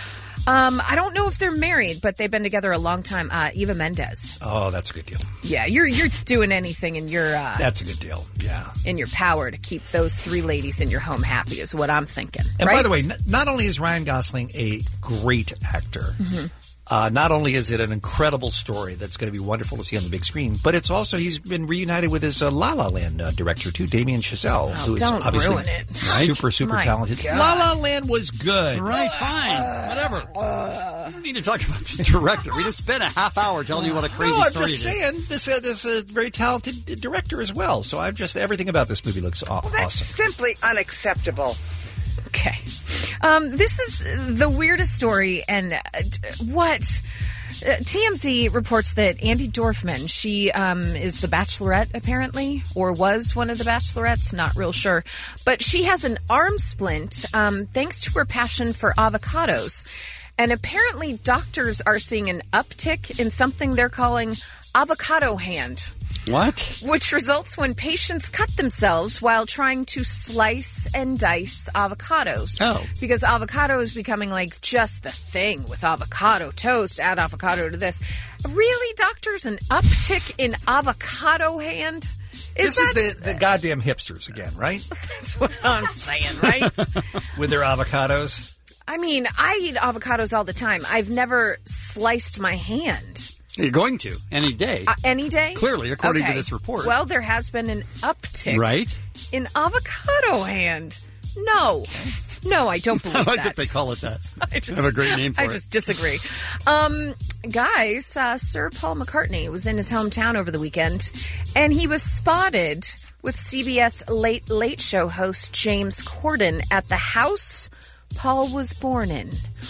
Um, I don't know if they're married, but they've been together a long time. Uh, Eva Mendes. Oh, that's a good deal. Yeah, you're you're doing anything in your uh, That's a good deal. Yeah. in your power to keep those three ladies in your home happy is what I'm thinking. And right? by the way, n- not only is Ryan Gosling a great actor, Mhm. uh, not only is it an incredible story that's going to be wonderful to see on the big screen, but it's also he's been reunited with his uh, La La Land uh, director too, Damien Chazelle, Oh, who is don't obviously ruin it. super super My talented. God. La La Land was good. Right, fine. Whatever. we don't need to talk about the director. We just spent a half hour telling you what a crazy no, I'm story just it is. saying this uh, this uh, very talented director as well. So I've just everything about this movie looks aw- awesome. Simply unacceptable. Okay. Um, this is the weirdest story, and uh, what uh, T M Z reports that Andy Dorfman, she um, is the Bachelorette apparently, or was one of the Bachelorettes, not real sure, but she has an arm splint um, thanks to her passion for avocados, and apparently doctors are seeing an uptick in something they're calling avocado hand. What? Which results when patients cut themselves while trying to slice and dice avocados. Oh. Because avocado is becoming like just the thing with avocado toast, add avocado to this. Really, doctors, an uptick in avocado hand? Is This that, is the, the goddamn hipsters again, right? That's what I'm saying, right? With their avocados. I mean, I eat avocados all the time. I've never sliced my hand. You're going to any day. Uh, any day? Clearly, according to Okay. this report. Well, there has been an uptick. Right? In avocado hand. No. No, I don't believe I like that. that they call it that. I just, have a great name for I it. just disagree. Um, guys, uh, Sir Paul McCartney was in his hometown over the weekend, and he was spotted with C B S Late Late Show host James Corden at the house Paul was born in.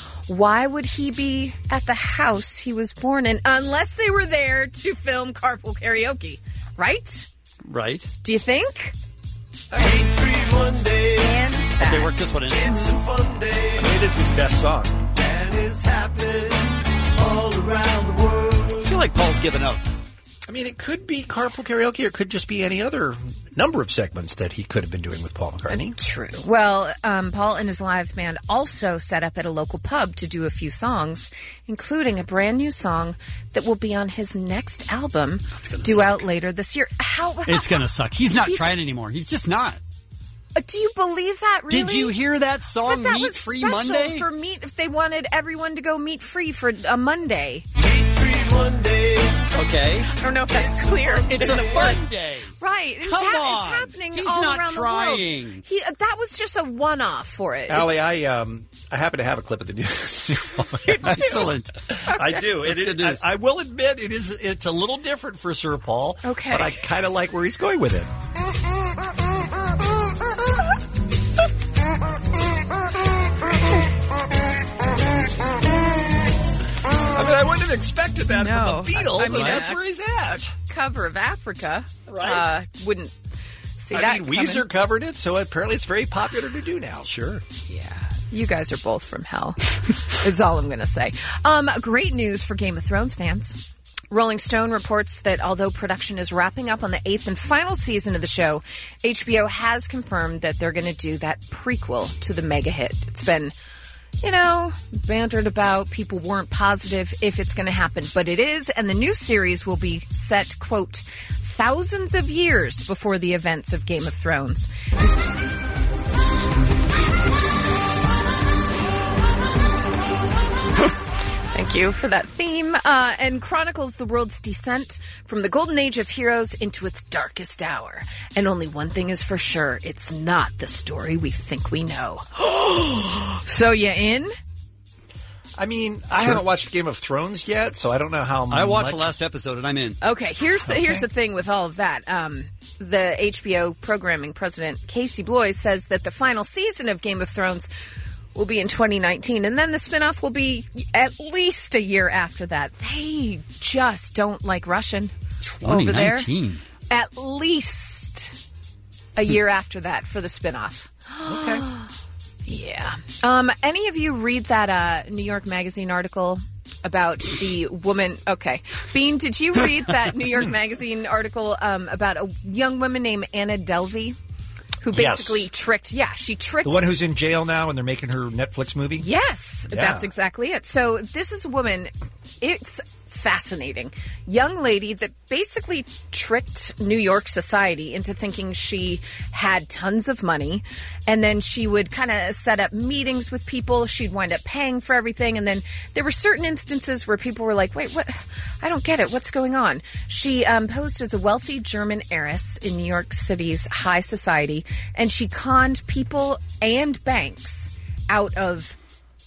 Why would he be at the house he was born in unless they were there to film Carpool Karaoke, right? Right. Do you think? I ain't free one day. And Okay, work this one in. It's a fun day. I mean, it is his best song. And it's happening all around the world. I feel like Paul's given up. I mean, it could be carpool karaoke, or it could just be any other number of segments that he could have been doing with Paul McCartney. True. Well, um, Paul and his live band also set up at a local pub to do a few songs, including a brand new song that will be on his next album, due suck. out later this year. How? It's going to suck. He's not He's- trying anymore. He's just not. Uh, Do you believe that? Really? Did you hear that song, But that Meat was Free special Monday? for meat. If they wanted everyone to go meat free for a Monday. Okay. I don't know if that's clear. It's a fun day. Right. It's, Come hap- on. it's happening He's all not around trying. the world. He, uh, that was just a one-off for it. Allie, I um, I happen to have a clip of the news. Excellent. I do. It That's is- good news. I, I will admit it is. It's a little different for Sir Paul. Okay. But I kind of like where he's going with it. I mean, I wouldn't have expected that No. from the Beatles, I- I mean, but that's a- where he's at. Cover of Africa. Right. Uh, wouldn't see I that mean, Weezer coming. covered it, so apparently it's very popular to do now. Sure. Yeah. You guys are both from hell, is all I'm going to say. Um, great news for Game of Thrones fans. Rolling Stone reports that although production is wrapping up on the eighth and final season of the show, H B O has confirmed that they're going to do that prequel to the mega hit. It's been, you know, bantered about. People weren't positive if it's going to happen, but it is, and the new series will be set, quote, thousands of years before the events of Game of Thrones. Thank you for that theme. Uh, and chronicles the world's descent from the golden age of heroes into its darkest hour. And only one thing is for sure. It's not the story we think we know. So you in? I mean, I haven't watched Game of Thrones yet, so I don't know how much. I watched the last episode and I'm in. Okay, here's the Okay. here's the thing with all of that. Um, the H B O programming president, Casey Bloys, says that the final season of Game of Thrones will be in twenty nineteen, and then the spinoff will be at least a year after that. They just don't like Russian over there. twenty nineteen. At least a year after that for the spinoff. Okay. Yeah. Um, any of you read that uh, New York Magazine article about the woman? Okay. Bean, did you read that New York Magazine article um, about a young woman named Anna Delvey? Who Yes. basically tricked, yeah, she tricked. The one who's in jail now and they're making her Netflix movie? Yes, Yeah. that's exactly it. So this is a woman, it's fascinating. Young lady that basically tricked New York society into thinking she had tons of money. And then she would kind of set up meetings with people. She'd wind up paying for everything. And then there were certain instances where people were like, wait, what? I don't get it. What's going on? She um, posed as a wealthy German heiress in New York City's high society. And she conned people and banks out of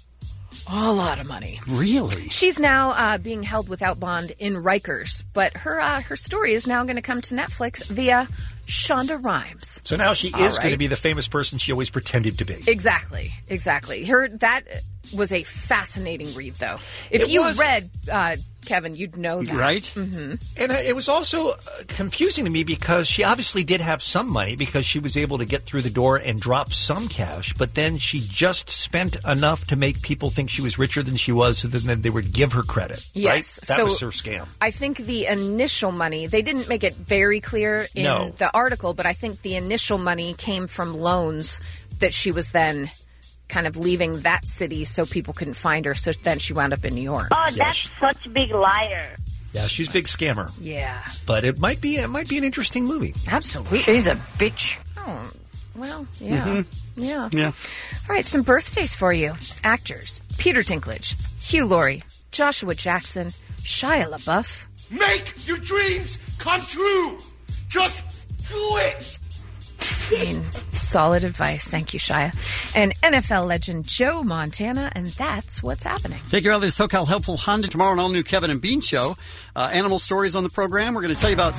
a lot of money. Really? She's now uh, being held without bond in Rikers, but her uh, her story is now going to come to Netflix via Shonda Rhimes. So now she is All going to right. be the famous person she always pretended to be. Exactly, exactly. Her that was a fascinating read, though. If It you was. read uh, Kevin, you'd know that, Right? Mm-hmm. And it was also uh, confusing to me because she obviously did have some money because she was able to get through the door and drop some cash, but then she just spent enough to make people think she was richer than she was so then they would give her credit. Yes, Right? That so was her scam. I think the initial money, they didn't make it very clear in No. the article, but I think the initial money came from loans that she was then kind of leaving that city so people couldn't find her. So then she wound up in New York. Oh, that's such a big liar. Yeah, she's a big scammer. Yeah. But it might be it might be an interesting movie. Absolutely. He's a bitch. Oh, well, yeah. Mhm. Yeah. Yeah. All right, some birthdays for you. Actors. Peter Dinklage, Hugh Laurie, Joshua Jackson, Shia LaBeouf. Make your dreams come true. Just do it. I mean, solid advice. Thank you, Shia. And N F L legend Joe Montana, and that's what's happening. Take care of the SoCal Helpful Honda tomorrow on all new Kevin and Bean show. Uh, animal stories on the program. We're going to tell you about.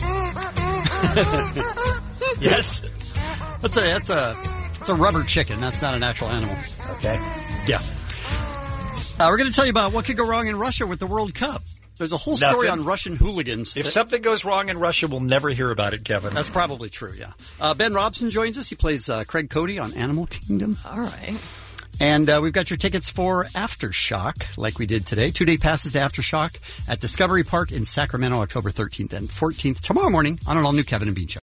Yes, that's a that's a that's a rubber chicken. That's not an actual animal. Okay. Yeah. Uh, we're going to tell you about what could go wrong in Russia with the World Cup. There's a whole story Nothing. on Russian hooligans. If that- something goes wrong in Russia, we'll never hear about it, Kevin. That's probably true, yeah. Uh, Ben Robson joins us. He plays uh, Craig Cody on Animal Kingdom. All right. And uh, we've got your tickets for Aftershock, like we did today. Two-day passes to Aftershock at Discovery Park in Sacramento, October thirteenth and fourteenth. Tomorrow morning on an all-new Kevin and Bean Show.